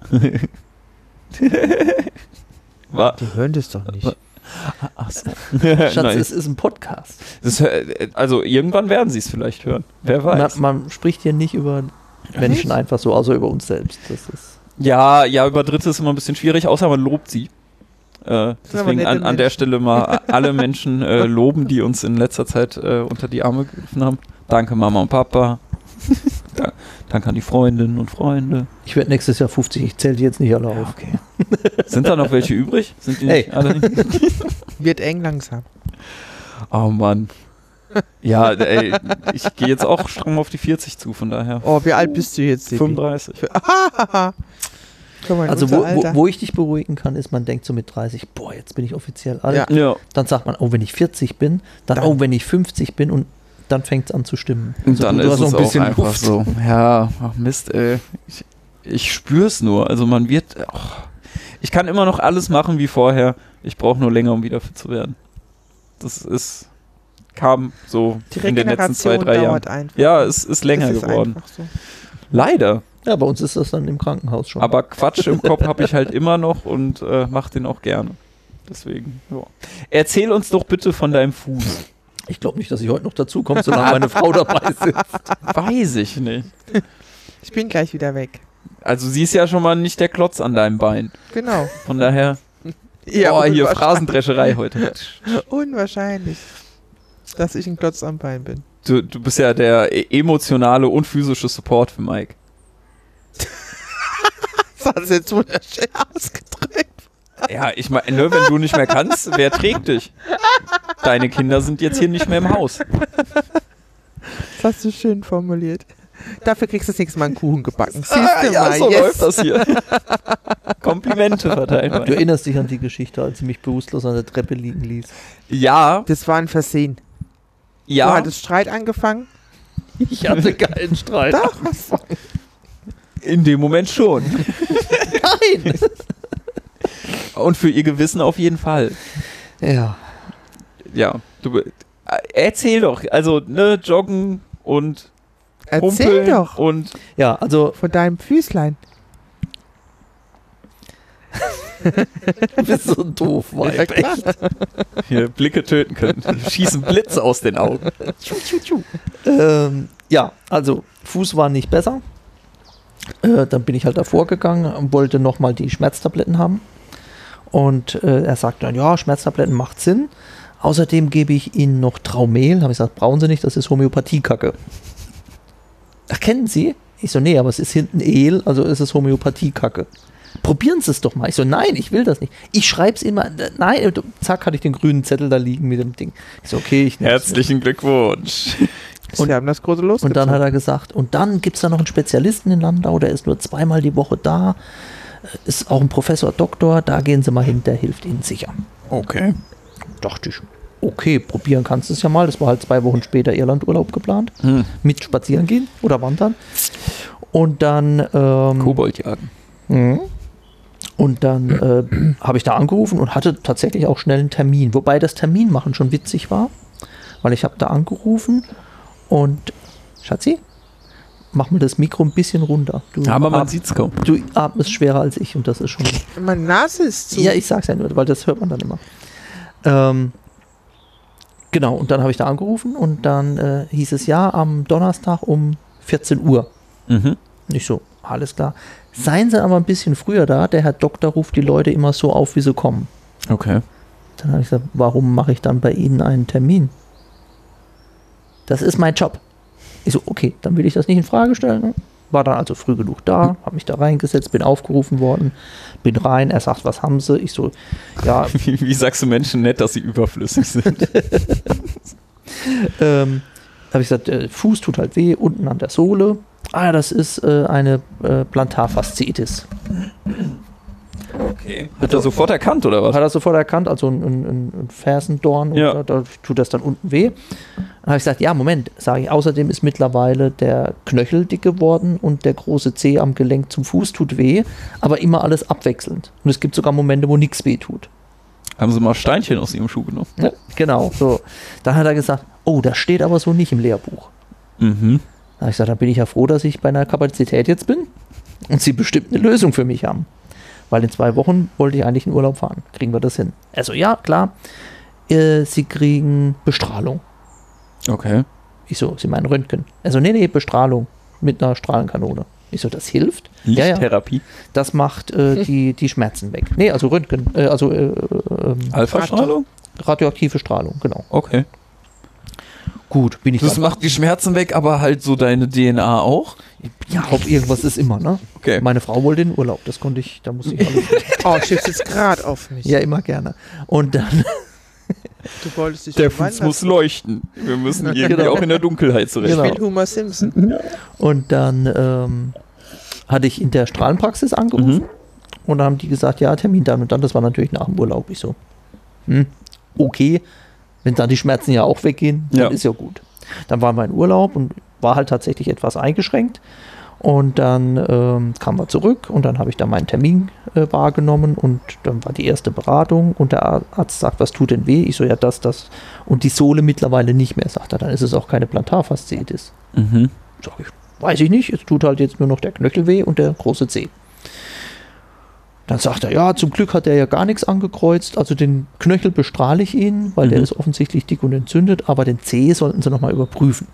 War, Die hören das doch nicht. ach so. Schatz, Nein. es ist ein Podcast. Das, äh, also irgendwann werden sie es vielleicht hören. Wer Man, weiß. man spricht hier nicht über Menschen einfach so, außer über uns selbst. Das ist Ja, ja, über Dritte ist immer ein bisschen schwierig, außer man lobt sie. Äh, aber deswegen nette an, an der Menschen. Stelle mal alle Menschen äh, loben, die uns in letzter Zeit äh, unter die Arme gegriffen haben. Danke Mama und Papa. da, danke an die Freundinnen und Freunde. ich werde nächstes Jahr fünfzig, ich zähle die jetzt nicht alle auf. Okay. Sind da noch welche übrig? Sind die Hey. nicht alle? Wird eng langsam. Oh Mann. Ja, ey, ich gehe jetzt auch stramm auf die vierzig zu, von daher. Oh, wie alt bist du jetzt, Sebi? fünfunddreißig. Guck mal, in Also unser wo, wo, Alter. wo ich dich beruhigen kann, ist, man denkt so mit dreißig, boah, jetzt bin ich offiziell alt. Ja. Ja. Dann sagt man, oh, wenn ich vierzig bin, dann, Dann- oh, wenn ich fünfzig bin und dann fängt es an zu stimmen. Und Also dann du ist hast noch es ein bisschen auch einfach Luft. so. Ja, ach Mist, ey. Ich, ich spür's nur. Also man wird. ach, ich kann immer noch alles machen wie vorher. Ich brauche nur länger, um wieder fit zu werden. Das ist. Kam so Die in den letzten zwei, drei Jahren. dauert einfach. Ja, es ist länger Das ist geworden. einfach so. Leider. Ja, bei uns ist das dann im Krankenhaus schon. Aber Quatsch im Kopf habe ich halt immer noch und äh, mach den auch gerne. Deswegen, ja. Erzähl uns doch bitte von deinem Fuß. ich glaube nicht, dass ich heute noch dazu komme, solange meine Frau dabei sitzt. Weiß ich nicht. Ich bin gleich wieder weg. Also sie ist ja schon mal nicht der Klotz an deinem Bein. Genau. Von daher. Ja, oh, hier unwahrscheinlich- Phrasendrescherei heute. Unwahrscheinlich, dass ich ein Klotz am Bein bin. Du, du bist ja der e- emotionale und physische Support für Mike. Das hat jetzt wunderschön ausgedrückt. Ja, ich meine, ne, wenn du nicht mehr kannst, wer trägt dich? Deine Kinder sind jetzt hier nicht mehr im Haus. Das hast du schön formuliert. Dafür kriegst du das nächste Mal einen Kuchen gebacken. Siehst Ah, du ja, mal, so yes. läuft das hier. Komplimente verteilen. Du erinnerst dich an die Geschichte, als sie mich bewusstlos an der Treppe liegen ließ. Ja, Das war ein Versehen. Du ja. hattest Streit angefangen. Ich hatte keinen Streit. Doch, was? In dem Moment schon. Nein! Und für ihr Gewissen auf jeden Fall. Ja. Ja, du, äh, erzähl doch. Also, ne, joggen und Erzähl humpeln doch und Ja, also von deinem Füßlein. du bist so doof, Weib. Ja, klar. hier Blicke töten können. Schießen Blitze aus den Augen. Ähm, ja, also Fuß war nicht besser. Äh, dann bin ich halt davor gegangen und wollte nochmal die Schmerztabletten haben. Und äh, er sagt dann, ja, Schmerztabletten macht Sinn. Außerdem gebe ich Ihnen noch Traumel. Habe ich gesagt, brauchen Sie nicht, das ist Homöopathiekacke. Ach, kennen Sie? Ich so, nee, aber es ist hinten El, also ist es Homöopathie-Kacke. Probieren Sie es doch mal. Ich so, nein, ich will das nicht. Ich schreib's Ihnen mal. Nein, zack, hatte ich den grünen Zettel da liegen mit dem Ding. Ich so, okay, ich nehm's Herzlichen Glückwunsch. Und, Sie haben das große losgezogen. Und dann hat er gesagt, und dann gibt es da noch einen Spezialisten in Landau, der ist nur zweimal die Woche da, ist auch ein Professor, Doktor, da gehen Sie mal hin, der hilft Ihnen sicher. Okay. Dachte ich, okay, probieren kannst du es ja mal. Das war halt zwei Wochen später Irlandurlaub geplant, Hm. mit spazieren gehen oder wandern. Und dann ähm, Koboldjagen. Mhm. Und dann äh, habe ich da angerufen und hatte tatsächlich auch schnell einen Termin. Wobei das Terminmachen schon witzig war, weil ich habe da angerufen und Schatzi, mach mir das Mikro ein bisschen runter. Du Aber man atm- sieht's kaum. Du atmest schwerer als ich und das ist schon... Meine Nase ist zu. Ja, ich sag's ja nur, weil das hört man dann immer. Ähm, genau, und dann habe ich da angerufen und dann äh, hieß es ja am Donnerstag um vierzehn Uhr. Mhm. Nicht so, alles klar. Seien Sie aber ein bisschen früher da, der Herr Doktor ruft die Leute immer so auf, wie sie kommen. Okay. Dann habe ich gesagt, warum mache ich dann bei Ihnen einen Termin? Das ist mein Job. Ich so, okay, dann will ich das nicht in Frage stellen. Ne? War dann also früh genug da, habe mich da reingesetzt, bin aufgerufen worden, bin rein, er sagt, was haben Sie? Ich so, ja. Wie, wie sagst du Menschen nett, dass sie überflüssig sind? ähm, habe ich gesagt, der Fuß tut halt weh, unten an der Sohle. Ah, das ist äh, eine äh, Plantarfasziitis. Okay. Hat er sofort erkannt, oder was? Hat er sofort erkannt, also ein, ein, ein Fersendorn, Ja. und da, da tut das dann unten weh. Dann habe ich gesagt, ja, Moment, sage ich, außerdem ist mittlerweile der Knöchel dick geworden und der große Zeh am Gelenk zum Fuß tut weh, aber immer alles abwechselnd. Und es gibt sogar Momente, wo nichts weh tut. Haben sie mal Steinchen aus ihrem Schuh genommen? Ja, genau, so. Dann hat er gesagt, oh, das steht aber so nicht im Lehrbuch. Mhm. Da habe ich gesagt, da bin ich ja froh, dass ich bei einer Kapazität jetzt bin und sie bestimmt eine Lösung für mich haben. Weil in zwei Wochen wollte ich eigentlich in Urlaub fahren. Kriegen wir das hin? Also ja, klar, äh, sie kriegen Bestrahlung. Okay. Ich so, sie meinen Röntgen. Also nee, nee, Bestrahlung mit einer Strahlenkanone. Ich so, das hilft? Ja, ja. Lichttherapie. Das macht äh, die, die Schmerzen weg. Nee, also Röntgen, äh, also äh, ähm, Alpha-Strahlung? radioaktive Strahlung, genau. Okay. Gut, bin ich Das dann- macht die Schmerzen weg, aber halt so deine D N A auch? Ja, ob irgendwas ist immer, ne? Okay. Meine Frau wollte in den Urlaub, das konnte ich, da musste ich alles. Oh, schiebst jetzt gerade auf mich. Ja, immer gerne. Und dann, Du wolltest dich Der schon Fuß wandern. muss leuchten. Wir müssen irgendwie Genau. auch in der Dunkelheit zurecht. Genau. Spielt Homer Simpson. und dann ähm, hatte ich in der Strahlenpraxis angerufen Mhm. und dann haben die gesagt, ja, Termin dann und dann, das war natürlich nach dem Urlaub. Ich so, hm, okay, wenn dann die Schmerzen ja auch weggehen, dann Ja. ist ja gut. Dann waren wir in Urlaub und war halt tatsächlich etwas eingeschränkt. Und dann ähm, kamen wir zurück und dann habe ich da meinen Termin äh, wahrgenommen und dann war die erste Beratung und der Ar- Arzt sagt, was tut denn weh? Ich so, ja, das, das. Und die Sohle mittlerweile nicht mehr, sagt er. Dann ist es auch keine Plantarfasziitis. Mhm. Sag ich, weiß ich nicht, es tut halt jetzt nur noch der Knöchel weh und der große Zeh. Dann sagt er, ja, zum Glück hat er ja gar nichts angekreuzt, also den Knöchel bestrahle ich ihn, weil der Mhm. ist offensichtlich dick und entzündet, aber den Zeh sollten sie nochmal überprüfen.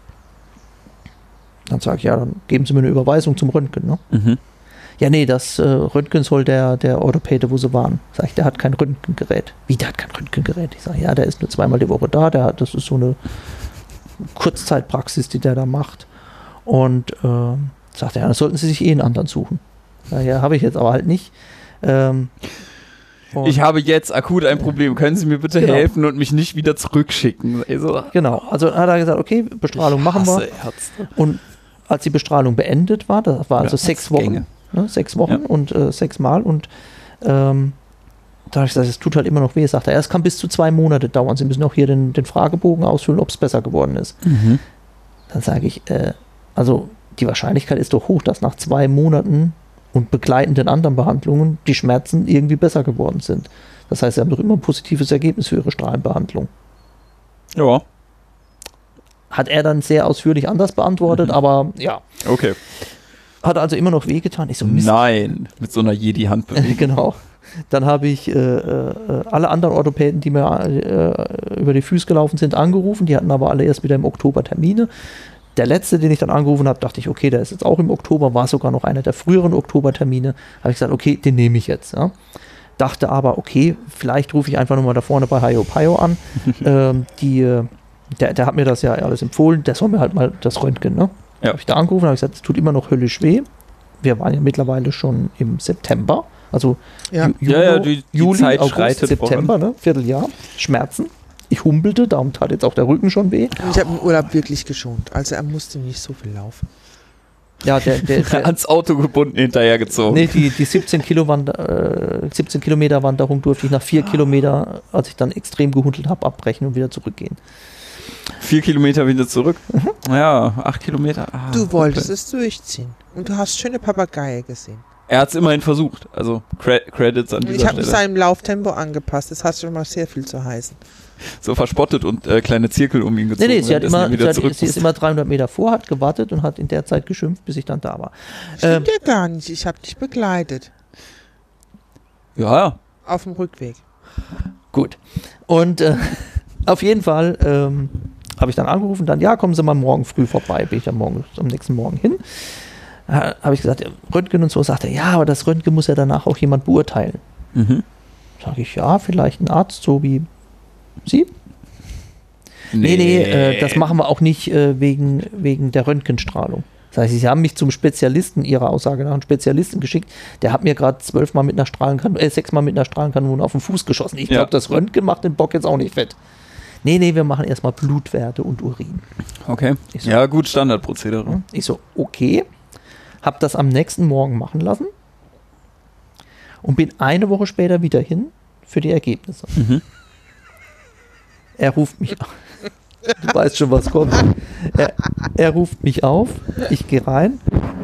Dann sage ich, ja, dann geben Sie mir eine Überweisung zum Röntgen, ne? Mhm. Ja, nee, das äh, Röntgen soll der, der Orthopäde, wo sie waren. Sag ich, der hat kein Röntgengerät. Wie, der hat kein Röntgengerät? Ich sage, ja, der ist nur zweimal die Woche da, der hat, das ist so eine Kurzzeitpraxis, die der da macht. Und ähm, sagt er, ja, dann sollten Sie sich eh einen anderen suchen. Ja, ja, habe ich jetzt aber halt nicht. Ähm, und- Ich habe jetzt akut ein Problem. Können Sie mir bitte Genau. helfen und mich nicht wieder zurückschicken? Also, Genau, also hat er gesagt, okay, Bestrahlung machen wir. hasse Ärzte. Und als die Bestrahlung beendet war, das war also Ja, sechs Gänge. Wochen, ne, sechs Wochen Ja. und äh, sechs Mal und ähm, da habe ich gesagt, es tut halt immer noch weh, sagt er, ja, es kann bis zu zwei Monate dauern, Sie müssen auch hier den, den Fragebogen ausfüllen, ob es besser geworden ist. Mhm. Dann sage ich, äh, also die Wahrscheinlichkeit ist doch hoch, dass nach zwei Monaten und begleitenden anderen Behandlungen die Schmerzen irgendwie besser geworden sind. Das heißt, Sie haben doch immer ein positives Ergebnis für Ihre Strahlenbehandlung. Ja, Hat er dann sehr ausführlich anders beantwortet, Mhm. aber ja, okay. hat also immer noch wehgetan. Ich so, Mist. Nein, mit so einer Jedi-Handbewegung. Genau. Dann habe ich äh, äh, alle anderen Orthopäden, die mir äh, über die Füße gelaufen sind, angerufen. Die hatten aber alle erst wieder im Oktober Termine. Der letzte, den ich dann angerufen habe, dachte ich, okay, der ist jetzt auch im Oktober, war sogar noch einer der früheren Oktobertermine. Habe ich gesagt, okay, den nehme ich jetzt. Ja. Dachte aber, okay, vielleicht rufe ich einfach nochmal da vorne bei Hayo Payo an. ähm, die, äh, der, der hat mir das ja alles empfohlen, der soll mir halt mal das Röntgen, ne? Ja. Habe ich da angerufen, habe gesagt, es tut immer noch höllisch weh. Wir waren ja mittlerweile schon im September, also Ja. Ju- Ja, ja, die- die Juli, Zeit August, schreitet September, ne? Vierteljahr, Schmerzen. Ich humpelte, darum tat jetzt auch der Rücken schon weh. Ich habe im Urlaub wirklich geschont. Also er musste nicht so viel laufen. Ja, der, der, der Ans Auto gebunden hinterhergezogen. nee, die, die siebzehn, Kilo Wander, äh, siebzehn Kilometer Wanderung durfte ich nach vier Kilometer, als ich dann extrem gehundelt habe, abbrechen und wieder zurückgehen. Vier Kilometer wieder zurück. Ja, acht Kilometer. Ah, Du wolltest okay. es durchziehen. Und du hast schöne Papageien gesehen. Er hat es immerhin versucht. Also Cre Credits an Und ich dieser habe mich Stelle. seinem Lauftempo angepasst. Das hat schon mal sehr viel zu heißen. So verspottet und äh, kleine Zirkel um ihn Nee, gezogen. nee, sie, hat währenddessen immer, er sie, wieder hat, zurück sie ist musste. immer dreihundert Meter vor, hat gewartet und hat in der Zeit geschimpft, bis ich dann da war. Stimmt ja gar nicht. Ich habe dich begleitet. Ja, ja. Auf dem Rückweg. Gut. Und äh, auf jeden Fall ähm, habe ich dann angerufen, dann, ja, kommen Sie mal morgen früh vorbei. Bin ich dann morgen, am nächsten Morgen hin. Ha, habe ich gesagt, ja, Röntgen und so. Sagt er, ja, aber das Röntgen muss ja danach auch jemand beurteilen. Mhm. Sage ich, ja, vielleicht ein Arzt, so wie Sie. Nee, nee, äh, das machen wir auch nicht äh, wegen, wegen der Röntgenstrahlung. Das heißt, Sie haben mich zum Spezialisten, Ihrer Aussage nach, einen Spezialisten geschickt. Der hat mir gerade zwölfmal mit einer Strahlenkanone, äh, sechsmal mit einer Strahlenkanone auf den Fuß geschossen. Ich glaube, Ja. das Röntgen macht den Bock jetzt auch nicht fett. Nee, nee, wir machen erstmal Blutwerte und Urin. Okay. Ich so, Ja, gut, Standardprozedere. ich so, okay. Hab das am nächsten Morgen machen lassen und bin eine Woche später wieder hin für die Ergebnisse. Mhm. Er ruft mich auf. Du weißt schon, was kommt. Er, er ruft mich auf. Ich gehe rein.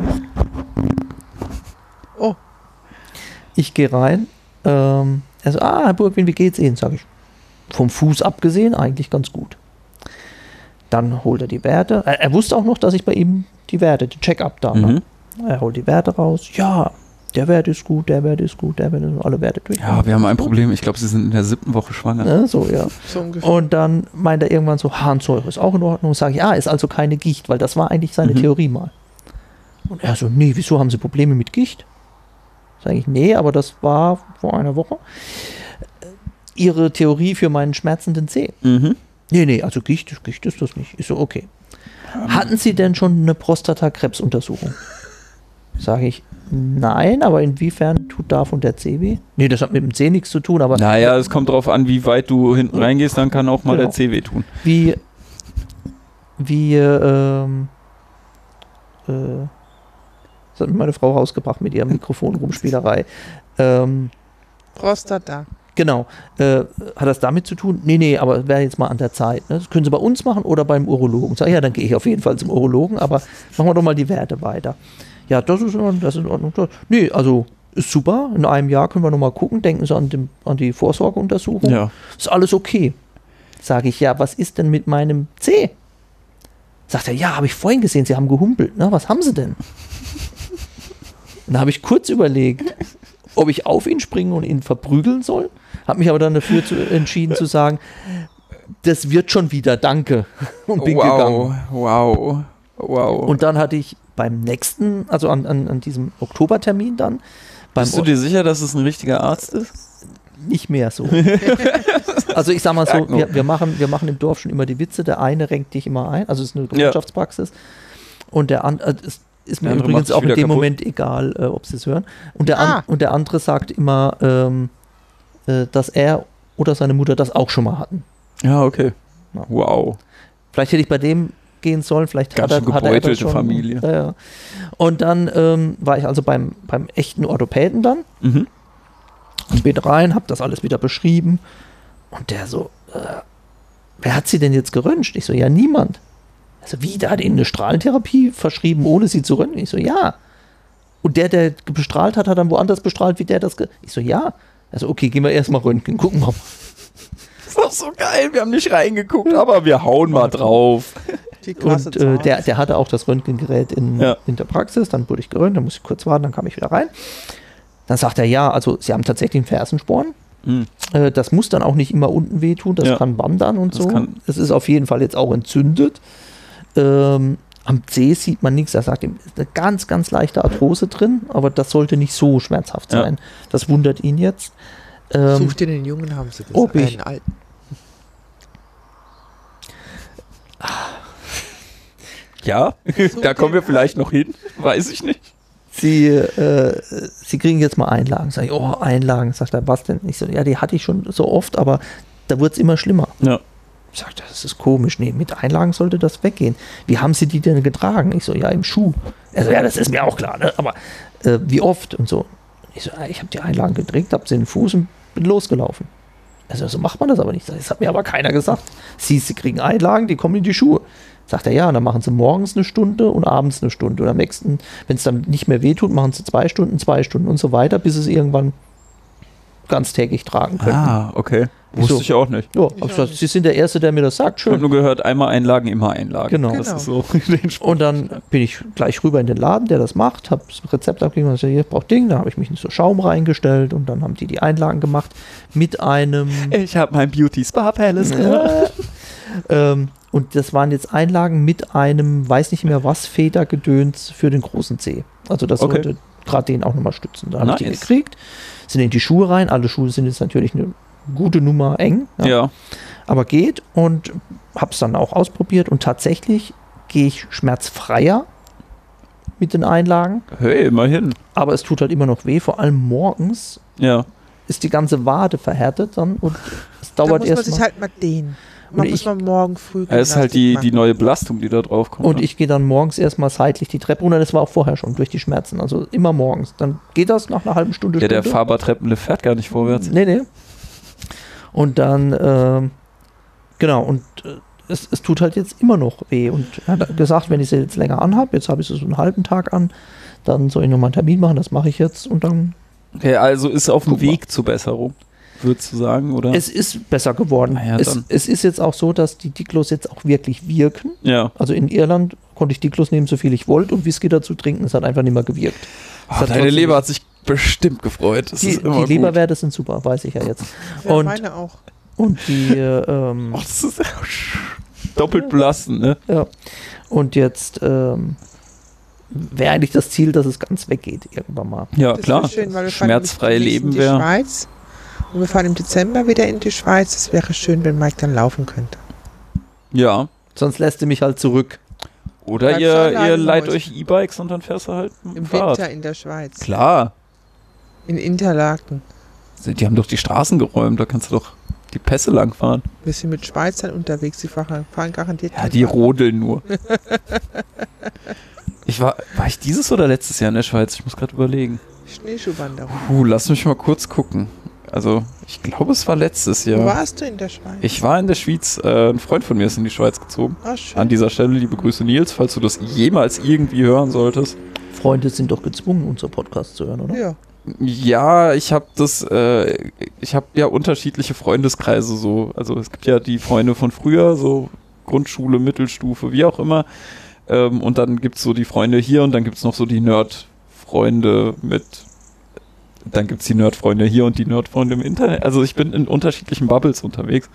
Oh. Ich gehe rein. Ähm, er so, ah, Herr Burgwin, wie geht's Ihnen? Sag ich, vom Fuß abgesehen, eigentlich ganz gut. Dann holt er die Werte. Er, er wusste auch noch, dass ich bei ihm die Werte, die Check-up da. Mhm. Ne? Er holt die Werte raus. Ja, der Wert ist gut, der Wert ist gut, der Wert ist gut, alle Werte durch. Ja, wir haben ein Problem. Ich glaube, Sie sind in der siebten Woche schwanger. Ne, so, ja. So ungefähr. Und dann meint er irgendwann so, Harnsäure ist auch in Ordnung. Sage ich, ah, ist also keine Gicht, weil das war eigentlich seine Mhm. Theorie mal. Und er so, nee, wieso haben Sie Probleme mit Gicht? Sage ich, nee, aber das war vor einer Woche Ihre Theorie für meinen schmerzenden Zeh. Mhm. Nee, nee, also Gicht, Gicht ist das nicht. Ich so, okay. Hatten Sie denn schon eine Prostatakrebsuntersuchung? Sage ich, nein, aber inwiefern tut davon der Zeh weh? Nee, das hat mit dem Zeh nichts zu tun, aber Naja, es kommt darauf an, wie weit du hinten reingehst, dann kann auch mal Genau. der Zeh wehtun. wie, wie, ähm, äh, das hat mir meine Frau rausgebracht mit ihrem Mikrofon-Rumspielerei. Ähm, Prostata. genau. Äh, hat das damit zu tun? Nee, nee, aber wäre jetzt mal an der Zeit. Ne? Das können Sie bei uns machen oder beim Urologen. Sag ich, ja, dann gehe ich auf jeden Fall zum Urologen, aber machen wir doch mal die Werte weiter. Ja, das ist in Ordnung, das ist in Ordnung. Das, nee, also ist super. In einem Jahr können wir nochmal gucken. Denken Sie an, dem, an die Vorsorgeuntersuchung. Ja. Ist alles okay. Sage ich, ja, was ist denn mit meinem Zeh? Sagt er, ja, habe ich vorhin gesehen, Sie haben gehumpelt. Na, was haben Sie denn? Dann habe ich kurz überlegt, ob ich auf ihn springen und ihn verprügeln soll. Habe mich aber dann dafür zu, entschieden zu sagen, das wird schon wieder, danke. Und bin gegangen. wow, wow. Und dann hatte ich beim nächsten, also an, an, an diesem Oktobertermin dann, beim Bist du dir sicher, dass es ein richtiger Arzt ist? nicht mehr so. Also ich sag mal so, Sag nur. wir, wir, machen, wir machen im Dorf schon immer die Witze, der eine renkt dich immer ein, also es ist eine Ja. Wirtschaftspraxis und der andere, äh, es ist mir Der andere übrigens macht auch sich in wieder dem kaputt. Moment egal, äh, ob sie es hören. Und der, an, Ah. und der andere sagt immer, ähm, äh, dass er oder seine Mutter das auch schon mal hatten. Ja, okay. Ja. Wow. Vielleicht hätte ich bei dem gehen sollen, vielleicht Ganz hat er, schön hat er das gebeutelte schon. Familie. Ja, ja. Und dann ähm, war ich also beim, beim echten Orthopäden dann Mhm. und bin rein, hab das alles wieder beschrieben und der so, äh, wer hat sie denn jetzt geröntgt? Ich so, ja, niemand. Also wie, der hat ihnen eine Strahlentherapie verschrieben, ohne sie zu röntgen? Ich so, ja. Und der, der bestrahlt hat, hat dann woanders bestrahlt, wie der das ge Ich so, ja. Also okay, gehen wir erstmal röntgen, gucken wir mal. Das ist doch so geil, wir haben nicht reingeguckt, aber wir hauen mal drauf. Die krasse Und äh, Zahl. der, der hatte auch das Röntgengerät in, Ja. in der Praxis, dann wurde ich geröntgt, dann musste ich kurz warten, dann kam ich wieder rein. Dann sagt er, ja, also sie haben tatsächlich einen Fersensporn. Mhm. Äh, das muss dann auch nicht immer unten wehtun, das Ja. kann wandern und Das so. kann- Es ist auf jeden Fall jetzt auch entzündet. Ähm, am Zeh sieht man nichts. Er sagt, ihm ist eine ganz, ganz leichte Arthrose drin, aber das sollte nicht so schmerzhaft Ja. sein. Das wundert ihn jetzt. Ähm, Such dir den Jungen, haben sie gesagt. ob ich- Äh, den Alten. Ja, da kommen wir vielleicht noch hin, weiß ich nicht. Sie, äh, Sie kriegen jetzt mal Einlagen. Sag ich, oh, Einlagen. Sagt er, was denn? Ich so, ja, die hatte ich schon so oft, aber da wurde es immer schlimmer. Ja. Sagt er, das ist komisch. Nee, mit Einlagen sollte das weggehen. Wie haben Sie die denn getragen? Ich so, ja, im Schuh. Er so, ja, das ist mir auch klar, ne? Aber äh, wie oft? Und so. Ich so, ja, ich habe die Einlagen gedreht, hab sie in den Fuß und bin losgelaufen. Also so macht man das aber nicht. Das hat mir aber keiner gesagt. Sie, Sie kriegen Einlagen, die kommen in die Schuhe. Sagt er, ja, und dann machen sie morgens eine Stunde und abends eine Stunde. Und am nächsten, wenn es dann nicht mehr wehtut, machen sie zwei Stunden, zwei Stunden und so weiter, bis sie es irgendwann ganztägig tragen können. Ah, okay. Wusste so. ich auch nicht. Ja, hab ich gesagt, Sie sind der Erste, der mir das sagt. Ich habe Schön. nur gehört, einmal Einlagen, immer Einlagen. Genau. Das Genau. ist so. Und dann bin ich gleich rüber in den Laden, der das macht, habe das Rezept abgegeben und gesagt, hier braucht Ding. Da habe ich mich in so Schaum reingestellt und dann haben die die Einlagen gemacht mit einem... Ich habe mein Beauty Spa Palace. ähm, und das waren jetzt Einlagen mit einem, weiß nicht mehr was, Federgedöns für den großen Zeh. Also das Okay. sollte gerade den auch nochmal stützen. Da habe ich die Nice. gekriegt, sind in die Schuhe rein. Alle Schuhe sind jetzt natürlich eine gute Nummer eng. Ja. Aber geht und habe es dann auch ausprobiert und tatsächlich gehe ich schmerzfreier mit den Einlagen, Hey, immerhin. aber es tut halt immer noch weh, vor allem morgens Ja. ist die ganze Wade verhärtet dann und es Da dauert muss man erst sich mal. halt mal dehnen. Man Und muss ich- mal morgen früh Das ist halt die, die Gymnastik neue Belastung, die da drauf kommt. Und ne? ich gehe dann morgens erstmal seitlich die Treppe runter, das war auch vorher schon durch die Schmerzen, also immer morgens. Dann geht das nach einer halben Stunde, Ja, der Stunde. Fahrbar-Treppenlift fährt gar nicht vorwärts. Nee, nee. Und dann, ähm, genau, und äh, es, es tut halt jetzt immer noch weh. Und er hat gesagt, wenn ich sie jetzt länger anhabe, jetzt habe ich sie so einen halben Tag an, dann soll ich nochmal einen Termin machen, das mache ich jetzt und dann. Okay, also ist auf dem Guck mal. Weg zur Besserung, würdest du sagen, oder? Es ist besser geworden. Na ja, es, dann. es ist jetzt auch so, dass die Diclos jetzt auch wirklich wirken. ja. Also in Irland konnte ich Diclos nehmen, so viel ich wollte und Whisky dazu trinken, es hat einfach nicht mehr gewirkt. Es Oh, hat deine trotzdem- Leber hat sich bestimmt gefreut. Das Die, ist immer die gut. Leberwerte sind super, weiß ich ja jetzt. Ja, und, meine auch. und die, äh, ähm, Oh, das ist doppelt belastend, ne? ja. Und jetzt ähm, wäre eigentlich das Ziel, dass es ganz weggeht irgendwann mal. Ja, Das klar. wäre schön, weil wir fahren Schmerzfreie nämlich Leben demnächst in die wäre. Schweiz. Und wir fahren im Dezember wieder in die Schweiz. Es wäre schön, wenn Mike dann laufen könnte. Ja. Sonst lässt du mich halt zurück. Oder Bleibst du ihr, alleine ihr leiht heute? euch E-Bikes und dann fährst du halt mit dem Im Fahrrad. Winter in der Schweiz. Klar. In Interlaken. Die haben doch die Straßen geräumt, da kannst du doch die Pässe lang fahren. Wir sind mit Schweizern unterwegs. Die fahren, fahren garantiert. Ja, kein die Fahrrad. rodeln nur. Ich war, war ich dieses oder letztes Jahr in der Schweiz? Ich muss gerade überlegen. Schneeschuhwanderung. Puh, lass mich mal kurz gucken. Also, ich glaube, es war letztes Wo Jahr. warst du in der Schweiz? Ich war in der Schweiz, äh, ein Freund von mir ist in die Schweiz gezogen. Ah, schön. An dieser Stelle liebe Grüße Nils, falls du das jemals irgendwie hören solltest. Freunde sind doch gezwungen, unser Podcast zu hören, oder? Ja. Ja, ich habe das, äh, ich habe ja unterschiedliche Freundeskreise so. Also es gibt ja die Freunde von früher, so Grundschule, Mittelstufe, wie auch immer. Ähm, und dann gibt's so die Freunde hier und dann gibt's noch so die Nerd-Freunde mit, dann gibt's die Nerd-Freunde hier und die Nerd-Freunde im Internet. Also ich bin in unterschiedlichen Bubbles unterwegs.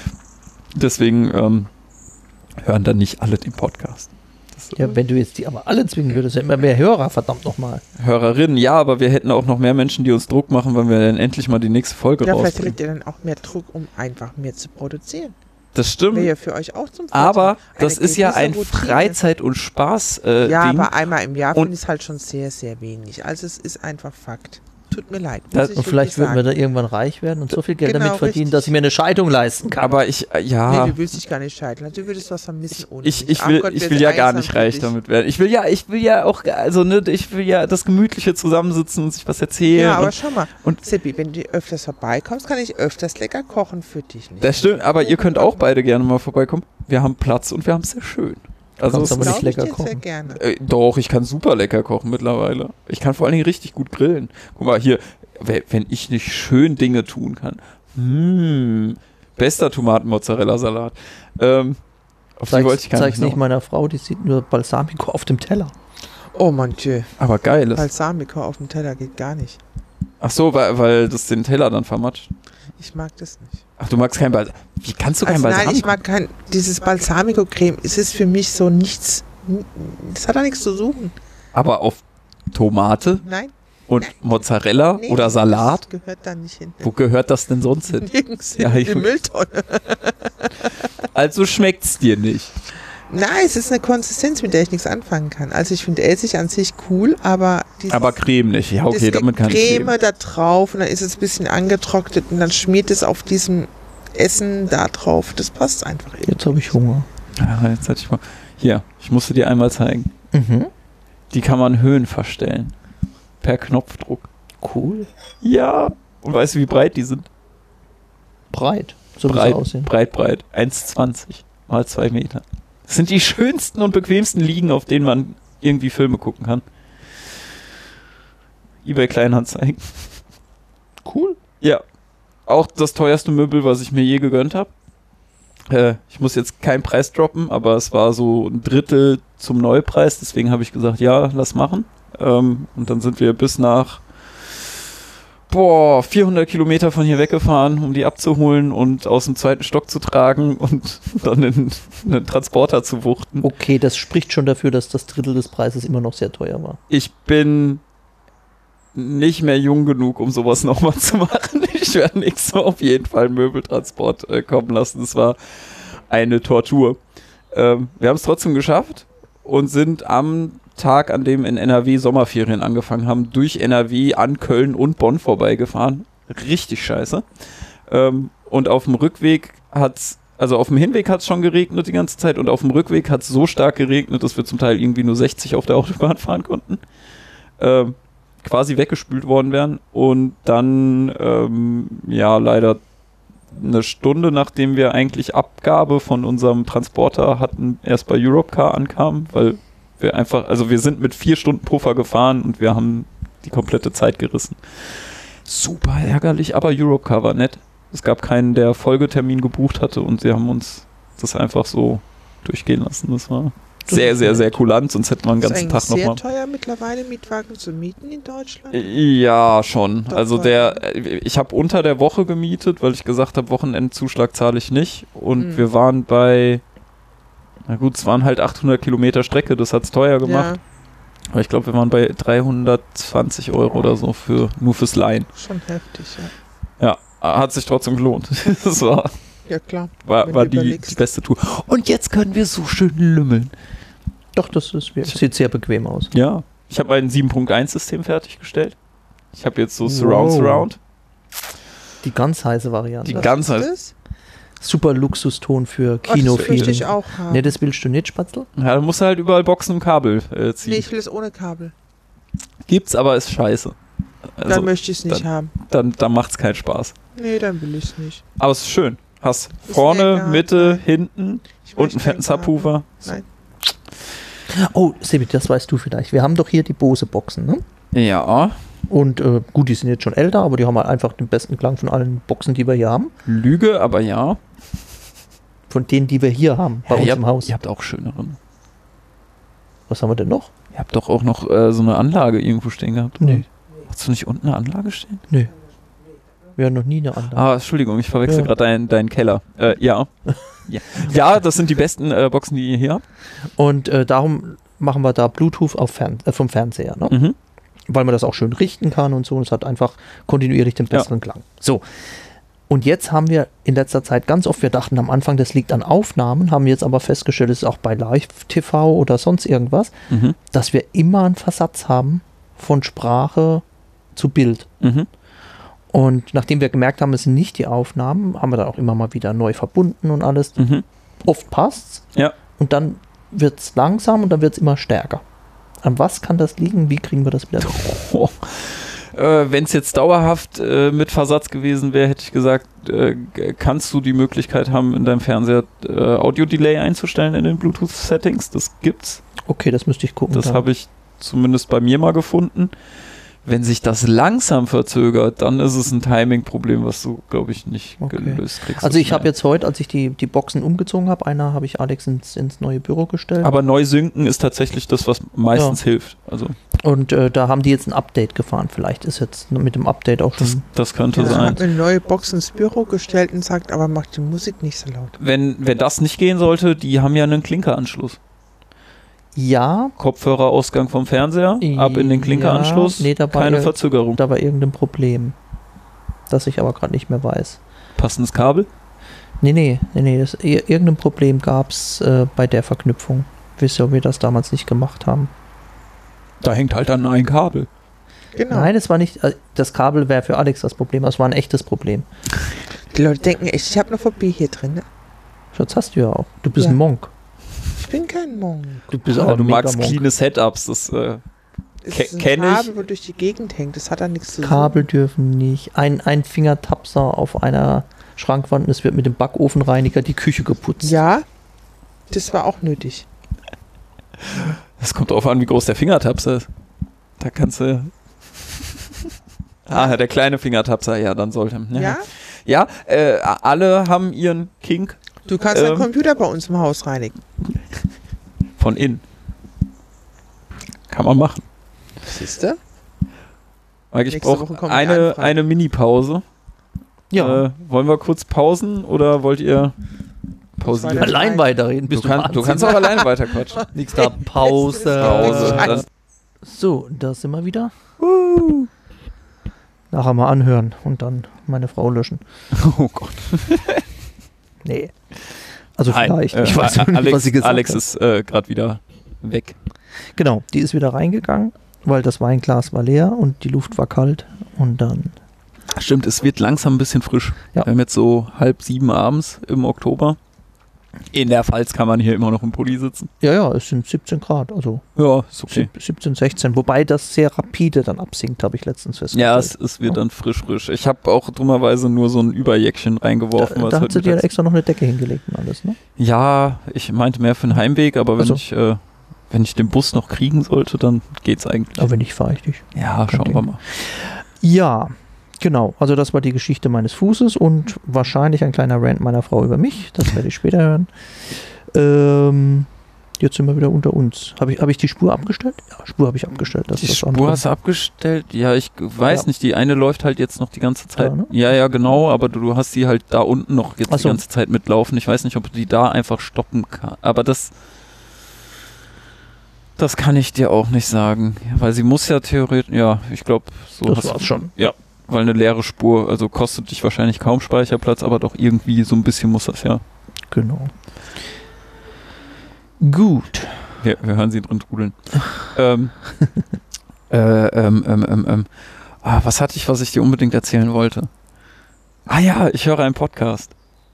Deswegen ähm, hören dann nicht alle den Podcast. Das, Ja, wenn du jetzt die aber alle zwingen würdest, hätten wir mehr Hörer, verdammt nochmal. Hörerinnen, ja, aber wir hätten auch noch mehr Menschen, die uns Druck machen, wenn wir dann endlich mal die nächste Folge Ja, vielleicht rausbringen. hättet ihr dann auch mehr Druck, um einfach mehr zu produzieren. Das stimmt. Wäre ja für euch auch zum Vorteil. Aber Eine das ist ja ein gewisse Routine. Freizeit- und Spaß-Ding. Äh, Ja, Ding. aber einmal im Jahr Und- finde ich es halt schon sehr, sehr wenig. Also es ist einfach Fakt. Tut mir leid. Das- muss ich Und vielleicht wirklich würden wir sagen. da irgendwann reich werden und so viel Geld Genau, damit verdienen, richtig. dass ich mir eine Scheidung leisten kann. Aber ich, äh, ja, Nee, du willst dich gar nicht scheitern. Du würdest was vermissen ohne ich, mich. ich Ach will, Gott, ich wer will ist ja gar einsam nicht für reich dich? damit werden. Ich will ja, ich will ja auch, also ne, ich will ja das gemütliche Zusammensitzen und sich was erzählen. Ja, aber und, schau mal. und- Seppi, wenn du öfters vorbeikommst, kann ich öfters lecker kochen für dich. Nicht? das stimmt, aber ihr könnt auch beide gerne mal vorbeikommen. Wir haben Platz und wir haben es sehr schön. Also Kannst es aber ist, nicht Glaub ich lecker dir sehr kochen. gerne. äh, doch, ich kann super lecker kochen mittlerweile. Ich kann vor allen Dingen richtig gut grillen. Guck mal hier, we- wenn ich nicht schön Dinge tun kann. Hm, bester Tomaten-Mozzarella-Salat. Ähm, auf die wollte ich gar Zeig's nicht nicht noch. meiner Frau, die sieht nur Balsamico auf dem Teller. Oh mon Dieu. Aber geil ist. Balsamico auf dem Teller geht gar nicht. Ach so, weil, weil das den Teller dann vermatscht. Ich mag das nicht. Ach, du magst kein Balsamico. Wie kannst du kein Also nein, Balsamico? ich mag kein, dieses Balsamico-Creme. Es ist für mich so nichts, das hat da nichts zu suchen. Aber auf Tomate Nein. und Nein. Mozzarella Nee, oder Salat? Das gehört da nicht hin. Wo gehört das denn sonst hin? Nirgends Ja, in ich- die Mülltonne. Also schmeckt's dir nicht. Nein, es ist eine Konsistenz, mit der ich nichts anfangen kann. Also ich finde Essig an sich cool, aber dieses, Aber cremig, ja okay, das damit kann ich Creme leben. da drauf und dann ist es ein bisschen angetrocknet und dann schmiert es auf diesem Essen da drauf. Das passt einfach irgendwie. Jetzt habe ich Hunger. Ja, jetzt hatte ich mal. Hier, ich musste dir einmal zeigen. Mhm. Die kann man Höhen verstellen. Per Knopfdruck. Cool. Ja. Und weißt du, wie breit die sind? Breit. So wie breit, sie aussehen. breit, breit. eins Komma zwanzig mal zwei Meter. Das sind die schönsten und bequemsten Liegen, auf denen man irgendwie Filme gucken kann. eBay Kleinanzeigen. Cool. Ja. Auch das teuerste Möbel, was ich mir je gegönnt habe. Äh, ich muss jetzt keinen Preis droppen, aber es war so ein Drittel zum Neupreis, deswegen habe ich gesagt, ja, lass machen. Ähm, und dann sind wir bis nach boah, vierhundert Kilometer von hier weggefahren, um die abzuholen und aus dem zweiten Stock zu tragen und dann in einen Transporter zu wuchten. Okay, das spricht schon dafür, dass das Drittel des Preises immer noch sehr teuer war. Ich bin nicht mehr jung genug, um sowas nochmal zu machen. Ich werde nichts so auf jeden Fall einen Möbeltransport äh, kommen lassen. Das war eine Tortur. Ähm, wir haben es trotzdem geschafft und sind am Tag, an dem in N R W Sommerferien angefangen haben, durch N R W an Köln und Bonn vorbeigefahren. Richtig scheiße. Ähm, und auf dem Rückweg hat's, also auf dem Hinweg hat es schon geregnet die ganze Zeit und auf dem Rückweg hat es so stark geregnet, dass wir zum Teil irgendwie nur sechzig auf der Autobahn fahren konnten. Ähm, quasi weggespült worden wären und dann ähm, ja leider eine Stunde nachdem wir eigentlich Abgabe von unserem Transporter hatten, erst bei Europcar ankamen, weil wir einfach, also wir sind mit vier Stunden Puffer gefahren und wir haben die komplette Zeit gerissen. Super ärgerlich, aber Europcar war nett. Es gab keinen, der Folgetermin gebucht hatte und sie haben uns das einfach so durchgehen lassen. Das war sehr, sehr, sehr kulant, sonst hätte man den ganzen Tag nochmal. Ist es sehr teuer mittlerweile Mietwagen zu mieten in Deutschland? Ja, schon. Doch, also der, ich habe unter der Woche gemietet, weil ich gesagt habe, Wochenendzuschlag zahle ich nicht. Und Mhm. wir waren bei, na gut, es waren halt achthundert Kilometer Strecke, das hat's teuer gemacht. Ja, Aber ich glaube, wir waren bei dreihundertzwanzig Euro oder so für, nur fürs Leihen. schon heftig, ja. Ja, hat sich trotzdem gelohnt. Das war, Ja, klar. war, Wenn war du die, überlegst. die beste Tour. Und jetzt können wir so schön lümmeln. Doch, das ist, sieht sehr bequem aus. Ja, ich habe ein sieben Punkt eins System fertiggestellt. Ich habe jetzt so Surround Wow. Surround. Die ganz heiße Variante. Die Was ganz ist heiße. das? Super Luxuston für Oh, das möchte Kinofilme. ich auch haben. Ne, das willst du nicht, Spatzel? Ja, da musst du halt überall Boxen und Kabel äh, ziehen. Nee, ich will es ohne Kabel. Gibt's, aber ist scheiße. Also, Dann möchte ich es nicht dann- haben. dann, dann macht's keinen Spaß. Nee, dann will ich es nicht. Aber es ist schön. Hast Ist vorne, mir egal. Mitte, Nein. hinten Ich und möchte einen fetten kein Kabel. Subwoofer. Nein. Oh, Sebi, das weißt du vielleicht. Wir haben doch hier die Bose-Boxen, ne? Ja, Und äh, gut, die sind jetzt schon älter, aber die haben halt einfach den besten Klang von allen Boxen, die wir hier haben. Lüge, aber ja. Von denen, die wir hier haben, bei ja uns ihr, im habt, Haus. ihr habt auch schöneren. Was haben wir denn noch? Ihr habt doch auch noch äh, so eine Anlage irgendwo stehen gehabt. Nee. Hast du nicht unten eine Anlage stehen? Wir haben noch nie eine andere. Ah, Entschuldigung, ich verwechsel Ja. gerade deinen, deinen Keller. Äh, ja. ja. Ja, das sind die besten äh, Boxen, die ihr hier habt. Und äh, darum machen wir da Bluetooth auf Fern äh, vom Fernseher, ne? Mhm. Weil man das auch schön richten kann und so. Und es hat einfach kontinuierlich den besseren Klang. So. Und jetzt haben wir in letzter Zeit ganz oft, wir dachten am Anfang, das liegt an Aufnahmen, haben jetzt aber festgestellt, es ist auch bei Live-T V oder sonst irgendwas, Mhm. dass wir immer einen Versatz haben von Sprache zu Bild. Mhm. Und nachdem wir gemerkt haben, es sind nicht die Aufnahmen, haben wir dann auch immer mal wieder neu verbunden und alles. Mhm. Oft passt's. Ja. Und dann wird es langsam und dann wird es immer stärker. An was kann das liegen? Wie kriegen wir das wieder weg? Oh. Äh, Wenn es jetzt dauerhaft äh, mit Versatz gewesen wäre, hätte ich gesagt, äh, g- kannst du die Möglichkeit haben, in deinem Fernseher äh, Audio-Delay einzustellen in den Bluetooth-Settings. Das gibt's. Okay, das müsste ich gucken. Das dann. habe ich zumindest bei mir mal gefunden. Wenn sich das langsam verzögert, dann ist es ein Timing-Problem, was du, glaube ich, nicht Okay. gelöst kriegst. Also so ich habe schnell. jetzt heute, als ich die, die Boxen umgezogen habe, einer habe ich Alex ins, ins neue Büro gestellt. Aber neu synken ist tatsächlich das, was meistens hilft. Also Und äh, da haben die jetzt ein Update gefahren. Vielleicht ist jetzt mit dem Update auch das, schon... das könnte Ja, sein. hat eine neue Box ins Büro gestellt und sagt, aber macht die Musik nicht so laut. Wenn, wenn das nicht gehen sollte, die haben ja einen Klinkeranschluss. Ja, Kopfhörerausgang vom Fernseher, ab in den Klinkeranschluss, Ja, nee, da war keine ir- Verzögerung. da war irgendein Problem, das ich aber gerade nicht mehr weiß. Passendes Kabel? Nee, nee, nee, nee. Das, ir- irgendein Problem gab es äh, bei der Verknüpfung. Wisst ihr, ob wir das damals nicht gemacht haben? Da hängt halt dann ein Kabel. Genau. Nein, es war nicht. äh, Das Kabel wäre für Alex das Problem, aber es war ein echtes Problem. Die Leute denken echt, ich habe noch Phobie hier drin. Ne? Das hast du ja auch. Du bist Ja. ein Monk. Ich bin kein Monk. Du bist Ja, auch du ein magst Mega-Monk. cleane Setups. Das, äh, Es Ke- ist ein kenn ich. Kabel, wo durch die Gegend hängt. Das hat da nichts zu tun. Kabel dürfen nicht. Ein, ein Fingertapser auf einer Schrankwand und es wird mit dem Backofenreiniger die Küche geputzt. Ja, das war auch nötig. das kommt drauf an, wie groß der Fingertapser ist. Da kannst du... Ah, der kleine Fingertapser, ja, dann sollte... Ja, Ja? ja äh, alle haben ihren Kink Du kannst Ähm. den Computer bei uns im Haus reinigen. von innen. Kann man machen. Siehst du? Mike, ich Nächste Woche brauche kommen die eine, Anfragen. eine Mini-Pause. Ja. Äh, wollen wir kurz pausen oder wollt ihr pausieren? Das war der- Allein weiterreden. Du, Bist du, kann, du kannst auch alleine weiterquatschen. Nix da. Pause. Pause. Dann, So, da sind wir wieder. Nachher mal anhören und dann meine Frau löschen. oh Gott. Nee. Also Nein, vielleicht. äh, Ich weiß noch nicht, Alex, was sie gesagt Alex hat. ist äh, gerade wieder weg. Genau, die ist wieder reingegangen, weil das Weinglas war leer und die Luft war kalt. Und dann, Stimmt, es wird langsam ein bisschen frisch. Ja. Wir haben jetzt so halb sieben abends im Oktober. In der Pfalz kann man hier immer noch im Pulli sitzen. ja, ja, es sind siebzehn Grad, also Ja, ist okay. sieb- siebzehn, sechzehn. Wobei das sehr rapide dann absinkt, habe ich letztens festgestellt. Ja, es, es wird dann frisch, frisch. Ich habe auch dummerweise nur so ein Überjäckchen reingeworfen. da weil da es hat sie heute dir Mittags- extra noch eine Decke hingelegt und alles, ne? Ja, ich meinte mehr für den Heimweg, aber wenn Ach so. ich äh, wenn ich den Bus noch kriegen sollte, dann geht's eigentlich. Aber wenn nicht, fahre ich dich. Ja, schauen wir mal. Ja, genau. Also das war die Geschichte meines Fußes und wahrscheinlich ein kleiner Rant meiner Frau über mich. Das werde ich später hören. Ähm, jetzt sind wir wieder unter uns. Habe ich, hab ich die Spur abgestellt? Ja, Spur habe ich abgestellt. Das Die ist das Spur andere. hast du abgestellt? Ja, ich g- weiß Ja. nicht, die eine läuft halt jetzt noch die ganze Zeit. Da, ne? Ja, ja, genau, aber du, du hast die halt da unten noch jetzt Ach die so. ganze Zeit mitlaufen. Ich weiß nicht, ob du die da einfach stoppen kann. Aber das das kann ich dir auch nicht sagen. Weil sie muss ja theoretisch, ja, ich glaube, so Das hast war's du- schon. Ja, weil eine leere Spur, also kostet dich wahrscheinlich kaum Speicherplatz, aber doch irgendwie so ein bisschen muss das ja. Genau. Gut. Wir, wir hören sie drin trudeln. ähm, äh, ähm, ähm, ähm, ähm. Ah, was hatte ich, was ich dir unbedingt erzählen wollte? Ah ja, ich höre einen Podcast.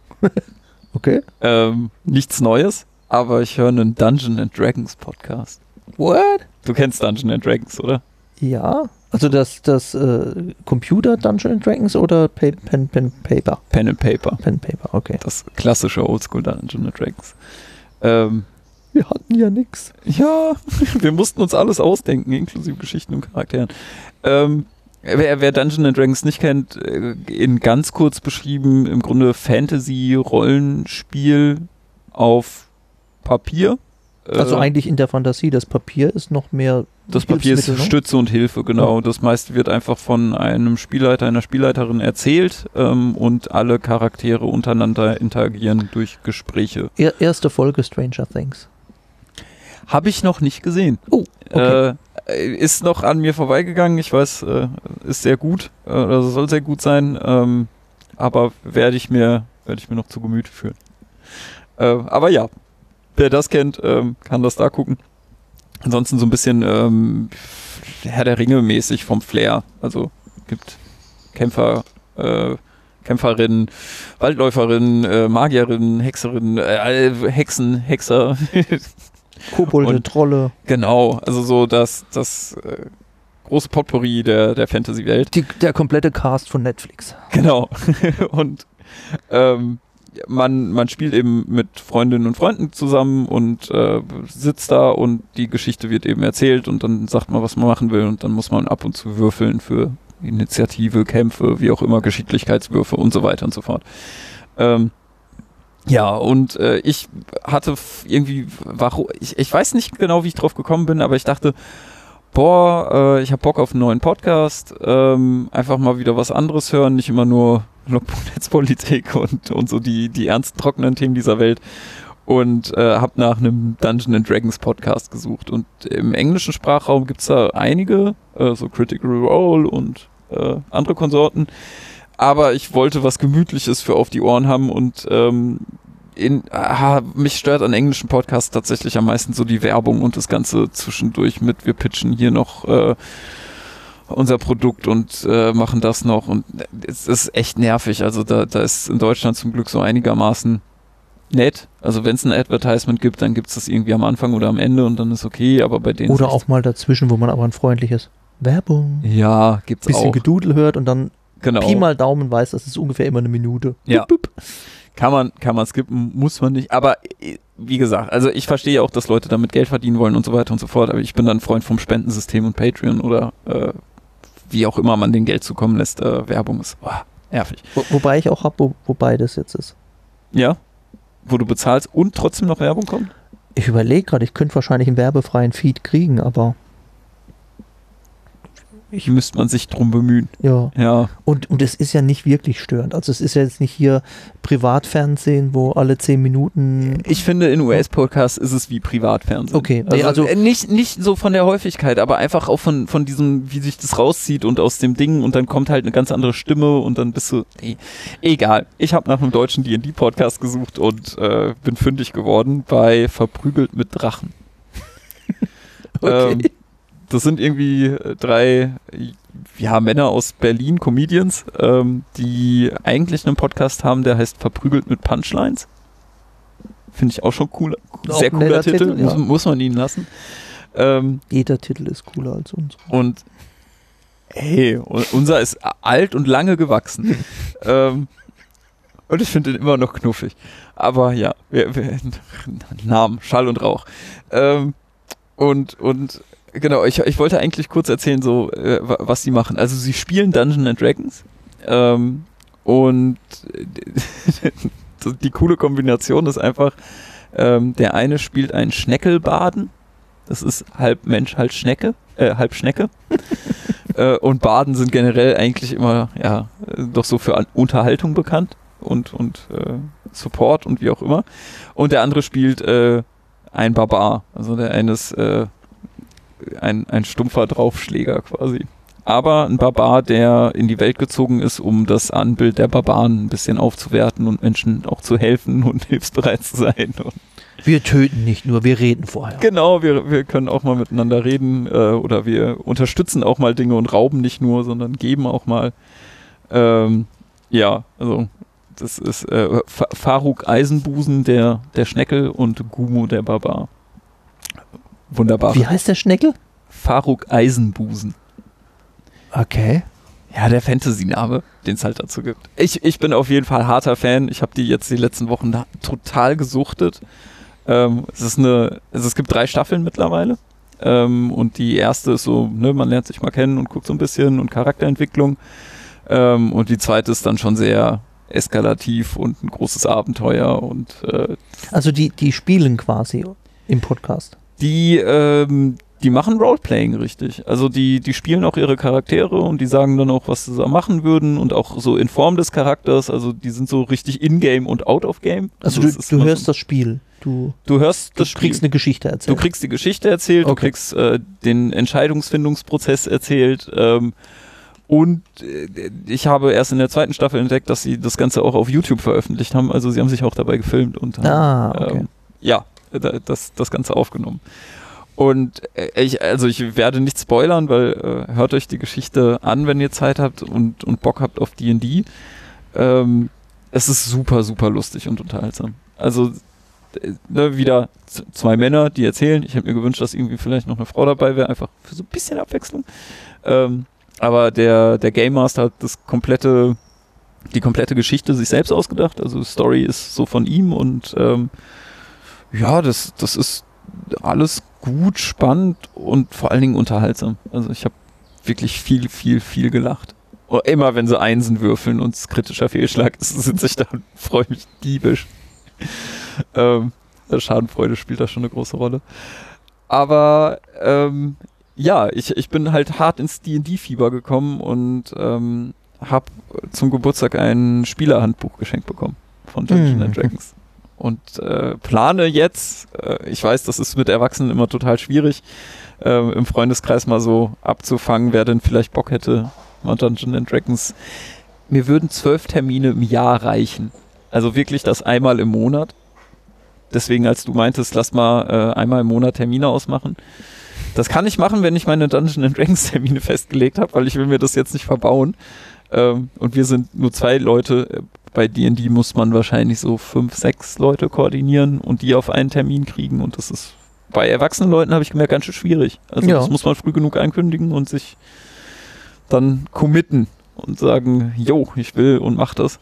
Okay. Ähm, nichts Neues, aber ich höre einen Dungeon and Dragons Podcast. What? Du kennst Dungeon and Dragons, oder? Ja. Also das, das äh, Computer Dungeons and Dragons oder Pa- Pen, Pen, Paper? Pen and Paper. Pen, Paper, okay. Das klassische Oldschool Dungeon and Dragons. Ähm, Wir hatten ja nix. ja, wir mussten uns alles ausdenken, inklusive Geschichten und Charakteren. Ähm, wer, wer Dungeon and Dragons nicht kennt, äh, in ganz kurz beschrieben, im Grunde Fantasy-Rollenspiel auf Papier. Also Äh, eigentlich in der Fantasie, das Papier ist noch mehr Das Papier ist Hilfsmittel, ne? Stütze und Hilfe, genau. Ja. Das meiste wird einfach von einem Spielleiter, einer Spielleiterin erzählt ähm, und alle Charaktere untereinander interagieren durch Gespräche. Er, erste Folge Stranger Things. Habe ich noch nicht gesehen. Oh, okay. Äh, ist noch an mir vorbeigegangen. Ich weiß, äh, ist sehr gut, äh, also soll sehr gut sein, ähm, aber werde ich mir werde ich mir noch zu Gemüte führen. Äh, aber ja, wer das kennt, ähm, kann das da gucken. Ansonsten so ein bisschen ähm, Herr der Ringe mäßig vom Flair. Also gibt Kämpfer, äh, Kämpferinnen, Waldläuferinnen, äh, Magierinnen, Hexerinnen, äh, Hexen, Hexer. Kobolde, und- Trolle. Genau, also so das, das äh, große Potpourri der, der Fantasy-Welt. Die, der komplette Cast von Netflix. Genau. Und ähm, man, man spielt eben mit Freundinnen und Freunden zusammen und äh, sitzt da und die Geschichte wird eben erzählt und dann sagt man, was man machen will und dann muss man ab und zu würfeln für Initiative, Kämpfe, wie auch immer, Geschicklichkeitswürfe und so weiter und so fort. Ähm, ja, und äh, ich hatte f- irgendwie, warum, ich, ich weiß nicht genau, wie ich drauf gekommen bin, aber ich dachte, boah, äh, ich habe Bock auf einen neuen Podcast, ähm, einfach mal wieder was anderes hören, nicht immer nur Netzpolitik und, und so die, die ernsten, trockenen Themen dieser Welt und äh, habe nach einem Dungeon and Dragons Podcast gesucht und im englischen Sprachraum gibt's da einige, äh, so Critical Role und äh, andere Konsorten, aber ich wollte was Gemütliches für auf die Ohren haben und ähm, in, ah, mich stört an englischen Podcasts tatsächlich am meisten so die Werbung und das Ganze zwischendurch mit, wir pitchen hier noch äh, unser Produkt und äh, machen das noch und es ist echt nervig. Also da, da ist in Deutschland zum Glück so einigermaßen nett. Also wenn es ein Advertisement gibt, dann gibt es das irgendwie am Anfang oder am Ende und dann ist okay, aber bei denen... Oder auch mal dazwischen, wo man aber ein freundliches Werbung, ja, gibt's bisschen auch. Gedudel hört und dann Genau. Pi mal Daumen weiß, das ist ungefähr immer eine Minute. Ja. Bup, bup. Kann man, kann man skippen, muss man nicht. Aber äh, wie gesagt, also ich verstehe auch, dass Leute damit Geld verdienen wollen und so weiter und so fort, aber ich bin dann ein Freund vom Spendensystem und Patreon oder äh, wie auch immer man den Geld zukommen lässt. Äh, Werbung ist boah, nervig. Wo, wobei ich auch habe, wo, wo beides jetzt ist. Ja? Wo du bezahlst und trotzdem noch Werbung kommt? Ich überlege gerade, ich könnte wahrscheinlich einen werbefreien Feed kriegen, aber Ich müsste man sich drum bemühen. ja. Ja. Und, und es ist ja nicht wirklich störend. Also es ist ja jetzt nicht hier Privatfernsehen, wo alle zehn Minuten... Ich finde, in U S-Podcasts ist es wie Privatfernsehen. Okay, also, nee, also- äh, nicht, nicht so von der Häufigkeit, aber einfach auch von, von diesem, wie sich das rauszieht und aus dem Ding und dann kommt halt eine ganz andere Stimme und dann bist du, nee, egal. Ich habe nach einem deutschen D und D-Podcast gesucht und äh, bin fündig geworden bei Verprügelt mit Drachen. Okay. Ähm, das sind irgendwie drei ja, Männer aus Berlin, Comedians, ähm, die eigentlich einen Podcast haben, der heißt Verprügelt mit Punchlines. Finde ich auch schon cooler, Auch sehr ein cooler netter Titel, Titel, muss, ja. muss man ihnen lassen. Ähm, Jeder Titel ist cooler als unser. und hey, u- unser ist alt und lange gewachsen. ähm, und ich finde ihn immer noch knuffig. Aber ja, wir, wir, Namen, Schall und Rauch. Ähm, und, und genau, ich, ich wollte eigentlich kurz erzählen, so äh, wa- was sie machen. Also sie spielen Dungeons and Dragons ähm, und die coole Kombination ist einfach, ähm, der eine spielt einen Schneckelbaden. Das ist halb Mensch, halb Schnecke, äh, halb Schnecke. äh, und Baden sind generell eigentlich immer, ja, äh, doch so für An- Unterhaltung bekannt und, und äh, Support und wie auch immer. Und der andere spielt äh, ein Barbar. Also der eine ist äh, ein, ein stumpfer Draufschläger quasi. Aber ein Barbar, der in die Welt gezogen ist, um das Anbild der Barbaren ein bisschen aufzuwerten und Menschen auch zu helfen und hilfsbereit zu sein. Und Wir töten nicht nur, wir reden vorher. genau, wir, wir können auch mal miteinander reden äh, oder wir unterstützen auch mal Dinge und rauben nicht nur, sondern geben auch mal. Ähm, ja, also das ist äh, Fa- Faruk Eisenbusen, der, der Schneckel und Gumo, der Barbar. Wunderbar. Wie heißt der Schneckel? Faruk Eisenbusen. Okay. Ja, der Fantasy-Name, den es halt dazu gibt. Ich, ich bin auf jeden Fall harter Fan. Ich habe die jetzt die letzten Wochen da total gesuchtet. Ähm, es ist eine, also es gibt drei Staffeln mittlerweile. Ähm, und die erste ist so, ne, man lernt sich mal kennen und guckt so ein bisschen und Charakterentwicklung. Ähm, und die zweite ist dann schon sehr eskalativ und ein großes Abenteuer und äh, Also die, die spielen quasi im Podcast. die, ähm, die machen Roleplaying richtig. Also die, die spielen auch ihre Charaktere und die sagen dann auch, was sie da machen würden und auch so in Form des Charakters. Also die sind so richtig in-game und out-of-game. Also das du, ist du immer hörst so, das Spiel. Du, du hörst du das Spiel. kriegst eine Geschichte Du erzählt. kriegst die Geschichte erzählt, du Okay. kriegst äh, den Entscheidungsfindungsprozess erzählt ähm, und äh, ich habe erst in der zweiten Staffel entdeckt, dass sie das Ganze auch auf YouTube veröffentlicht haben. Also sie haben sich auch dabei gefilmt und haben, Ah, okay. ähm, ja, da- das, das Ganze aufgenommen. Und äh, ich, also ich werde nicht spoilern, weil äh, hört euch die Geschichte an, wenn ihr Zeit habt und, und Bock habt auf D und D. Ähm, es ist super, super lustig und unterhaltsam. Also äh, ne, wieder z- zwei Männer, die erzählen. Ich hätte mir gewünscht, dass irgendwie vielleicht noch eine Frau dabei wäre, einfach für so ein bisschen Abwechslung. Ähm, aber der, der Game Master hat das komplette, die komplette Geschichte sich selbst ausgedacht. Also Story ist so von ihm und ähm, ja, das, das ist alles gut, spannend und vor allen Dingen unterhaltsam. Also ich habe wirklich viel, viel, viel gelacht. Und immer wenn sie Einsen würfeln und es kritischer Fehlschlag ist, sitze ich da und freue mich diebisch. ähm, Schadenfreude spielt da schon eine große Rolle. Aber ähm, ja, ich, ich bin halt hart ins D und D-Fieber gekommen und ähm, habe zum Geburtstag ein Spielerhandbuch geschenkt bekommen von Dungeons Mhm. and Dragons. Und äh, plane jetzt, äh, ich weiß, das ist mit Erwachsenen immer total schwierig, äh, im Freundeskreis mal so abzufangen, wer denn vielleicht Bock hätte, mal Dungeons and Dragons mir würden zwölf Termine im Jahr reichen. Also wirklich das einmal im Monat. Deswegen, als du meintest, lass mal äh, einmal im Monat Termine ausmachen. Das kann ich machen, wenn ich meine Dungeons and Dragons Termine festgelegt habe, weil ich will mir das jetzt nicht verbauen. Ähm, und wir sind nur zwei Leute. Bei D und D muss man wahrscheinlich so fünf, sechs Leute koordinieren und die auf einen Termin kriegen. Und das ist bei erwachsenen Leuten, habe ich gemerkt, ganz schön schwierig. Also Ja. das muss man früh genug ankündigen und sich dann committen und sagen, jo, ich will und mach das.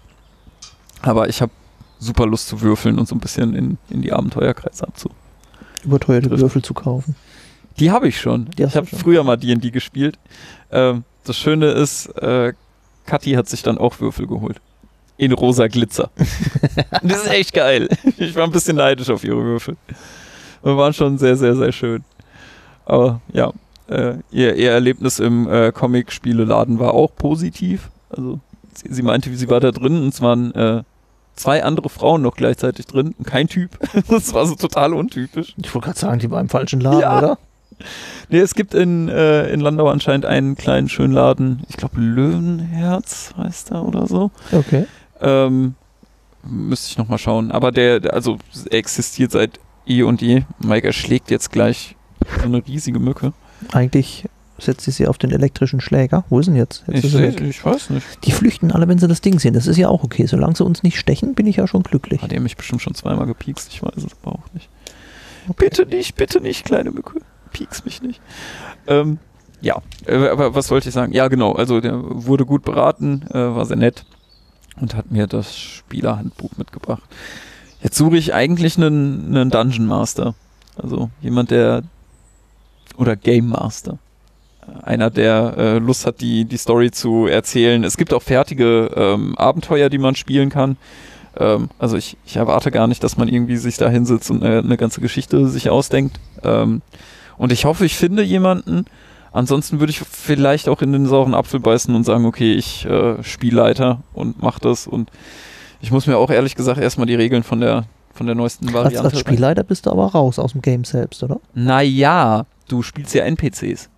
Aber ich habe super Lust zu würfeln und so ein bisschen in, in die Abenteuerkreise abzu. Überteuerte Trifft. Würfel zu kaufen. Die habe ich schon. Die hast Ich habe du schon. früher mal D und D gespielt. Ähm, das Schöne ist, äh, Kathi hat sich dann auch Würfel geholt. In rosa Glitzer. Das ist echt geil. Ich war ein bisschen neidisch auf ihre Würfel. Und waren schon sehr, sehr, sehr schön. Aber ja, äh, ihr, ihr Erlebnis im äh, Comic-Spieleladen war auch positiv. Also sie, sie meinte, sie war da drin und es waren äh, zwei andere Frauen noch gleichzeitig drin und kein Typ. Das war so total untypisch. Ich wollte gerade sagen, die war im falschen Laden, Ja. oder? Nee, es gibt in, äh, in Landau anscheinend einen kleinen schönen Laden. Ich glaube Löwenherz heißt er oder so. Okay. Ähm, müsste ich nochmal schauen. Aber der, der, also er existiert seit eh und je. Mike erschlägt jetzt gleich so eine riesige Mücke. Eigentlich setzt sie sie auf den elektrischen Schläger. Wo ist denn jetzt? Jetzt Ich, ist sie weg. ich weiß nicht. Die flüchten alle, wenn sie das Ding sehen. Das ist ja auch okay. Solange sie uns nicht stechen, bin ich ja schon glücklich. Hat er mich bestimmt schon zweimal gepiekst? Ich weiß es aber auch nicht. Bitte nicht, bitte nicht, kleine Mücke. Pieks mich nicht. Ähm, ja, äh, aber was wollte ich sagen? Ja, genau. Also der wurde gut beraten, äh, war sehr nett und hat mir das Spielerhandbuch mitgebracht. Jetzt suche ich eigentlich einen, einen Dungeon Master. Also jemand, der oder Game Master. Einer, der äh, Lust hat, die, die Story zu erzählen. Es gibt auch fertige ähm, Abenteuer, die man spielen kann. Ähm, also ich, ich erwarte gar nicht, dass man irgendwie sich da hinsetzt und eine, eine ganze Geschichte sich ausdenkt. Ähm, und ich hoffe, ich finde jemanden. Ansonsten würde ich vielleicht auch in den sauren Apfel beißen und sagen, okay, ich äh, Spielleiter und mach das. Und ich muss mir auch ehrlich gesagt erstmal die Regeln von der, von der neuesten Als, Variante... als Spielleiter bist du aber raus aus dem Game selbst, oder? Naja, du spielst ja N P Cs.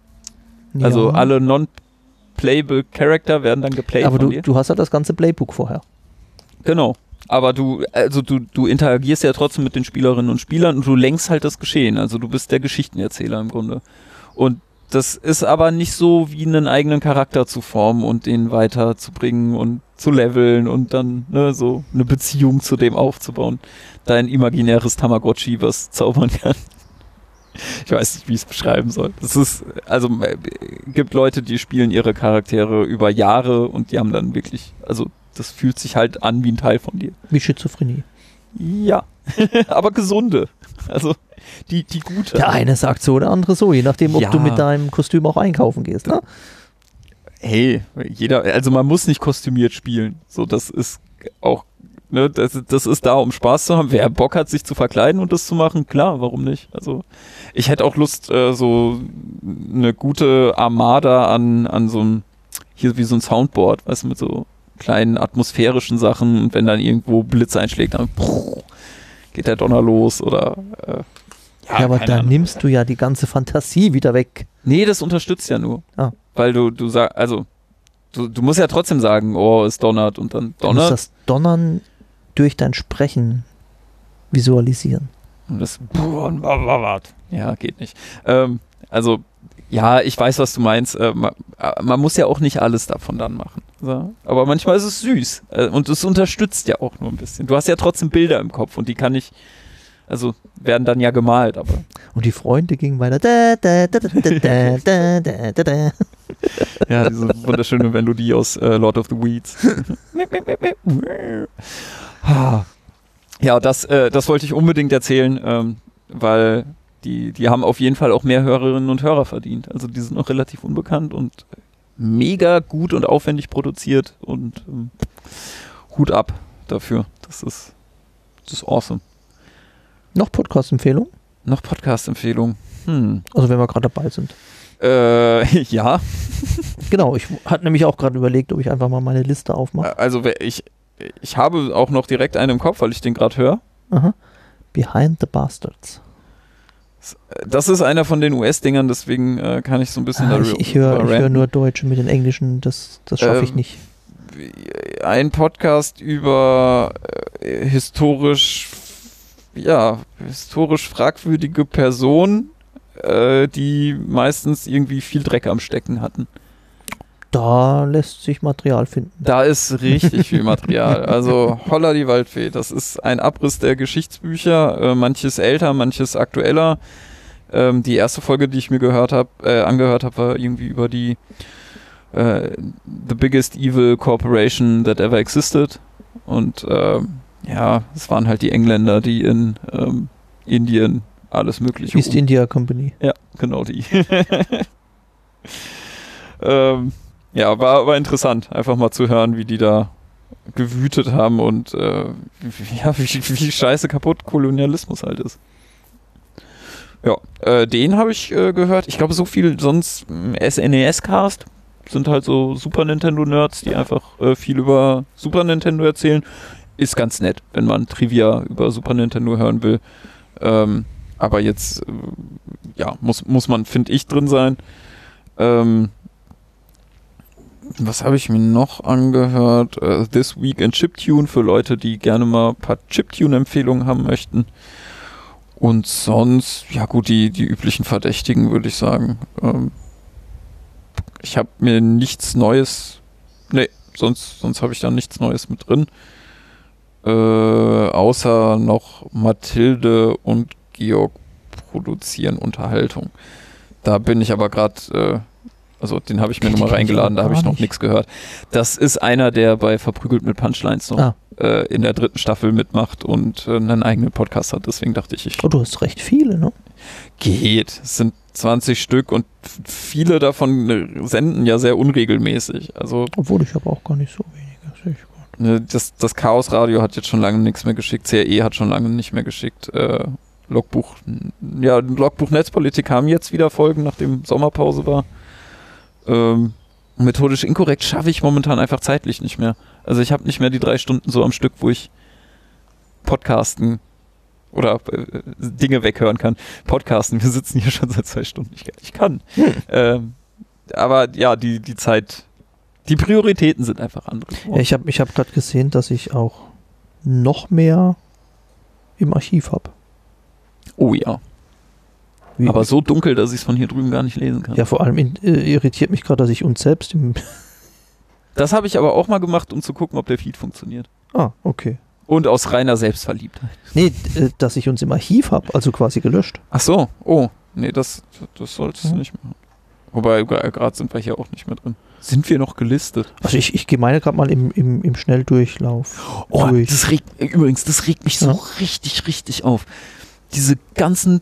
Also Ja. alle non-playable Character werden dann geplayt Aber von du, dir. du hast ja das ganze Playbook vorher. Genau. Aber du, also du, du interagierst ja trotzdem mit den Spielerinnen und Spielern und du lenkst halt das Geschehen. Also du bist der Geschichtenerzähler im Grunde. Und das ist aber nicht so, wie einen eigenen Charakter zu formen und den weiterzubringen und zu leveln und dann ne, so eine Beziehung zu dem aufzubauen. Dein imaginäres Tamagotchi, was zaubern kann. Ich weiß nicht, wie ich es beschreiben soll. Es ist, also äh, gibt Leute, die spielen ihre Charaktere über Jahre und die haben dann wirklich, also das fühlt sich halt an wie ein Teil von dir. Wie Schizophrenie. Ja, aber gesunde. Also die, die gute. Der eine sagt so, der andere so, je nachdem, ob Ja. du mit deinem Kostüm auch einkaufen gehst. Ne? Hey, jeder, also man muss nicht kostümiert spielen. So, das ist auch, ne, das, das ist da, um Spaß zu haben. Wer Bock hat, sich zu verkleiden und das zu machen, klar, warum nicht? Also ich hätte auch Lust, äh, so eine gute Armada an, an so einem, hier wie so ein Soundboard, weißt du, mit so kleinen atmosphärischen Sachen und wenn dann irgendwo Blitz einschlägt, dann geht der Donner los oder äh, Ja, aber keine da Ahnung. nimmst du ja die ganze Fantasie wieder weg. Nee, das unterstützt ja nur. Ah. Weil du, du sagst, also, du, du musst ja trotzdem sagen, oh, es donnert und dann Du musst donnert. das Donnern durch dein Sprechen visualisieren. Und das, ja, geht nicht. Ähm, also, ja, ich weiß, was du meinst. Äh, man, man muss ja auch nicht alles davon dann machen. So. Aber manchmal ist es süß. Äh, und es unterstützt ja auch nur ein bisschen. Du hast ja trotzdem Bilder im Kopf und die kann ich, also, werden dann ja gemalt, aber. Und die Freunde gingen weiter. Da, da, da, da, da, da, da, da, da. Ja, diese wunderschöne Melodie aus äh, Lord of the Weeds. Ah. Ja, das, äh, das wollte ich unbedingt erzählen, ähm, weil die, die haben auf jeden Fall auch mehr Hörerinnen und Hörer verdient. Also die sind noch relativ unbekannt und mega gut und aufwendig produziert und ähm, Hut ab dafür. Das ist, das ist awesome. Noch Podcast-Empfehlung? Noch Podcast-Empfehlung. Hm. Also wenn wir gerade dabei sind. Äh, ja. Genau, ich hatte nämlich auch gerade überlegt, ob ich einfach mal meine Liste aufmache. Also wer- ich, ich habe auch noch direkt einen im Kopf, weil ich den gerade höre. Aha. Behind the Bastards. Das ist einer von den U S-Dingern, deswegen äh, kann ich so ein bisschen Ah, darüber ich ich höre ich hör ranten. nur Deutsche mit den Englischen, das, das schaffe ich Ähm, nicht. ein Podcast über äh, historisch, ja, historisch fragwürdige Personen, äh, die meistens irgendwie viel Dreck am Stecken hatten. Da lässt sich Material finden. Da ist richtig viel Material. Also holla die Waldfee. Das ist ein Abriss der Geschichtsbücher. Äh, manches älter, manches aktueller. Ähm, die erste Folge, die ich mir gehört habe, äh, angehört habe, war irgendwie über die äh, The Biggest Evil Corporation that ever existed. Und ähm, ja, es waren halt die Engländer, die in ähm, Indien alles Mögliche. East India Company. Ja, genau die. ähm, Ja, war, war interessant, einfach mal zu hören, wie die da gewütet haben und äh, wie, ja, wie, wie scheiße kaputt Kolonialismus halt ist. Ja, äh, den habe ich äh, gehört. Ich glaube, so viel sonst S N E S-Cast sind halt so Super Nintendo-Nerds, die einfach äh, viel über Super Nintendo erzählen. Ist ganz nett, wenn man Trivia über Super Nintendo hören will. Ähm, aber jetzt, äh, ja, muss, muss man, finde ich, drin sein. Ähm, Was habe ich mir noch angehört? Uh, This Week in Chiptune für Leute, die gerne mal ein paar Chiptune-Empfehlungen haben möchten. Und sonst, ja gut, die, die üblichen Verdächtigen, würde ich sagen. Ähm, ich habe mir nichts Neues, nee, sonst, sonst habe ich da nichts Neues mit drin. Äh, außer noch Mathilde und Georg produzieren Unterhaltung. Da bin ich aber gerade... Äh, Also den habe ich mir nochmal reingeladen, da habe ich noch nichts gehört. Das ist einer, der bei Verprügelt mit Punchlines noch ah. äh, in der dritten Staffel mitmacht und äh, einen eigenen Podcast hat. Deswegen dachte ich, ich... Oh, du hast recht viele, ne? Geht. Es sind zwanzig Stück und viele davon äh, senden ja sehr unregelmäßig. Also, obwohl, ich habe auch gar nicht so wenige. Sehe ich gut. Ne, das, das Chaos Radio hat jetzt schon lange nichts mehr geschickt. C R E hat schon lange nicht mehr geschickt. Äh, Logbuch, ja, Logbuch Netzpolitik haben jetzt wieder Folgen, nachdem Sommerpause war. Ähm, methodisch inkorrekt schaffe ich momentan einfach zeitlich nicht mehr. Also ich habe nicht mehr die drei Stunden so am Stück, wo ich podcasten oder äh, Dinge weghören kann. Podcasten, wir sitzen hier schon seit zwei Stunden. Ich, ich kann. Hm. Ähm, aber ja, die, die Zeit, die Prioritäten sind einfach andere. Ja, ich habe ich hab gerade gesehen, dass ich auch noch mehr im Archiv habe. Oh ja. Wie, aber so dunkel, dass ich es von hier drüben gar nicht lesen kann. Ja, vor allem in, äh, irritiert mich gerade, dass ich uns selbst im... Das habe ich aber auch mal gemacht, um zu gucken, ob der Feed funktioniert. Ah, okay. Und aus reiner Selbstverliebtheit. Nee, äh, dass ich uns im Archiv habe, also quasi gelöscht. Ach so, oh. Nee, das, das solltest du nicht machen. Wobei, gerade sind wir hier auch nicht mehr drin. Sind wir noch gelistet? Also ich, ich gehe meine gerade mal im, im, im Schnelldurchlauf Oh, durch. Das regt, übrigens, das regt mich so ja. richtig, richtig auf. Diese ganzen...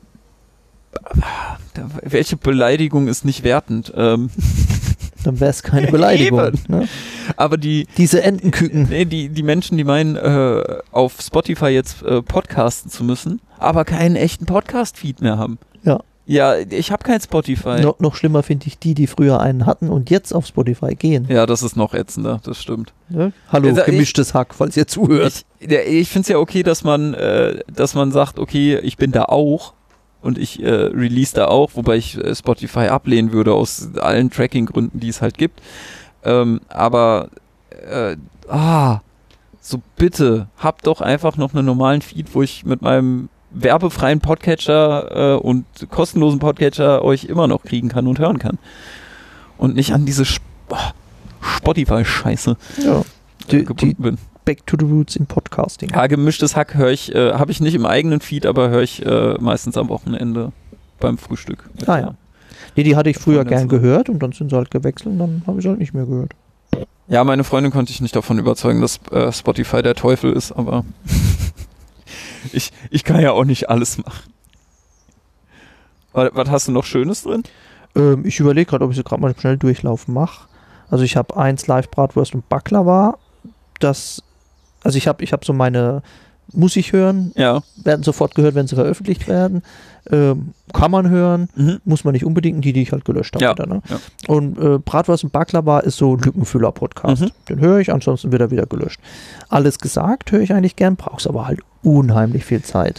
Welche Beleidigung ist nicht wertend? Ähm. Dann wäre es keine Beleidigung. Ne? Aber die... Diese Entenküken. Nee, die, die Menschen, die meinen, äh, auf Spotify jetzt äh, podcasten zu müssen, aber keinen echten Podcast-Feed mehr haben. Ja. Ja, ich habe kein Spotify. No, noch schlimmer finde ich die, die früher einen hatten und jetzt auf Spotify gehen. Ja, das ist noch ätzender, das stimmt. Ja? Hallo, also, gemischtes ich, Hack, falls ihr zuhört. Ich, ich finde es ja okay, dass man, äh, dass man sagt, okay, ich bin da auch. Und ich äh, release da auch, wobei ich äh, Spotify ablehnen würde aus allen Tracking-Gründen, die es halt gibt. Ähm, aber äh, ah, so bitte, habt doch einfach noch einen normalen Feed, wo ich mit meinem werbefreien Podcatcher äh, und kostenlosen Podcatcher euch immer noch kriegen kann und hören kann. Und nicht an diese Sp- Spotify-Scheiße ja, die, gebunden die bin. Back to the Roots in Podcasting. Ja, gemischtes Hack höre ich, äh, habe ich nicht im eigenen Feed, aber höre ich äh, meistens am Wochenende beim Frühstück. Ah ja. Nee, die hatte ich früher gern gehört und dann sind sie halt gewechselt und dann habe ich sie halt nicht mehr gehört. Ja, meine Freundin konnte ich nicht davon überzeugen, dass äh, Spotify der Teufel ist, aber ich, ich kann ja auch nicht alles machen. Was, was hast du noch Schönes drin? Ähm, ich überlege gerade, ob ich so gerade mal einen Schnelldurchlauf mache. Also ich habe eins Live-Bratwurst und Baklava. Das, also ich habe ich hab so meine, muss ich hören, ja. werden sofort gehört, wenn sie veröffentlicht werden. Ähm, kann man hören, mhm. muss man nicht unbedingt, die, die ich halt gelöscht habe. Ja. Wieder, ne? ja. Und äh, Bratwurst und Baklava ist so ein Lückenfüller-Podcast. Mhm. Den höre ich, ansonsten wird er wieder gelöscht. Alles gesagt höre ich eigentlich gern, brauchst aber halt unheimlich viel Zeit.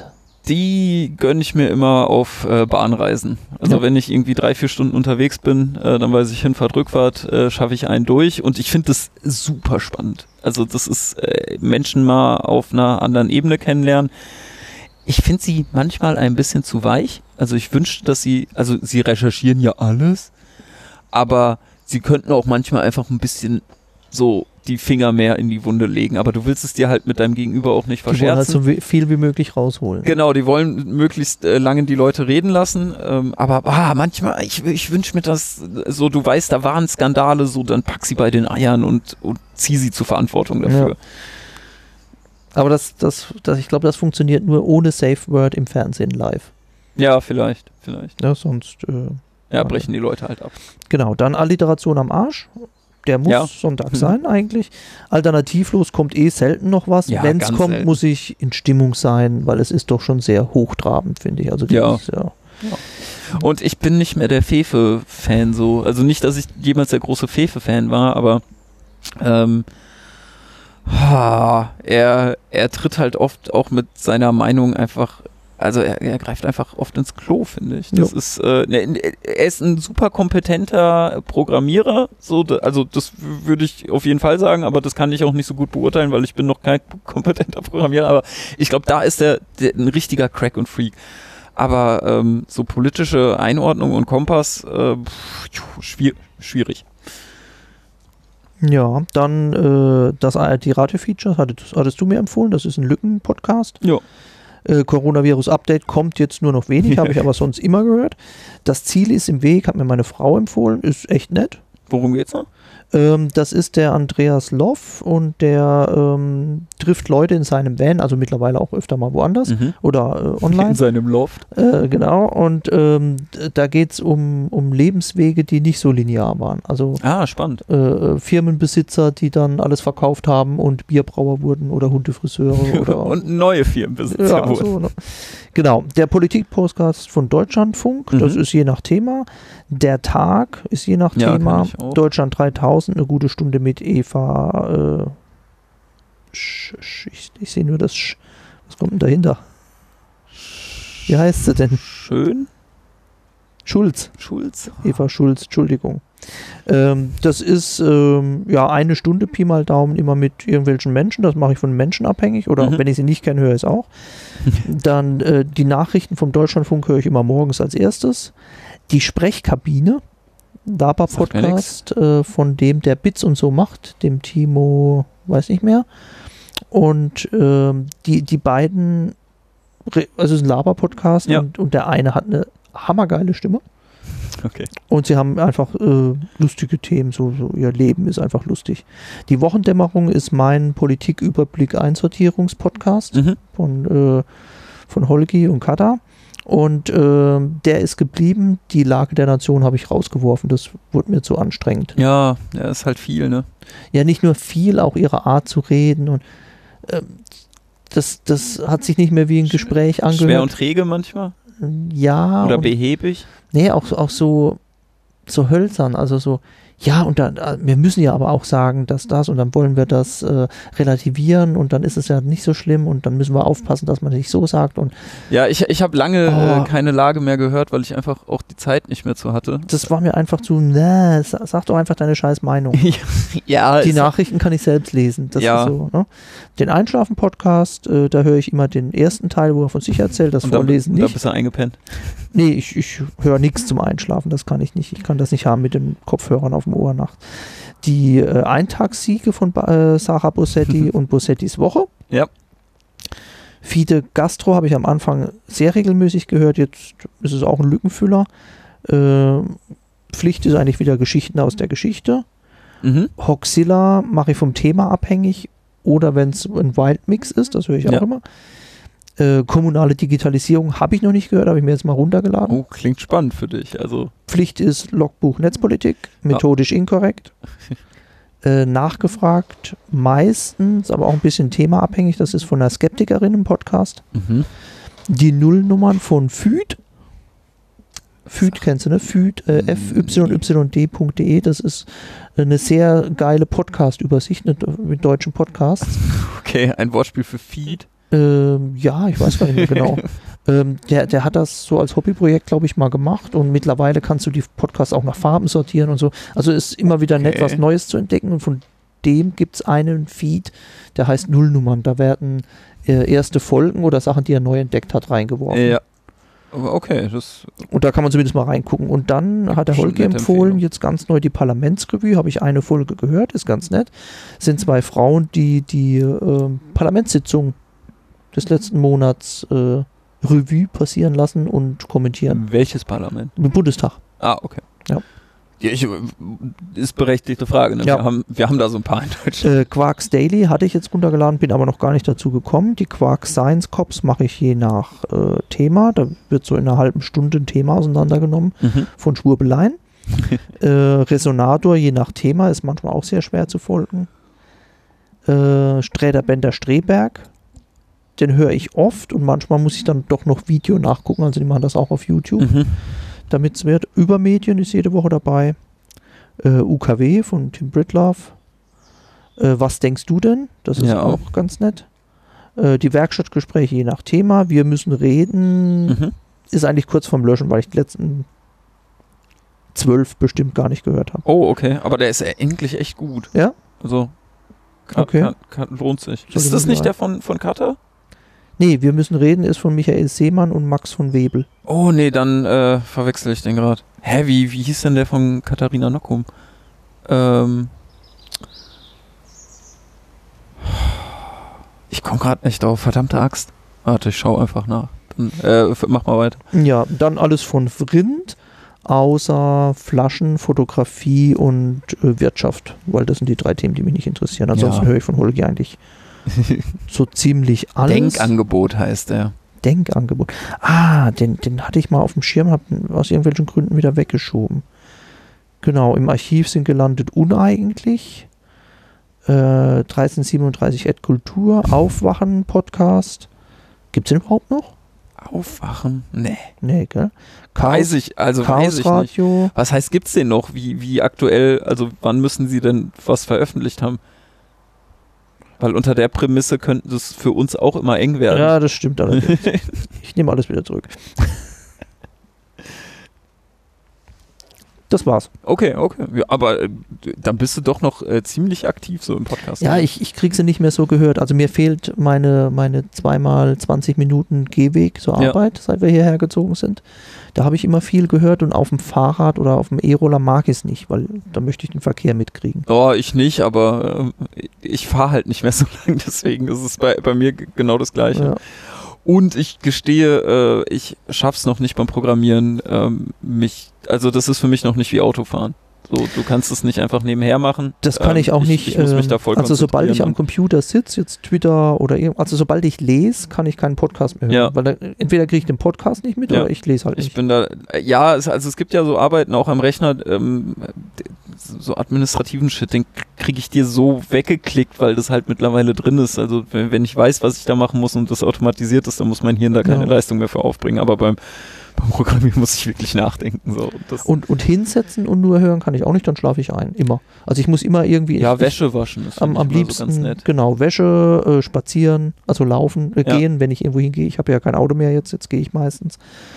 die gönne ich mir immer auf äh, Bahnreisen. Also Ja. wenn ich irgendwie drei, vier Stunden unterwegs bin, äh, dann weiß ich, Hinfahrt, Rückfahrt, äh, schaffe ich einen durch. Und ich finde das super spannend. Also das ist äh, Menschen mal auf einer anderen Ebene kennenlernen. Ich finde sie manchmal ein bisschen zu weich. Also ich wünschte, dass sie, also sie recherchieren ja alles, aber sie könnten auch manchmal einfach ein bisschen so die Finger mehr in die Wunde legen. Aber du willst es dir halt mit deinem Gegenüber auch nicht Die wollen verscherzen. halt so wie- viel wie möglich rausholen. Genau, die wollen möglichst äh, lange die Leute reden lassen, ähm, aber ah, manchmal, ich, ich wünsche mir das so, du weißt, da waren Skandale, so, dann pack sie bei den Eiern und, und zieh sie zur Verantwortung dafür. Ja. Aber das, das, das, ich glaube, das funktioniert nur ohne Safe Word im Fernsehen live. Ja, vielleicht, vielleicht. Ja, sonst, äh, Ja, brechen die Leute halt ab. genau. Dann Alliteration am Arsch. Der muss Ja. Sonntag Mhm. sein eigentlich. Alternativlos kommt eh selten noch was. Ja, Wenn es ganz kommt, selten. muss ich in Stimmung sein, weil es ist doch schon sehr hochtrabend, finde ich. Also Ja. dieses, ja. Und ich bin nicht mehr der Fefe-Fan so. Also nicht, dass ich jemals der große Fefe-Fan war, aber ähm, ha, er, er tritt halt oft auch mit seiner Meinung einfach, also er, er greift einfach oft ins Klo, finde ich. Das Jo. ist, äh, ne, er ist ein super kompetenter Programmierer, so, da- also das w- würde ich auf jeden Fall sagen, aber das kann ich auch nicht so gut beurteilen, weil ich bin noch kein kompetenter Programmierer, aber ich glaube, da ist er der, ein richtiger Crack und Freak. Aber ähm, so politische Einordnung und Kompass, äh, pff, schwier schwierig. Ja, dann äh, das A R D Radio-Feature hattest, hattest du mir empfohlen. Das ist ein Lücken-Podcast. Ja. Äh, Coronavirus-Update kommt jetzt nur noch wenig, habe ich aber sonst immer gehört. Das Ziel ist im Weg, hat mir meine Frau empfohlen, ist echt nett. Worum geht's noch? Ähm, das ist der Andreas Loff und der ähm, trifft Leute in seinem Van, also mittlerweile auch öfter mal woanders Mhm. oder äh, online. In seinem Loft. Äh, genau, und ähm, d- da geht es um, um Lebenswege, die nicht so linear waren. Also Ah, spannend. äh, äh, Firmenbesitzer, die dann alles verkauft haben und Bierbrauer wurden oder Hundefriseure oder Und neue Firmenbesitzer ja, wurden. so, ne? Genau, der Politik-Podcast von Deutschlandfunk, Mhm. das ist je nach Thema. Der Tag ist je nach Ja, Thema. kenn ich auch. Deutschland dreitausend, eine gute Stunde mit Eva. Äh, sch, sch, ich ich sehe nur das Sch. Was kommt denn dahinter? Wie heißt sie denn? Schön. Schulz. Schulz. Eva Schulz, Entschuldigung. Ähm, das ist ähm, ja eine Stunde Pi mal Daumen immer mit irgendwelchen Menschen. Das mache ich von Menschen abhängig oder Mhm. auch wenn ich sie nicht kenne, höre ich es auch. Dann äh, die Nachrichten vom Deutschlandfunk höre ich immer morgens als erstes. Die Sprechkabine, Sagt mir Daba-Podcast, äh, von dem der Bits und so macht, dem Timo, weiß nicht mehr. Und ähm, die, die beiden, re- also es ist ein Laber-Podcast Ja. und, und der eine hat eine hammergeile Stimme. Okay. Und sie haben einfach äh, lustige Themen, so, so ihr Leben ist einfach lustig. Die Wochendämmerung ist mein Politiküberblick-Einsortierungspodcast Mhm. von, äh, von Holgi und Kada. Und äh, der ist geblieben. Die Lage der Nation habe ich rausgeworfen. Das wurde mir zu anstrengend. Ja, ja, ist halt viel, ne? Ja, nicht nur viel, auch ihre Art zu reden. Und ähm, das, das hat sich nicht mehr wie ein Gespräch angehört. Schwer und träge manchmal. ja. Oder und, behäbig. Nee, auch, auch so, so hölzern, also so, ja, und dann, äh, wir müssen ja aber auch sagen, dass das und dann wollen wir das äh, relativieren und dann ist es ja nicht so schlimm und dann müssen wir aufpassen, dass man nicht so sagt und Ja, ich, ich habe lange Oh. äh, keine Lage mehr gehört, weil ich einfach auch die Zeit nicht mehr zu hatte. das war mir einfach zu, ne, sa- sag doch einfach deine scheiß Meinung. ja, Die ist- Nachrichten kann ich selbst lesen. Das Ja. ist so, ne? Den Einschlafen-Podcast, äh, da höre ich immer den ersten Teil, wo er von sich erzählt, das und da, Vorlesen da nicht. bist du eingepennt. Nee, ich, ich höre nichts zum Einschlafen, das kann ich nicht. Ich kann das nicht haben mit den Kopfhörern auf dem Ohr nachts. Die äh, Eintagssiege von ba äh, Sarah Bossetti und Bossettis Woche. Ja. Fide Gastro habe ich am Anfang sehr regelmäßig gehört, jetzt ist es auch ein Lückenfüller. Äh, Pflicht ist eigentlich wieder Geschichten aus der Geschichte. Mhm. Hoxilla mache ich vom Thema abhängig oder wenn es ein Wildmix ist, das höre ich auch Ja. immer. Äh, kommunale Digitalisierung habe ich noch nicht gehört, habe ich mir jetzt mal runtergeladen. Oh, klingt spannend für dich. Also, Pflicht ist Logbuch Netzpolitik, methodisch inkorrekt. Äh, nachgefragt, meistens, aber auch ein bisschen themaabhängig, das ist von einer Skeptikerin im Podcast. mhm. Die Nullnummern von F Y D. F Y D kennst du, ne? F Y D, äh, f y y d punkt d e, das ist eine sehr geile Podcast-Übersicht mit, mit deutschen Podcasts. Okay, ein Wortspiel für Feed. Ähm, ja, ich weiß gar nicht mehr genau. Ähm, der, der hat das so als Hobbyprojekt, glaube ich, mal gemacht und mittlerweile kannst du die Podcasts auch nach Farben sortieren und so. Also ist immer wieder nett, Okay. was Neues zu entdecken und von dem gibt es einen Feed, der heißt Nullnummern. Da werden äh, erste Folgen oder Sachen, die er neu entdeckt hat, reingeworfen. Ja. Aber okay, das. Und da kann man zumindest mal reingucken. Und dann hat der Schon Holger nette empfohlen, Empfehlung. jetzt ganz neu die Parlamentsrevue, habe ich eine Folge gehört, ist ganz nett. Sind zwei Frauen, die die äh, Parlamentssitzung des letzten Monats äh, Revue passieren lassen und kommentieren. Welches Parlament? Im Bundestag. Ah, okay. Ja. Ja, ich, ist berechtigte Frage. Ne? Ja. Wir, haben, wir haben da so ein paar in Deutschland. Äh, Quarks Daily hatte ich jetzt runtergeladen, bin aber noch gar nicht dazu gekommen. Die Quark Science Cops mache ich je nach äh, Thema. Da wird so in einer halben Stunde ein Thema auseinandergenommen Mhm. von Schwurbeleien. äh, Resonator je nach Thema ist manchmal auch sehr schwer zu folgen. Äh, Sträter Bender Streberg, den höre ich oft und manchmal muss ich dann doch noch Video nachgucken, also die machen das auch auf YouTube, Mhm. damit es wird. Übermedien ist jede Woche dabei. Äh, U K W von Tim Britlove. Äh, was denkst du denn? Das ist Ja. auch ganz nett. Äh, die Werkstattgespräche je nach Thema. Wir müssen reden. Mhm. Ist eigentlich kurz vorm Löschen, weil ich die letzten zwölf bestimmt gar nicht gehört habe. Oh, okay. Aber der ist ja eigentlich echt gut. Ja? Also, kann, Okay. kann, kann, lohnt sich. Soll ich Ist das mal nicht sagen? der von, von Cutter? Nee, wir müssen reden ist von Michael Seemann und Max von Webel. Oh, nee, dann äh, verwechsel ich den gerade. Hä, wie, wie hieß denn der von Katharina Nockum? Ähm. Ich komme gerade nicht drauf. Verdammte Axt. Warte, ich schau einfach nach. Dann, äh, f- mach mal weiter. Ja, dann alles von Vrind, außer Flaschen, Fotografie und äh, Wirtschaft, weil das sind die drei Themen, die mich nicht interessieren. Ansonsten Ja. höre ich von Holgi eigentlich so ziemlich alles. Denkangebot heißt der. Denkangebot. Ah, den, den hatte ich mal auf dem Schirm, habe aus irgendwelchen Gründen wieder weggeschoben. Genau, im Archiv sind gelandet uneigentlich. Äh, dreizehn siebenunddreißig Ad Kultur, Aufwachen, Podcast. Gibt es den überhaupt noch? Aufwachen? Nee. Nee, gell? Weiß ich, also weiß Chaos ich nicht. Radio. Was heißt, gibt's den noch? Wie, wie aktuell, also wann müssen sie denn was veröffentlicht haben? Weil unter der Prämisse könnte es für uns auch immer eng werden. Ja, das stimmt allerdings. Ich nehme alles wieder zurück. Das war's. Okay, okay. Ja, aber äh, dann bist du doch noch äh, ziemlich aktiv so im Podcast. Ja, ich, ich kriege sie nicht mehr so gehört. Also mir fehlt meine, meine zweimal zwanzig Minuten Gehweg zur Ja. Arbeit, seit wir hierher gezogen sind. Da habe ich immer viel gehört und auf dem Fahrrad oder auf dem E-Roller mag ich es nicht, weil da möchte ich den Verkehr mitkriegen. Oh, ich nicht, aber äh, ich fahre halt nicht mehr so lange, deswegen ist es bei, bei mir g- genau das Gleiche. Ja. Und ich gestehe, äh, ich schaff's noch nicht beim Programmieren, ähm, mich, also das ist für mich noch nicht wie Autofahren. So, du kannst es nicht einfach nebenher machen. Das kann Ähm, ich auch nicht. Ich muss mich ähm, da voll also sobald ich am konzentrieren Computer sitze, jetzt Twitter oder irgend, also sobald ich lese, kann ich keinen Podcast mehr hören. Ja. Weil da, entweder kriege ich den Podcast nicht mit Ja. oder ich lese halt Ich nicht. bin da, äh, ja, es, also es gibt ja so Arbeiten auch am Rechner, ähm, d- so administrativen Shit, den kriege ich dir so weggeklickt, weil das halt mittlerweile drin ist. Also wenn, wenn ich weiß, was ich da machen muss und das automatisiert ist, dann muss mein Hirn da keine Ja. Leistung mehr für aufbringen. Aber beim, beim Programmieren muss ich wirklich nachdenken. So. Das, Und, und hinsetzen und nur hören kann ich auch nicht, dann schlafe ich ein. Immer. Also ich muss immer irgendwie. ja, ich, Wäsche waschen ist Am, finde am ich immer liebsten, so ganz nett. genau, Wäsche, äh, spazieren, also laufen, äh, Ja. gehen, wenn ich irgendwo hingehe. Ich habe ja kein Auto mehr jetzt, jetzt gehe ich meistens.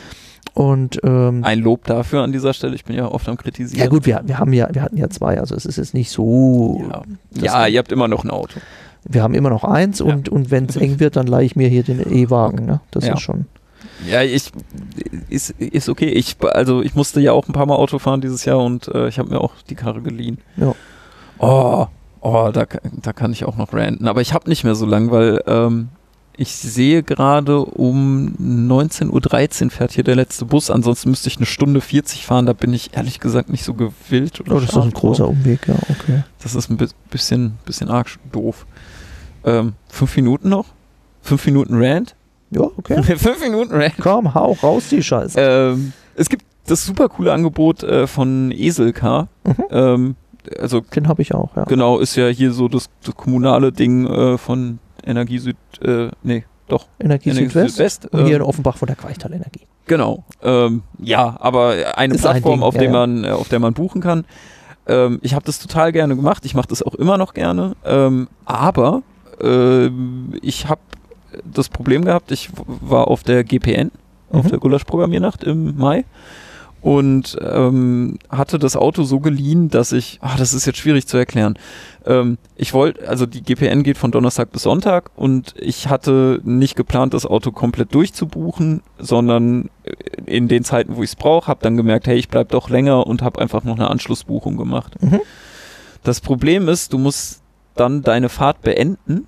Und ähm, Ein Lob dafür an dieser Stelle. Ich bin ja oft am Kritisieren. ja gut, wir, wir haben ja, wir hatten ja zwei, also es ist jetzt nicht so. Ja, das- ja ihr habt immer noch ein Auto. Wir haben immer noch eins Ja. und, und wenn es eng wird, dann leihe ich mir hier den E-Wagen. Ne? Das Ja. ist schon. Ja, ich ist, ist okay. Ich also ich musste ja auch ein paar Mal Auto fahren dieses Jahr und äh, ich habe mir auch die Karre geliehen. Ja. Oh, oh, da, da kann ich auch noch ranten. Aber ich habe nicht mehr so lang, weil ähm, ich sehe gerade um neunzehn Uhr dreizehn fährt hier der letzte Bus. Ansonsten müsste ich eine Stunde vierzig fahren. Da bin ich ehrlich gesagt nicht so gewillt. Oder Oh, das ist ein scharf großer drauf. Umweg, ja, okay. Das ist ein bi- bisschen, bisschen arg doof. Ähm, fünf Minuten noch? Fünf Minuten Rant? Ja, okay. Fünf Minuten Rant. Komm, hau raus die Scheiße. Ähm, es gibt das super coole Angebot äh, von Eselcar. Mhm. Ähm, also Den habe ich auch, ja. genau, ist ja hier so das, das kommunale Ding äh, von Energie Süd, äh, nee, doch, Energie, Energie Südwest. Südwest. Und hier äh, in Offenbach von der Queichtal Energie. Genau. Ähm, ja, aber eine Ist ein Plattform, Ding, auf ja, der ja. man, äh, auf der man buchen kann. Ähm, ich habe das total gerne gemacht. Ich mache das auch immer noch gerne. Ähm, aber ähm, ich habe das Problem gehabt, ich w- war auf der G P N, auf Mhm. der Gulasch-Programmiernacht im Mai und ähm, hatte das Auto so geliehen, dass ich, ach, das ist jetzt schwierig zu erklären. Ähm, ich wollte, also die G P N geht von Donnerstag bis Sonntag und ich hatte nicht geplant, das Auto komplett durchzubuchen, sondern in den Zeiten, wo ich es brauche, habe dann gemerkt, hey, ich bleib doch länger und habe einfach noch eine Anschlussbuchung gemacht. Mhm. Das Problem ist, du musst dann deine Fahrt beenden,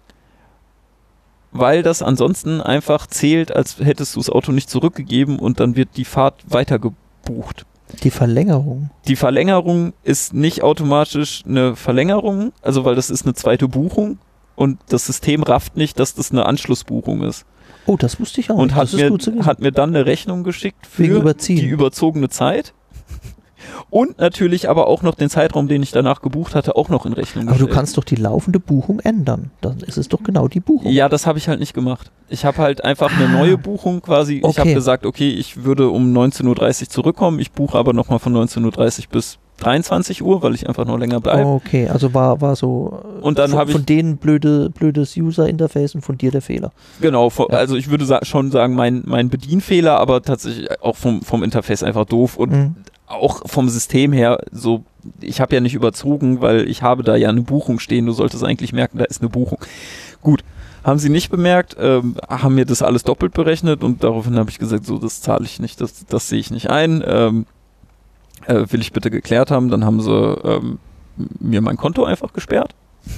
weil das ansonsten einfach zählt, als hättest du das Auto nicht zurückgegeben und dann wird die Fahrt weiter gebucht. Die Verlängerung. Die Verlängerung ist nicht automatisch eine Verlängerung, also weil das ist eine zweite Buchung und das System rafft nicht, dass das eine Anschlussbuchung ist. Oh, das wusste ich auch Und nicht. hat Das ist mir, gut zu wissen. hat mir dann eine Rechnung geschickt für Wegen Überziehen. die überzogene Zeit. Und natürlich aber auch noch den Zeitraum, den ich danach gebucht hatte, auch noch in Rechnung Aber du gestellt. kannst doch die laufende Buchung ändern. Dann ist es doch genau die Buchung. Ja, das habe ich halt nicht gemacht. Ich habe halt einfach eine neue Buchung quasi. Ich habe Okay. gesagt, okay, ich würde um neunzehn Uhr dreißig zurückkommen. Ich buche aber nochmal von neunzehn Uhr dreißig bis dreiundzwanzig Uhr, weil ich einfach noch länger bleibe. Okay, also war, war so äh, Und dann von, hab ich- von denen blöde, blödes User-Interface und von dir der Fehler. Genau, vo- Ja. also ich würde sa- schon sagen, mein, mein Bedienfehler, aber tatsächlich auch vom, vom Interface einfach doof und Mhm. auch vom System her so, ich habe ja nicht überzogen, weil ich habe da ja eine Buchung stehen, du solltest eigentlich merken, da ist eine Buchung. Gut, haben sie nicht bemerkt, ähm, haben mir das alles doppelt berechnet und daraufhin habe ich gesagt, so, das zahle ich nicht, das, das sehe ich nicht ein, ähm, äh, will ich bitte geklärt haben, dann haben sie ähm, mir mein Konto einfach gesperrt.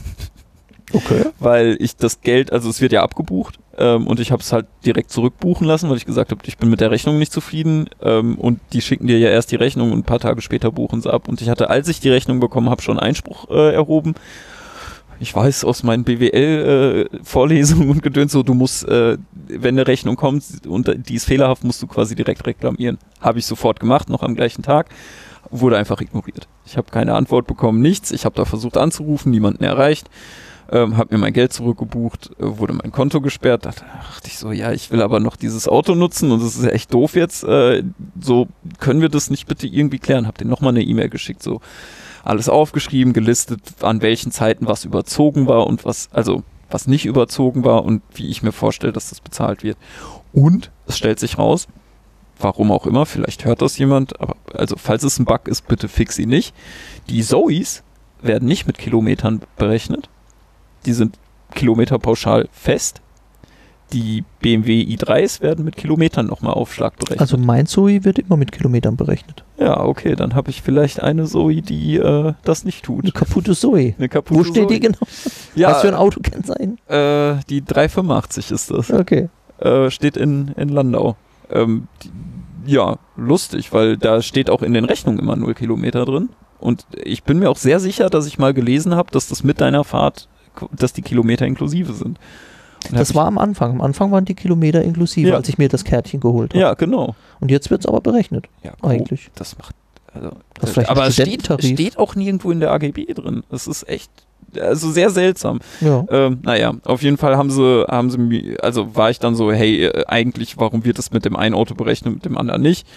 Okay. Weil ich das Geld, also es wird ja abgebucht ähm, und ich habe es halt direkt zurückbuchen lassen, weil ich gesagt habe, ich bin mit der Rechnung nicht zufrieden ähm, und die schicken dir ja erst die Rechnung und ein paar Tage später buchen sie ab und ich hatte, als ich die Rechnung bekommen habe, schon Einspruch äh, erhoben. Ich weiß aus meinen B W L-Vorlesungen und Gedöns so, du musst, äh, wenn eine Rechnung kommt und die ist fehlerhaft, musst du quasi direkt reklamieren. Habe ich sofort gemacht, noch am gleichen Tag. Wurde einfach ignoriert. Ich habe keine Antwort bekommen, nichts. Ich habe da versucht anzurufen, niemanden erreicht. Ähm, habe mir mein Geld zurückgebucht, äh, wurde mein Konto gesperrt. Da dachte ich so, ja, ich will aber noch dieses Auto nutzen und das ist ja echt doof jetzt. Äh, so, können wir das nicht bitte irgendwie klären? Hab denen nochmal eine E-Mail geschickt, so alles aufgeschrieben, gelistet, an welchen Zeiten was überzogen war und was, also was nicht überzogen war und wie ich mir vorstelle, dass das bezahlt wird. Und es stellt sich raus, warum auch immer, vielleicht hört das jemand, aber also falls es ein Bug ist, bitte fix ihn nicht. Die Zoes werden nicht mit Kilometern berechnet. Die sind kilometerpauschal fest. Die B M W i dreis werden mit Kilometern nochmal Aufschlag berechnet. Also mein Zoe wird immer mit Kilometern berechnet. Ja, okay, dann habe ich vielleicht eine Zoe, die äh, das nicht Eine tut. kaputte Zoe. Eine kaputte Wo steht die Zoe. genau? Ja, Was für ein Auto kann sein? äh, die dreihundertfünfundachtzig ist das. Okay. Äh, steht in, in Landau. Ähm, die, ja, lustig, weil da steht auch in den Rechnungen immer null Kilometer drin. Und ich bin mir auch sehr sicher, dass ich mal gelesen habe, dass das mit deiner Fahrt, dass die Kilometer inklusive sind. Und hab Das ich- war am Anfang. Am Anfang waren die Kilometer inklusive, Ja. als ich mir das Kärtchen geholt habe. Ja, genau. Und jetzt wird es aber berechnet. Ja, Eigentlich. Das macht. Also, Das ist vielleicht ein aber es steht, Studententarif. steht auch nirgendwo in der A G B drin. Das ist echt. Also sehr seltsam. Ja. Ähm, naja, auf jeden Fall haben sie, haben sie mir, also war ich dann so, hey, äh, eigentlich, warum wird das mit dem einen Auto berechnet, mit dem anderen nicht?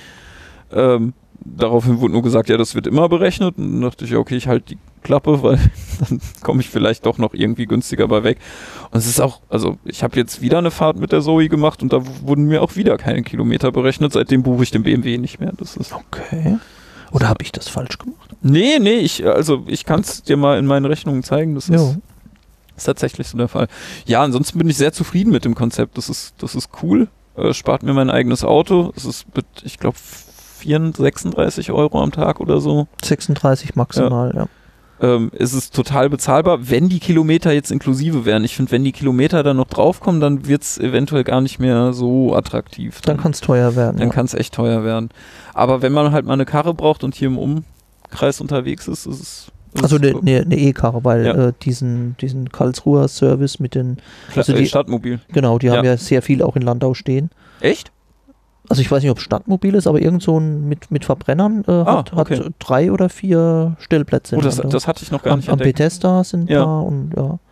Ähm, daraufhin wurde nur gesagt, ja, das wird immer berechnet. Und dann dachte ich, ja, okay, ich halte die Klappe, weil dann komme ich vielleicht doch noch irgendwie günstiger bei weg. Und es ist auch, also ich habe jetzt wieder eine Fahrt mit der Zoe gemacht und da wurden mir auch wieder keine Kilometer berechnet. Seitdem buche ich den B M W nicht mehr. Das ist Okay. Oder habe ich das falsch gemacht? Nee, nee, ich, also ich kann es dir mal in meinen Rechnungen zeigen. Das ist, Ja. ist tatsächlich so der Fall. Ja, ansonsten bin ich sehr zufrieden mit dem Konzept. Das ist, das ist cool. Äh, spart mir mein eigenes Auto. Es ist mit, ich glaube, sechsunddreißig Euro am Tag oder so. sechsunddreißig maximal, ja. Ähm, es ist total bezahlbar, wenn die Kilometer jetzt inklusive wären. Ich finde, wenn die Kilometer dann noch draufkommen, dann wird es eventuell gar nicht mehr so attraktiv. Dann kann es teuer werden. Dann ja. kann es echt teuer werden. Aber wenn man halt mal eine Karre braucht und hier im Umkreis unterwegs ist, ist es. ist Also es eine super. ne, ne E-Karre, weil Ja. äh, diesen, diesen Karlsruher Service mit den, Kla- also äh, die- Stadtmobil. genau, die haben Ja. ja sehr viel auch in Landau stehen. Echt? Also ich weiß nicht, ob es Stadtmobil ist, aber irgend so ein mit, mit Verbrennern äh, Ah, hat, okay. hat drei oder vier Stellplätze. Oh, in das, Landau. das hatte ich noch gar am, nicht am entdeckt. Bethesda sind Ja. da und ja.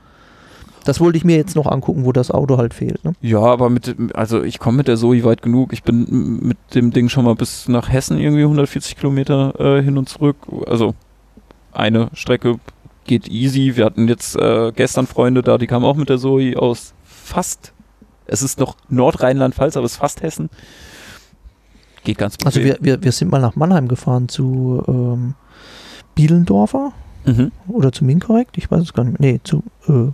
Das wollte ich mir jetzt noch angucken, wo das Auto halt fehlt. Ne? Ja, aber mit, dem- also ich komme mit der Zoe weit genug. Ich bin m- mit dem Ding schon mal bis nach Hessen irgendwie hundertvierzig Kilometer äh, hin und zurück. Also eine Strecke geht easy. Wir hatten jetzt äh, gestern Freunde da, die kamen auch mit der Zoe aus fast Es ist noch Nordrheinland-Pfalz, aber es ist fast Hessen. Geht ganz Also bequem. wir, wir, wir sind mal nach Mannheim gefahren zu ähm, Bielendorfer Mhm. oder zu Minkorrekt, ich weiß es gar nicht mehr. Nee, zu äh,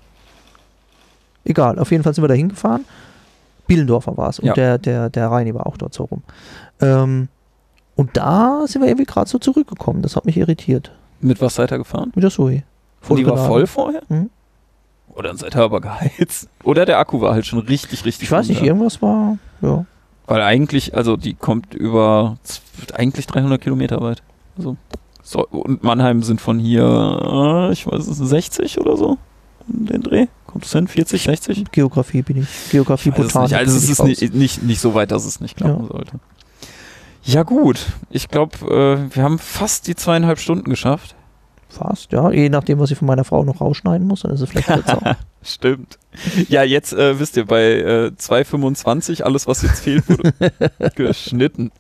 egal, auf jeden Fall sind wir da hingefahren. Bielendorfer war es und Ja. der, der, der Reini war auch dort so rum. Ähm, und da sind wir irgendwie gerade so zurückgekommen, das hat mich irritiert. Mit was seid ihr gefahren? Mit der Zoe. Und die war Vollgeladen. voll vorher? Mhm. Oder dann seid ihr aber geheizt. Oder der Akku war halt schon richtig, richtig Ich weiß nicht, runter. irgendwas war, ja. Weil eigentlich, also die kommt über z- eigentlich dreihundert Kilometer weit. Also, so, und Mannheim sind von hier, äh, ich weiß es, sechzig oder so? Um den Dreh? Kommt es hin? vierzig, sechzig? Geografie bin ich. Geografie, Ich weiß es Botanik. nicht. Also es bin ich ist raus. nicht, nicht, nicht so weit, dass es nicht klappen Ja. sollte. Ja gut, ich glaube, äh, wir haben fast die zweieinhalb Stunden geschafft. Fast, ja. Je nachdem, was ich von meiner Frau noch rausschneiden muss, dann ist es vielleicht kürzer. Stimmt. Ja, jetzt äh, wisst ihr, bei äh, zwei fünfundzwanzig, alles was jetzt fehlt, wurde geschnitten.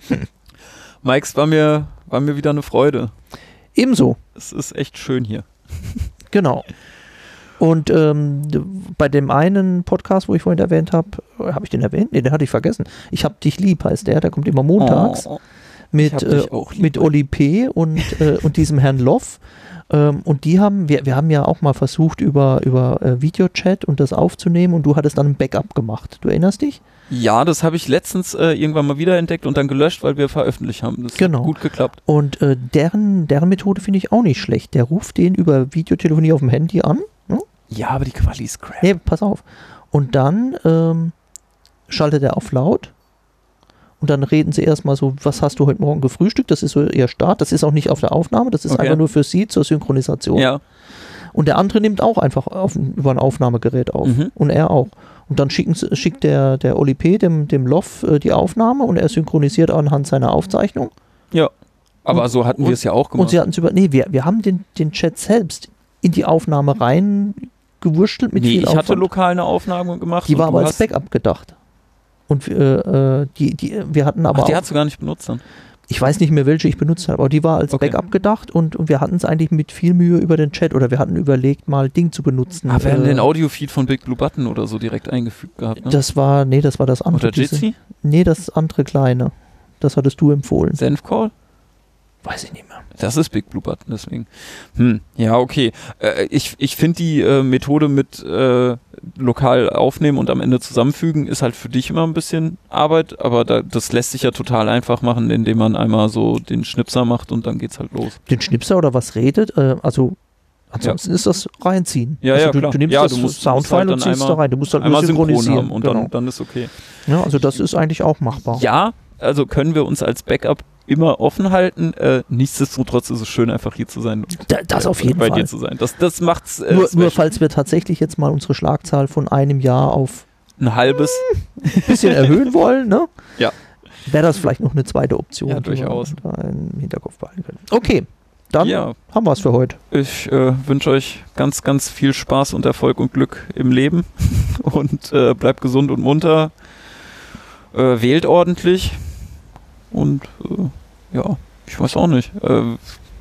Mikes, war mir, war mir wieder eine Freude. Ebenso, Es ist echt schön hier. genau. Und ähm, d- bei dem einen Podcast, wo ich vorhin erwähnt habe, habe ich den erwähnt? Nee, den hatte ich vergessen. Ich hab dich lieb, heißt der. Der kommt immer montags Oh, mit, hab äh, dich auch lieb. mit Oli P. und, äh, und diesem Herrn Loff. Ähm, und die haben, wir, wir haben ja auch mal versucht, über, über äh, Videochat und das aufzunehmen und du hattest dann ein Backup gemacht. Du erinnerst dich? ja, das habe ich letztens äh, irgendwann mal wiederentdeckt und dann gelöscht, weil wir veröffentlicht haben. Das Genau. hat gut geklappt. Und äh, deren, deren Methode finde ich auch nicht schlecht. Der ruft den über Videotelefonie auf dem Handy an. Ne? Ja, aber die Quali ist crap. Nee, pass auf. Und dann ähm, schaltet er auf laut. Und dann reden sie erstmal so, was hast du heute Morgen gefrühstückt? Das ist so ihr Start. Das ist auch nicht auf der Aufnahme. Das ist Okay. einfach nur für sie zur Synchronisation. Ja. Und der andere nimmt auch einfach auf, über ein Aufnahmegerät auf. Mhm. Und er auch. Und dann schicken, sie- schickt der, der Oli P. dem, dem Loff äh, die Aufnahme und er synchronisiert anhand seiner Aufzeichnung. Aber Und- so hatten und- wir es ja auch gemacht. Und sie hatten es über. Nee, wir, wir haben den, den Chat selbst in die Aufnahme reingewurschtelt mit nee, viel ich hatte Aufwand. lokal eine Aufnahme gemacht. Die und war du aber als hast- Backup gedacht. Und äh, äh, die, die, wir hatten aber Ach, die auch, hast du gar nicht benutzt dann. ich weiß nicht mehr, welche ich benutzt habe, aber die war als Okay. Backup gedacht und, und wir hatten es eigentlich mit viel Mühe über den Chat oder wir hatten überlegt, mal Ding zu benutzen. Ah, wir haben äh, den Audio-Feed von Big Blue Button oder so direkt eingefügt gehabt. Ne? Das war, nee, das war das andere. Oder diese- Jitsi? Nee, das andere kleine. Das hattest du empfohlen. Senfcall? Weiß ich nicht mehr. Das ist Big Blue Button, deswegen. Hm, ja, okay. Äh, ich ich finde die äh, Methode mit äh, lokal aufnehmen und am Ende zusammenfügen ist halt für dich immer ein bisschen Arbeit, aber da, das lässt sich ja total einfach machen, indem man einmal so den Schnipser macht und dann geht's halt los. Den Schnipser oder was redet, äh, also ansonsten ist das reinziehen. Ja, also ja, du, klar. du nimmst Ja, das du musst- Soundfile musst halt und dann ziehst da einmal- rein. Du musst halt nur Einmal synchron synchronisieren. haben und genau. dann, dann ist okay. Ja, also das ist eigentlich auch machbar. Ja, also können wir uns als Backup immer offen halten. Äh, nichtsdestotrotz ist es schön, einfach hier zu sein. und, Da, das äh, auf jeden bei Fall. dir zu sein. Das, das macht's äh, Nur, nur special. falls wir tatsächlich jetzt mal unsere Schlagzahl von einem Jahr auf ein halbes. ein bisschen erhöhen wollen, ne? Ja. Wäre das vielleicht noch eine zweite Option, Ja, die wir durchaus. da im Hinterkopf behalten können. Okay, dann Ja, haben wir es für heute. ich äh, wünsche euch ganz, ganz viel Spaß und Erfolg und Glück im Leben und äh, bleibt gesund und munter. Äh, wählt ordentlich und äh, ja, ich weiß auch nicht. Äh,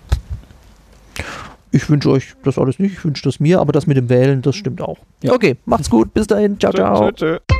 Ich wünsche euch das alles nicht, ich wünsche das mir, aber das mit dem Wählen, das stimmt auch. Ja. Okay, macht's gut, bis dahin, ciao, ciao. tschö, tschö.